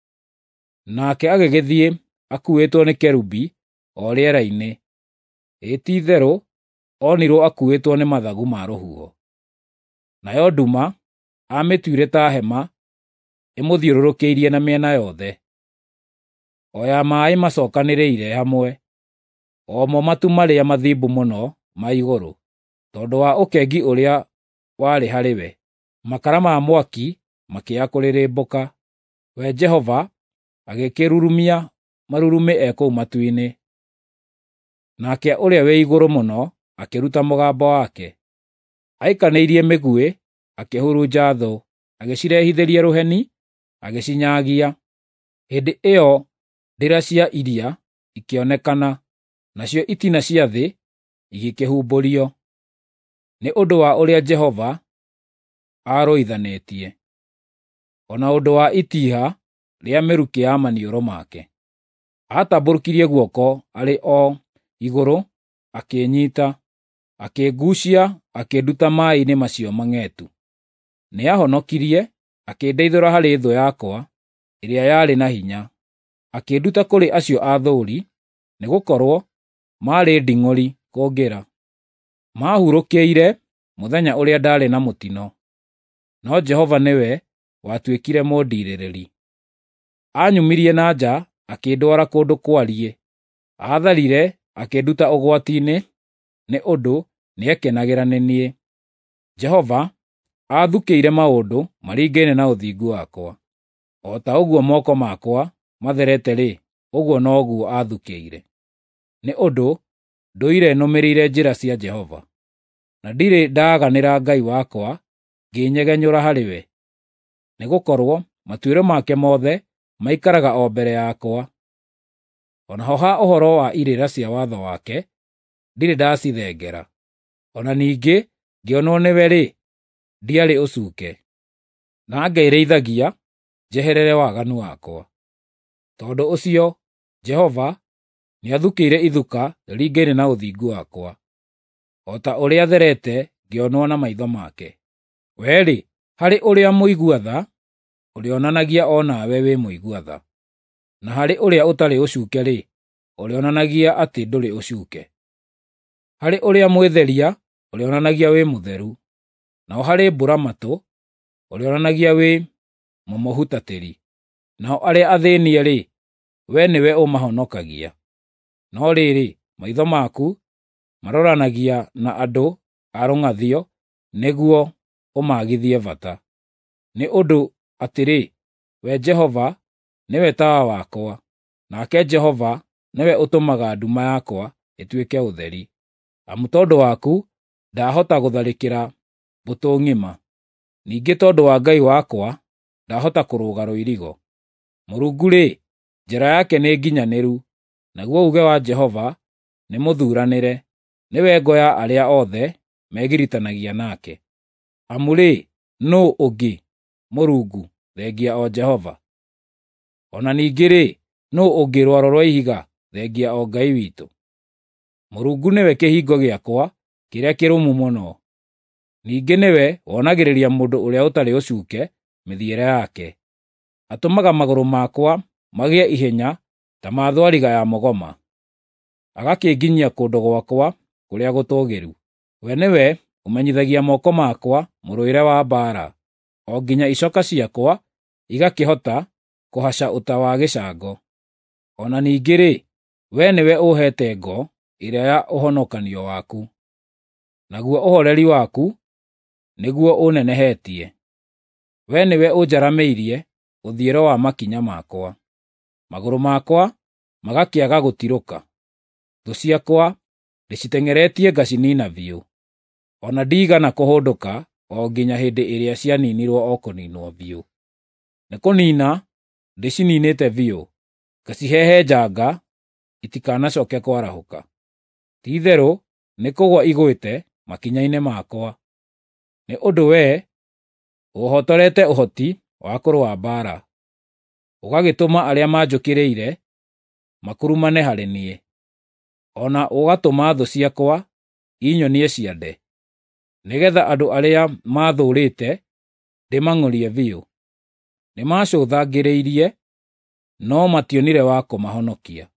Nake agĩgĩthiĩ akuuĩtwo nĩ kerubi o rĩera-inĩ. Ti-itherũ onirwo akuuĩtwo nĩ mathagu ma rũhuho. Nayo nduma amĩtuire ta hema ĩmũthiũrũrũkĩirie na mĩena yothe, o ya maaĩ macookanĩrĩire hamwe, omo matu marĩa mathimbu mũno ma igũrũ, tondũ wa ũkengi ũrĩa warĩ harĩ we. Makara ma mwaki makĩaga kũrĩrĩmbũka. We Jehova agĩkĩrurumia marurumĩ kũu matu-inĩ. Nake ũrĩa wĩ igũrũ mũno akĩruta mũgambo wake. Aikanĩirie mĩguĩ, akĩhurunja thũ, agĩcirehithĩria rũheni, agĩcinyagia. Hĩndĩ ĩyo ndĩra cia iria ikĩonekana, nacio itina cia thĩ igĩkĩhumbũrio, nĩ ũndũ wa ũrĩa Jehova arũithanĩtie, o na ũndũ wa itiha rĩa mĩrukĩ ya maniũrũ make. Aatambũrũkirie guoko arĩ o igũrũ, akĩnyiita, akĩnguucia, akĩnduta maaĩ-inĩ macio mang'etu. Nĩahonokirie, akĩndeithũra harĩ thũ yakwa ĩrĩa yarĩ na hinya. Akĩnduta kũrĩ acio athũũri, nĩgũkorwo maarĩ nding'ũri kũngĩra. Maahurũkĩire mũthenya ũrĩa ndaarĩ na mũtino, no Jehova nĩwe watuĩkire mũndiirĩrĩri. Aanyumirie na nja, akĩndwara kũndũ kwariĩ. Aatharire, akĩnduta ũgwati-inĩ, nĩ ũndũ nĩekenagĩra nĩ niĩ. Jehova aathukĩire maũndũ maringaine na ũthingu wakwa. O ta ũguo moko makwa matherete-rĩ, ũguo noguo aathukĩire. Nĩ ũndũ ndũire nũmĩrĩire njĩra cia Jehova, na ndirĩ ndaaganĩra Ngai wakwa ngĩnyegenyũra harĩ we. Nĩgũkorwo matuĩro make mothe maikaraga o mbere yakwa. O na ho ha ũhoro wa irĩra cia watho wake, ndirĩ ndacithengera. O na ningĩ ngĩonwo nĩwe-rĩ, ndiarĩ ũcuuke, na ngeirĩithagia njeherere waganu wakwa. Tondũ ũcio, Jehova nĩathukĩire ithuka rĩringaine na ũthingu wakwa, o ta ũrĩa therete ngĩonwo na maitho make. Wee-rĩ, harĩ ũrĩa mũigua tha, ũrĩonanagia o nawe wĩ mũigua tha, na harĩ ũrĩa ũtarĩ ũcuuke-rĩ, ũrĩonanagia atĩ ndũrĩ ũcuuke. Harĩ ũrĩa mwĩtheria, ũrĩonanagia wĩ mũtheru, nao harĩ mbũramatũ, ũrĩonanagia wĩ mũmũhutatĩri. Nao arĩa athĩĩnie-rĩ, we nĩwe ũmahonokagia. No rĩrĩ, maitho maku maroranagia na andũ a rũng'athio nĩguo ũmaagithie bata. Nĩ ũndũ atĩrĩ, we Jehova nĩwe tawa wakwa, nake Jehova nĩwe ũtũmaga nduma yakwa ĩtuĩke ũtheri. Amu tondũ waku ndahota gũtharĩkĩra mbũtũ ng'ima. Ningĩ tondũ wa Ngai wakwa ndahota kũrũga rũirigo. Mũrungu-rĩ, njĩra yake nĩ nginyanĩru, naguo uuge wa Jehova nĩ mũthuuranĩre. Nĩwe ngo ya arĩa othe megiritanagia nake. Amu-rĩ, nũũ ũngĩ Mũrungu thengia o Jehova? O na ningĩ-rĩ, nũũ ũngĩ rwaro rwa ihiga thengia o Ngai witũ? Mũrungu nĩwe kĩhingo gĩakwa kĩrĩa kĩrũmu mũno. Ningĩ nĩwe wonagĩrĩria mũndũ ũrĩa ũtarĩ ũcuuke mĩthiĩre yake. Atũmaga magũrũ makwa magĩe ihenya ta ma thwariga ya mũgoma. Agakĩnginyia kũndũ gwakwa kũrĩa gũtũũgĩru. We nĩwe ũmenyithagia moko makwa mũrũĩre wa mbaara, o nginya icoka ciakwa igakĩhota kũhaca ũta wa gĩcango. O na ningĩ-rĩ, we nĩwe ũheete ngo ĩrĩa ya ũhonokanio waku, naguo ũhoreri waku nĩguo ũnenehetie. We nĩwe ũnjaramĩirie ũthiĩro wa makinya makwa. Magũrũ makwa magakĩaga gũtirũka. Thũ ciakwa ndĩciteng'eretie ngaciniina biũ. O na ndiigana kũhũndũka o nginya hĩndĩ ĩrĩa cianinirwo o kũniinwo biũ. Nĩ kũniina ndĩciniinĩte biũ, ngacihehenjanga itikanacooke kwarahũka. Ti-itherũ nĩ kũgũa igwĩte makinya-inĩ makwa. Nĩ ũndũ wee ũhotorete ũhoti wa kũrũa mbaara, ũgagĩtũma arĩa manjũkĩrĩire makurumane harĩ niĩ, o na ũgatũma thũ ciakwa inyonie ciande, nĩgeetha andũ arĩa maathũũrĩte ndĩmang'ũrie biũ. Nĩmacũthangĩrĩirie, no mationire wa kũmahonokia.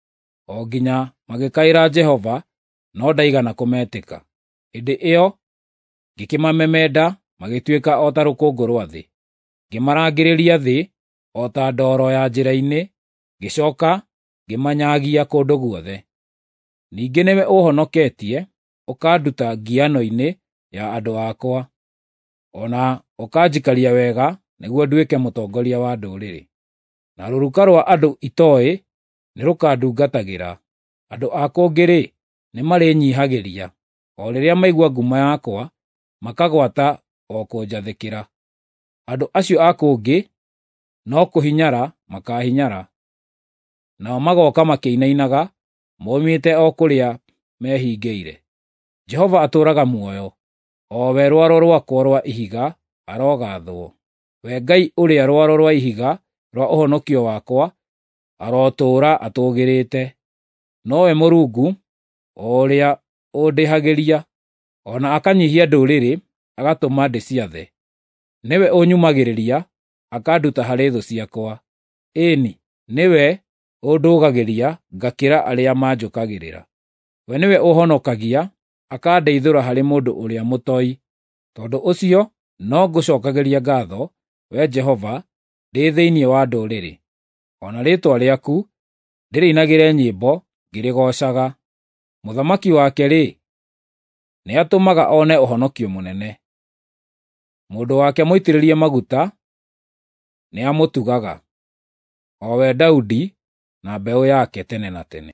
O nginya magĩkaĩra Jehova, no ndaigana kũmetĩka. Hĩndĩ ĩyo ngĩkĩmamemenda magĩtuĩka o ta rũkũngũ rwa thĩ. Ngĩmarangĩrĩria thĩ o ta ndooro ya njĩra-inĩ, ngĩcooka ngĩmanyagia kũndũ guothe. Ningĩ nĩwe ũhonoketie, ũkanduta ngiano-inĩ ya andũ akwa, ona ũkanjikaria wega nĩguo nduĩke mũtongoria wa ndũrĩrĩ. Na rũruka rwa andũ itooĩ nĩrũkandungatagĩra. Andũ a kũngĩ-rĩ, nĩmarĩnyihagĩria, o rĩrĩa maigua ngumo yakwa, makagwata o kũnjathĩkĩra. Andũ acio a kũngĩ no kũhinyara makahinyara, nao magoka makĩinainaga, moimĩte o kũrĩa mehingĩire. Jehova atũũraga muoyo, o we rwaro rwakwa rwa ihiga, arogathwo. We Ngai ũrĩa rwaro rwa ihiga rwa ũhonokio wakwa, arotũũra atũũgĩrĩte. Nowe Mũrungu, o ũrĩa ũndĩhagĩria, ona akanyiihia ndũrĩrĩ, agatũma ndĩciathe. Nĩwe ũnyumagĩrĩria, akanduta harĩ thũ ciakwa. Ĩĩni, nĩwe ũndũgagĩria, ngakĩra arĩa manjũkagĩrĩra. We nĩwe ũhonokagia, akandeithũra harĩ mũndũ ũrĩa mũtoi. Tondũ ũcio, no ngũcookagĩria ngaatho, Wee Jehova, ndĩ thĩinĩ wa ndũrĩrĩ. Ona rĩĩtwa rĩaku ndĩrĩinagĩre nyĩmbo ngĩrĩgoocaga. Mũthamaki wake-rĩ, nĩatũmaga one ũhonokio mũnene. Mũndũ wake mũitĩrĩrie maguta nĩamũtugaga, o we Daudi na mbeũ yake tene na tene.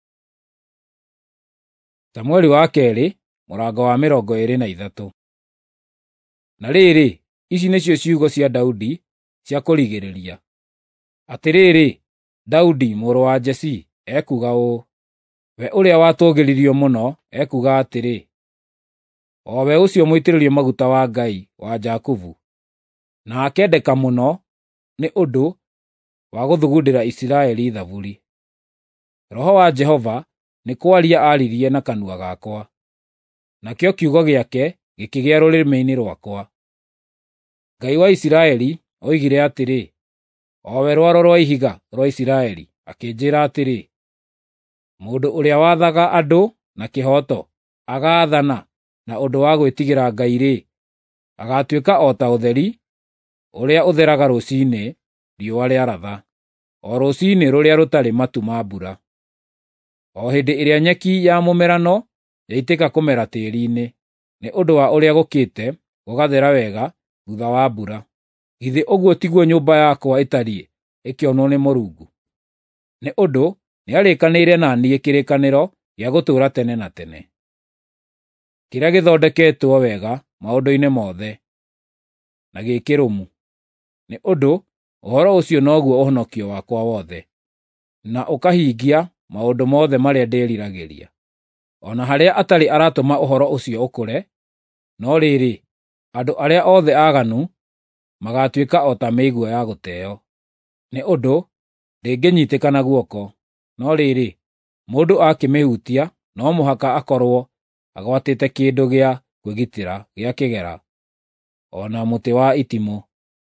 Samũeli wa kerĩ, mũrango wa 23. Na rĩrĩ, ici nĩcio ciugo cia Daudi cia kũrigĩrĩria. Atĩrĩrĩ, Daudi mũrũ wa Jesii ekuuga ũũ: we ũrĩa watũũgĩririo mũno ekuuga atĩrĩ, o we ũcio mũitĩrĩrio maguta wa Ngai wa Jakubu, na akendeka mũno nĩ ũndũ wa gũthugundĩra Isiraeli thaburi. Roho wa Jehova nĩ kwaria aaririe na kanua gakwa, nakĩo kiugo gĩake gĩkĩgĩa rũrĩmĩ-inĩ rwakwa. Ngai wa Isiraeli oigire atĩrĩ, o we rwaro rwa ihiga rwa Isiraeli, akĩnjĩĩra atĩrĩ, mũndũ ũrĩa wathaga andũ na kĩhooto, agaathana na ũndũ wa gwĩtigĩra Ngai-rĩ, agaatuĩka o ta ũtheri ũrĩa ũtheraga rũciinĩ riũa rĩaratha, o rũciinĩ rũrĩa rũtarĩ matu ma mbura, o hĩndĩ ĩrĩa nyeki ya mũmerano yaitĩka kũmera tĩĩri-inĩ, nĩ ũndũ wa ũrĩa gũkĩte gũgathera wega thutha wa mbura. Githĩ ũguo tiguo nyũmba yakwa ĩtariĩ ĩkĩonwo nĩ Mũrungu? Nĩ ũndũ nĩarĩkanĩire na niĩ kĩrĩkanĩro gĩa gũtũũra tene na tene, kĩrĩa gĩthondeketwo wega maũndũ-inĩ mothe, na gĩkĩrũmu. Nĩ ũndũ ũhoro ũcio noguo ũhonokio wakwa wothe, na ũkahingia maũndũ mothe marĩa ndĩriragĩria. Ona harĩa atarĩ aratũma ũhoro ũcio ũkũre, no rĩrĩ, andũ arĩa othe aaganu magaatuĩka o ta mĩigua ya gũteo. Nĩ ũndũ ndĩngĩnyiitĩka na guoko, no rĩrĩ, mũndũ akĩmĩhutia no mũhaka akorwo agwatĩte kĩndũ gĩa kwĩgitĩra gĩa kĩgera, o na mũtĩ wa itimũ,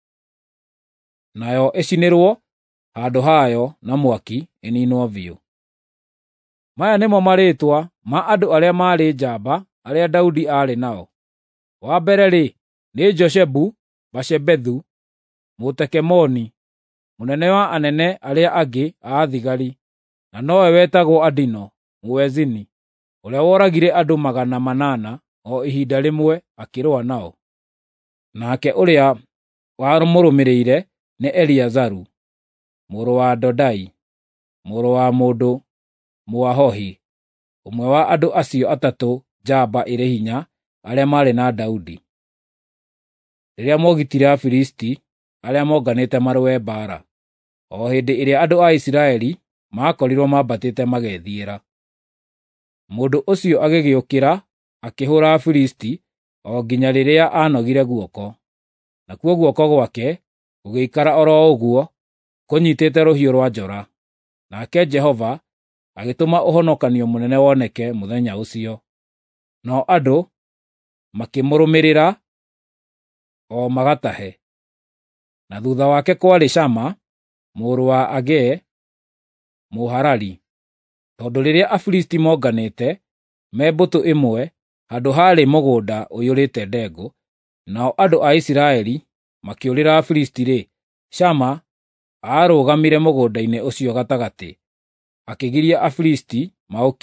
nayo ĩcinĩrwo handũ hayo na mwaki ĩniinwo biũ. Maya nĩmo marĩĩtwa ma andũ arĩa maarĩ njamba arĩa Daudi aarĩ nao. Wa mbere-rĩ, nĩ Joshebu-Bashebethu Mũtekemoni, mũnene wa anene arĩa angĩ a thigari, na nowe wetagwo Adino Mũwezini, ũrĩa woragire andũ 800 o ihinda rĩmwe akĩrũa nao. Nake ũrĩa wamũrũmĩrĩire nĩ Eliazaru, mũrũ wa Dodai, mũrũ wa mũndũ Mũahohi, ũmwe wa andũ acio atatũ njamba ĩrĩ hinya arĩa maarĩ na Daudi, rĩrĩa mogitire Afilisti arĩa monganĩte marũe mbaara, o hĩndĩ ĩrĩa andũ a Isiraeli maakorirwo mambatĩte magethiĩra. Mũndũ ũcio agĩgĩũkĩra akĩhũũra Afilisti o nginya rĩrĩa aanogire guoko, nakuo guoko gwake gũgĩikara o ro ũguo kũnyiitĩte rũhiũ rwa njora. Nake Jehova agĩtũma ũhonokanio mũnene woneke mũthenya ũcio. Nao andũ makĩmũrũmĩrĩra o magatahe. Na thuutha wake kwarĩ Shama mũrũ wa Agee Mũharari, tondũ rĩrĩa Afilisti monganĩte me mbũtũ ĩmwe handũ haarĩ mũgũnda ũiyũrĩte ndengũ, nao andũ a Isiraeli makĩũrĩra Afilisti-rĩ, Shama aarũgamire mũgũnda-inĩ ũcio gatagatĩ, akĩgiria Afilisti maũkinye,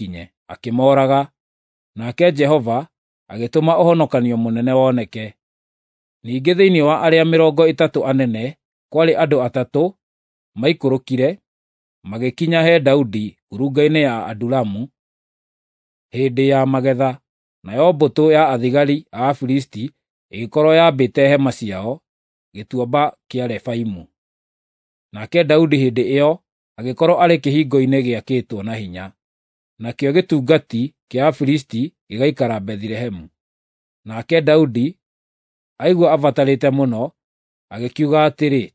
akĩmooraga, nake Jehova agĩtũma ũhonokanio mũnene woneke. Ningĩ thĩinĩ wa arĩa 30 anene kwarĩ andũ 3 maikũrũkire, magĩkinya he Daudi ngurunga-inĩ ya Adulamu hĩndĩ ya magetha, nayo mbũtũ ya athigari a Afilisti ĩgĩkorwo yambĩte hema ciao gĩtuamba kĩa Refaimu. Nake Daudi hĩndĩ ĩyo agĩkorwo arĩ kĩhingo-inĩ gĩakĩtwo na hinya, nakĩo gĩtungati kĩa Afilisti gĩgaikara Bethilehemu. Nake Daudi aigua abatarĩte mũno, agĩkiuga atĩrĩ,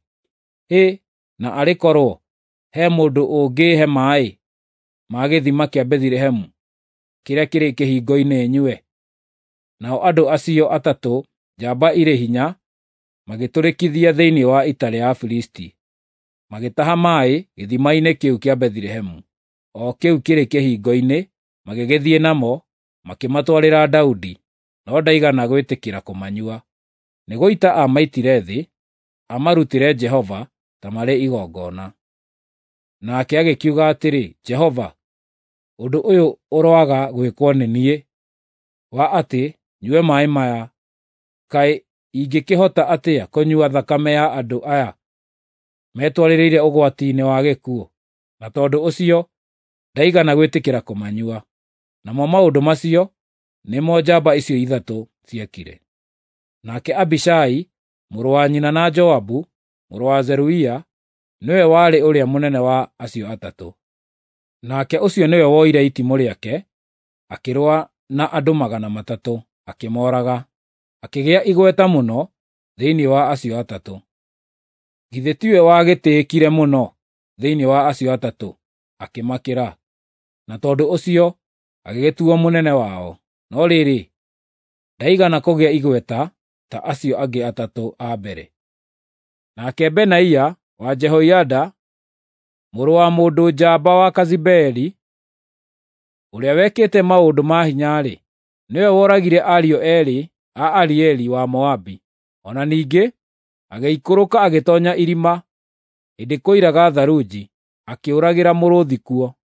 na arĩ korwo he mũndũ ũngĩhe maaĩ ma gĩthima kĩa Bethilehemu kĩrĩa kĩrĩ kĩhingo-inĩ nyue. Nao andũ acio 3 njamba irĩ hinya magĩtũrĩkithia thĩinĩ wa ita rĩa Afilisti, magĩtaha maaĩ gĩthima-inĩ kĩu kĩa Bethilehemu, o kĩu kĩrĩ kĩhingo-inĩ, magĩgĩthiĩ namo, makĩmatwarĩra Daudi, no ndaigana gwĩtĩkĩra kũmanyua. Nĩgũita amaitire thĩ, amarutĩre Jehova ta marĩ igongona. Nake agĩkiuga atĩrĩ, Jehova, ũndũ ũyũ ũroaga gwĩkwo nĩ niĩ, wa atĩ nyue maaĩ maya. Kaĩ ingĩkĩhota atĩa kũnyua thakame ya andũ aya metwarĩrĩire ũgwati-inĩ wa gĩkuũ? Na tondũ ũcio ndaigana gwĩtĩkĩra kũmanyua. Namo maũndũ macio nĩmo njamba icio 3 ciekire. Nake Abishai, mũrũ wa nyina na Joabu, mũrũ wa Zeruia, nĩwe warĩ ũrĩa mũnene wa acio 3. Nake ũcio nĩwe woire itimũ rĩake, akĩrũa na andũ 300, akĩmooraga, akĩgĩa igweta mũno thĩinĩ wa acio 3. Githĩ tiwe wagĩtĩĩkire mũno thĩinĩ wa acio 3, akĩmakĩra, na tondũ ũcio agĩgĩtuo mũnene wao. No rĩrĩ, ndaigana kũgĩa igweta ta acio angĩ 3 a mbere. Nake Benaia wa Jehoiada, mũrũ wa mũndũ njamba wa Kazibeeli, ũrĩa wekĩte maũndũ ma hinya-rĩ, nĩwe woragire ariũ 2 a Arieli wa Moabi. Ona ningĩ agĩikũrũka agĩtoonya irima hĩndĩ kũiraga tharunji, akĩũragĩra mũrũũthi kuo.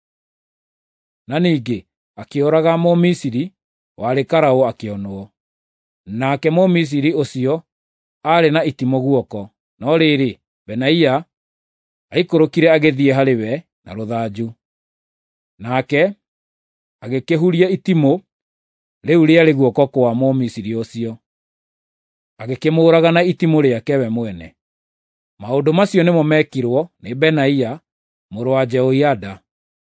Na ningĩ akĩũraga Mũmisiri warĩ karaũ akĩonwo. Nake Mũmisiri ũcio aarĩ na itimũ guoko, no rĩrĩ, Benaia aikũrũkire agĩthiĩ harĩ we na rũthanju. Nake agĩkĩhuria itimũ rĩu rĩarĩ guoko kwa Mũmisiri ũcio, agĩkĩmũũraga na itimũ rĩake we mwene. Maũndũ macio nĩmo mekirwo nĩ Benaia mũrũ wa Jehoiada.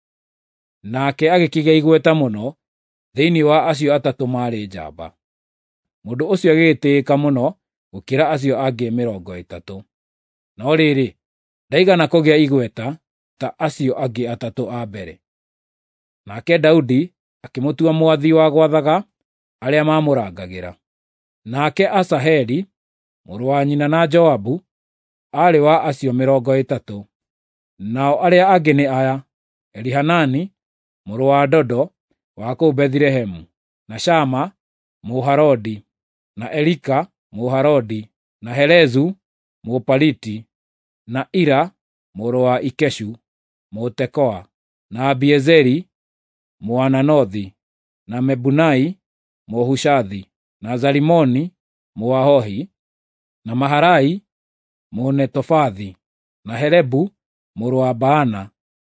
Nake agĩkĩgĩa igweta mũno thĩinĩ wa acio 3 maarĩ njamba. Mũndũ ũcio agĩgĩtĩĩka mũno gũkĩra acio angĩ 30. No rĩrĩ, ndaigana kũgĩa igweta ta acio angĩ 3 a mbere. Nake Daudi akĩmũtua mwathi wa gwathaga arĩa maamũrangagĩra. Nake Asaheli, mũrũ wa nyina na Joabu, aarĩ wa acio 30. Nao arĩa angĩ nĩ aya: Elihanani, mũrũ wa Dodo wa kũu Bethilehemu, na Shama Mũharodi, na Elika Mũharodi, na Helezu Mũpaliti, na Ira mũrũ wa Ikeshu Mũtekoa, na Abiezeri Mũananothi, na Mebunai Mũhushathi, na Zalimoni Mũahohi, na Maharai Mũnetofathi, na Helebu mũrũ wa Baana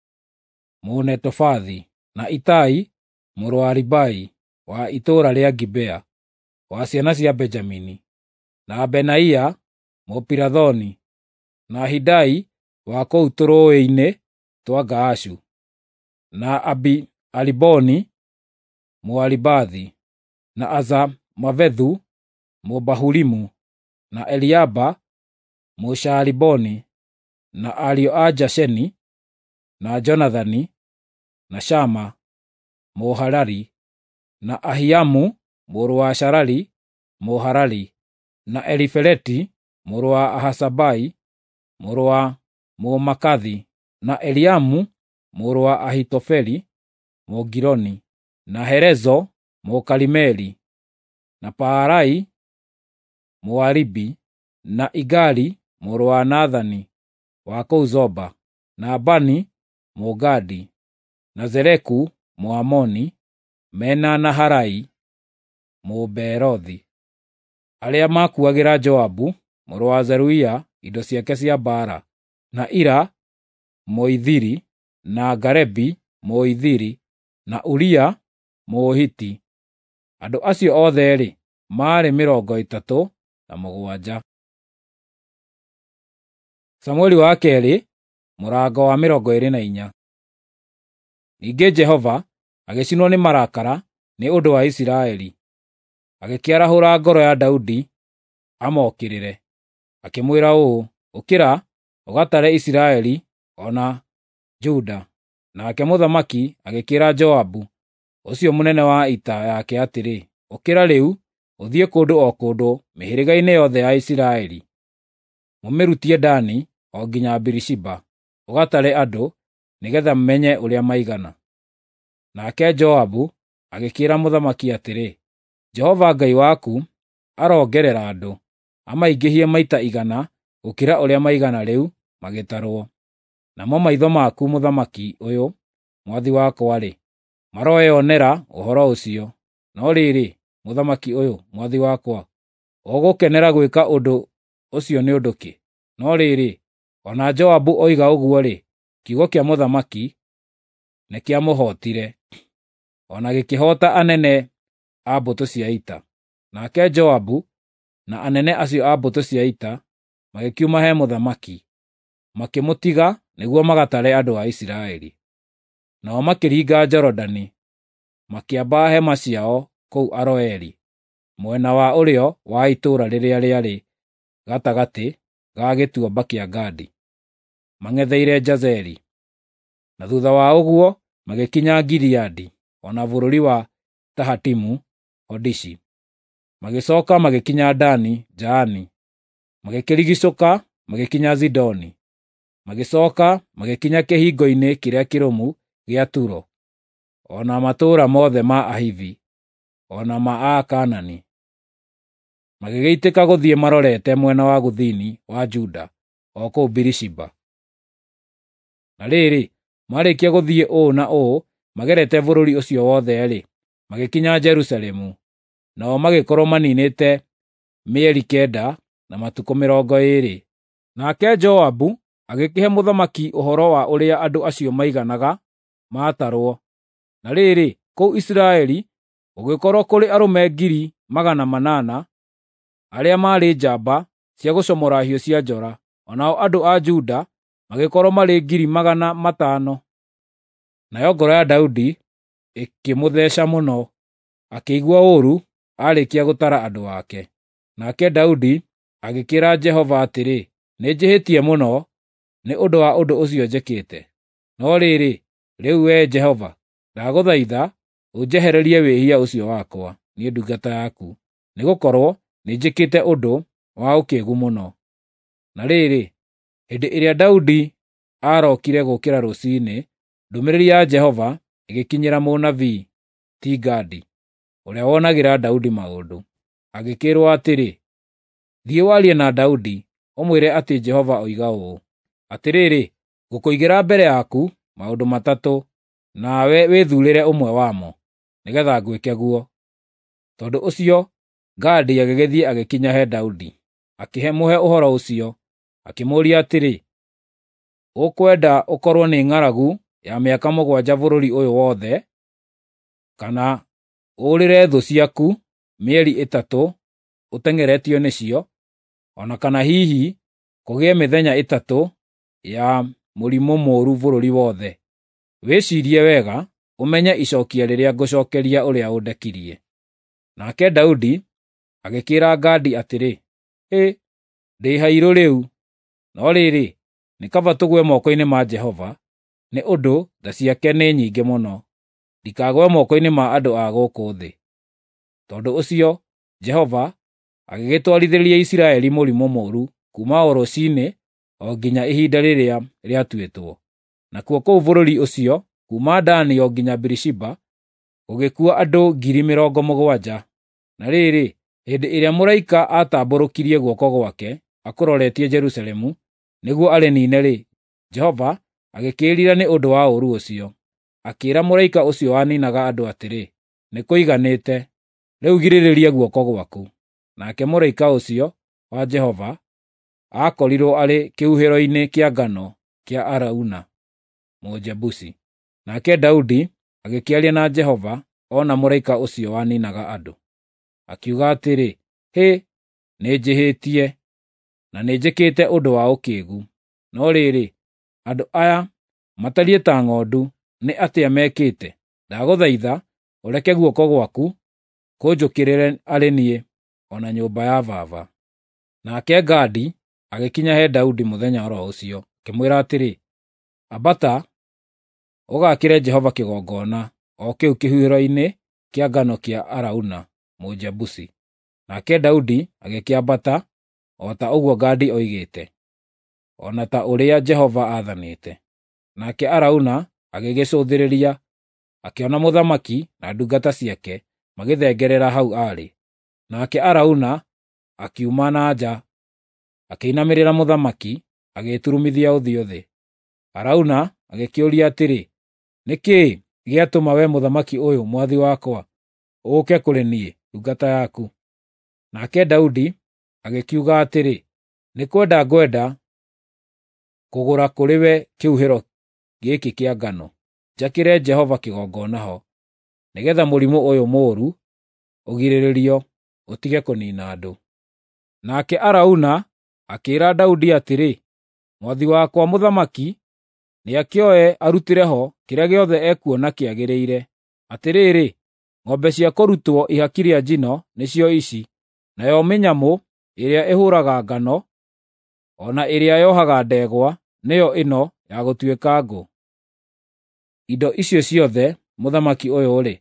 Mũnetofathi, na Itai mũrũ wa Ribai wa itũũra rĩa Gibea wa ciana cia Benjamini, na Benaia Mũpirathoni, na Hidai wa kũu tũrũũĩ-inĩ twa Gaashu, na Abi-Aliboni Mũaribathi, na Azamavethu Mũbahulimu, na Eliaba Mũshaaliboni, na ariũ a Jasheni, na Jonathani, na Shama Mũharari, na Ahiamu mũrũ wa Sharari Mũharari, na Elifeleti mũrũ wa Ahasabai mũrũ wa Mũmakathi, na Eliamu mũrũ wa Ahitofeli Mũgiloni, na Herezo Mũkarimeli, na Paarai Mũaribi, na Igali mũrũ wa Nathani wa kũu Zoba, na Bani Mũgadi, na Zereku Mũamoni, Mena-Nahalai Mũbeerothi, arĩa makuagĩra Joabu mũrũ wa Zeruia indo ciake cia mbaara, na Ira Mũithiri, na Garebi Mũithiri, na Uria Mũhiti. Andũ acio othe maarĩ 37. Samũeli wa kerĩ, mũrango wa 24. Ningĩ Jehova agĩcinwo nĩ marakara nĩ ũndũ wa Isiraeli, agĩkĩarahũra ngoro ya Daudi amokĩrĩre, akĩmwĩra ũũ: "Ũkĩra ũgatare Isiraeli o na Juda." Nake mũthamaki agĩkĩra Joabu, ũcio mũnene wa ita yake, atĩrĩ, "Ũkĩra rĩu ũthiĩ kũndũ o kũndũ mĩhĩrĩga-inĩ yothe ya Isiraeli, mũmĩrutie Dani o nginya Birishiba, ũgatare andũ, nĩgeetha menye ũrĩa maigana." Nake Joabu agĩkĩra mũthamaki atĩrĩ, "Jehova Ngai waku arongerera andũ, amaingĩhie maita 100 gũkĩra ũrĩa maigana rĩu magĩtarwo. Namo maitho maku mũthamaki ũyũ, mwathi wakwa-rĩ, maroeyonera ũhoro ũcio. No rĩrĩ, mũthamaki ũyũ, mwathi wakwa, ũgũkenera gwĩka ũndũ ũcio nĩ ũndũ kĩ?" No rĩrĩ, o na Joabu oiga ũguo-rĩ, kiugo kĩa mũthamaki nĩkĩamũhootire, o na gĩkĩhoota anene a mbũtũ cia ita. Nake Joabu na anene acio a mbũtũ cia ita magĩkiuma he mũthamaki, makĩmũtiga nĩguo magatare andũ a Isiraeli. Nao makĩringa Jorodani, makĩamba hema ciao kũu Aroeri, mwena wa ũrĩo wa itũũra rĩrĩa rĩarĩ gatagatĩ ga gĩtuamba kĩa Gadi, mang'etheire Jazeri. Na thuutha wa ũguo magĩkinya Gileadi, o na bũrũri wa Tahatimu Hodishi. Magĩcooka magĩkinya Dani Jaani, magĩkĩrigicũka magĩkinya Zidoni. Magĩcooka magĩkinya kĩhingo-inĩ kĩrĩa kĩrũmu gĩa Turo, o na matũũra mothe ma Ahivi, o na ma Akaanani. Magĩgĩitĩka gũthiĩ marorete mwena wa gũthini wa Juda, o kũu Birishiba. Na rĩrĩ, marĩkia gũthiĩ ũũ na ũũ magerete bũrũri ũcio wothe-rĩ, magĩkinya Jerusalemu, nao magĩkorwo maniinĩte mĩeri 9 na matukũ 20. Nake Joabu agĩkĩhe mũthamaki ũhoro wa ũrĩa andũ acio maiganaga maatarwo. Na rĩrĩ, kũu Isiraeli gũgĩkorwo kũrĩ arũme 800,000 arĩa maarĩ njamba cia gũcomora hiũ cia njora, o nao andũ a Juda magĩkorwo marĩ 500,000. Nayo ngoro ya Daudi ĩkĩmũtheeca mũno, akĩigua ũũru aarĩkia gũtara andũ ake. Nake Daudi agĩkĩra Jehova atĩrĩ, "Nĩnjĩhĩtie mũno nĩ ũndũ wa ũndũ ũcio njĩkĩte. No rĩrĩ, rĩu wee Jehova, ndagũthaitha ũnjehererie wĩhia ũcio wakwa, niĩ ndungata yaku, nĩgũkorwo nĩnjĩkĩte ũndũ wa ũkĩĩgu mũno." Na rĩrĩ, hĩndĩ ĩrĩa Daudi aarokire gũũkĩra rũciinĩ, ndũmĩrĩri ya Jehova ĩgĩkinyĩra mũnabii ti-Gadi, ũrĩa wonagĩra Daudi maũndũ. Agĩkĩĩrwo atĩrĩ, "Thiĩ warie na Daudi, ũmwĩre atĩ Jehova oiga ũũ: atĩrĩrĩ, ngũkũigĩra mbere yaku maũndũ 3, nawe wĩthuurĩre ũmwe wamo, nĩgeetha ngwĩke guo." Tondũ ũcio Gadi agĩgĩthiĩ agĩkinya he Daudi, akĩmũhe ũhoro ũcio, akĩmũũria atĩrĩ, "Ũkwenda ũkorwo nĩ ng'aragu ya mĩaka 7 bũrũri ũyũ wothe, kana ũũrĩre thũ ciaku mĩeri 3 ũteng'eretio nĩcio, o na kana hihi kũgĩe mĩthenya 3 ya mũrimũ mũũru bũrũri wothe? Wĩciirie wega ũmenye icookia rĩrĩa ngũcookeria ũrĩa ũndekirie." Nake Daudi agĩkĩĩra Gadi atĩrĩ, "Ndĩ hairũ rĩu, no rĩrĩ, nĩ kaba tũgwe moko-inĩ ma Jehova, nĩ ũndũ tha ciake nĩ nyingĩ mũno. Ndikagwe moko-inĩ ma andũ a gũkũ thĩ." Tondũ ũcio Jehova agĩgĩtwarithĩria Isiraeli mũrimũ mũũru kuuma o rũciinĩ o nginya ihinda rĩrĩa rĩatuĩtwo. Nakuo kũu bũrũri ũcio, kuuma Dani o nginya Birishiba, gũgĩkua andũ 70,000. Na rĩrĩ, hĩndĩ ĩrĩa mũraika aatambũrũkirie guoko gwake akũroretie Jerusalemu nĩguo arĩniine-rĩ, Jehova agĩkĩĩrira nĩ ũndũ wa ũũru ũcio. Akĩĩra mũraika ũcio waniinaga andũ atĩrĩ, nĩ kũiganĩte, rĩu girĩrĩria guoko gwaku. Nake mũraika ũcio wa Jehova aakorirwo arĩ kĩhuhĩro-inĩ kĩa ngano kĩa Arauna Mũjebusi. Nake Daudi agĩkĩaria na Jehova, ona mũraika ũcio waninaga andũ. Akiuga atĩrĩ, hĩ, nĩnjĩhĩtie, na nĩnjĩkĩte ũndũ wa ũkĩĩgu. No rĩrĩ, andũ aya matariĩ ta ng'ondu nĩ atĩa mekĩte? Ndagũthaitha, ũreke guoko gwaku kũnjũkĩrĩre arĩ niĩ, ona nyũmba ya baba. Nake Gadi agĩkinya he Daudi mũthenya oro ũcio, akĩmwĩra atĩrĩ, ambata, ũgakĩre Jehova kĩgongona o kĩu kĩhuhĩro-inĩ kĩa ngano kĩa Arauna Mũjebusi. Nake Daudi agĩkĩambata o ta ũguo Gadi oigĩte, ona ta ũrĩa Jehova aathanĩte. Nake Arauna agĩgĩcũthĩrĩria, akĩona mũthamaki na ndungata ciake magĩthengerera hau aarĩ. Nake Arauna akiuma na nja, akĩinamĩrĩra mũthamaki, agĩturumithia ũthiũ thĩ. Arauna agĩkĩũria atĩrĩ, nĩ kĩĩ gĩatũma we mũthamaki ũyũ mwathi wakwa ũũke kũrĩ niĩ ndungata yaku? Nake Daudi agĩkiuga atĩrĩ, nĩ kwenda ngwenda kũgũra kũrĩ we kĩhuhĩro gĩkĩ kĩa ngano, njakĩre Jehova kĩgongona ho, nĩgeetha mũrimũ ũyũ mũũru ũgirĩrĩrio, ũtige kũniina andũ. Nake Arauna akĩĩra Daudi atĩrĩ, mwathi wakwa mũthamaki nĩakĩoe arutĩre ho kĩrĩa gĩothe ekuona kĩagĩrĩire. Atĩrĩrĩ, ng'ombe cia kũrutwo ihaki rĩa njino nĩcio ici, nayo mĩnyamũ ĩrĩa ĩhũraga ngano, ona ĩrĩa yohaga ndegwa nĩyo ĩno ya gũtuĩka ngũ. Indo icio ciothe mũthamaki ũyũ-rĩ,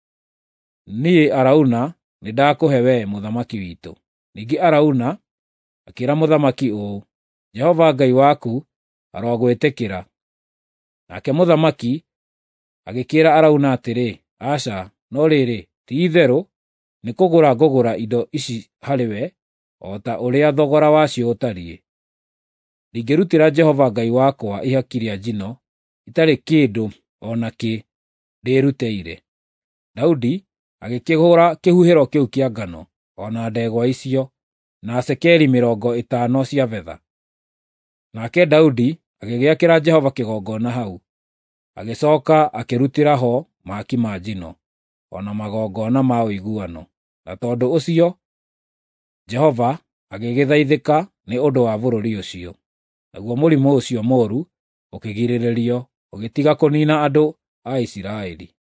niĩ Arauna nĩndakũhe wee mũthamaki witũ. Ningĩ Arauna akĩĩra mũthamaki ũũ, Jehova Ngai waku arogwĩtĩkĩra. Nake mũthamaki agĩkĩĩra Arauna atĩrĩ, aca, no rĩrĩ, ti-itherũ nĩ kũgũra ngũgũra indo ici harĩwe, o ta ũrĩa thogora wacio ũtariĩ. Ndingĩrutĩra Jehova Ngai wakwa ihaki rĩa njino itarĩ kĩndũ o na kĩ ndĩĩrutĩire. Daudi agĩkĩgũra kĩhuhĩro kĩu kĩa ngano, o na ndegwa icio, na cekeri 50 cia betha. Nake Daudi agĩgĩakĩra Jehova kĩgongona hau, agĩcooka akĩrutĩra ho mahaki ma njino, o na magongona ma ũiguano. Na tondũ ũcio, Jehova agĩgĩthaithĩka nĩ ũndũ wa bũrũri ũcio, naguo mũrimũ ũcio mũũru ũkĩgirĩrĩrio, ũgĩtiga kũniina andũ a Isiraeli.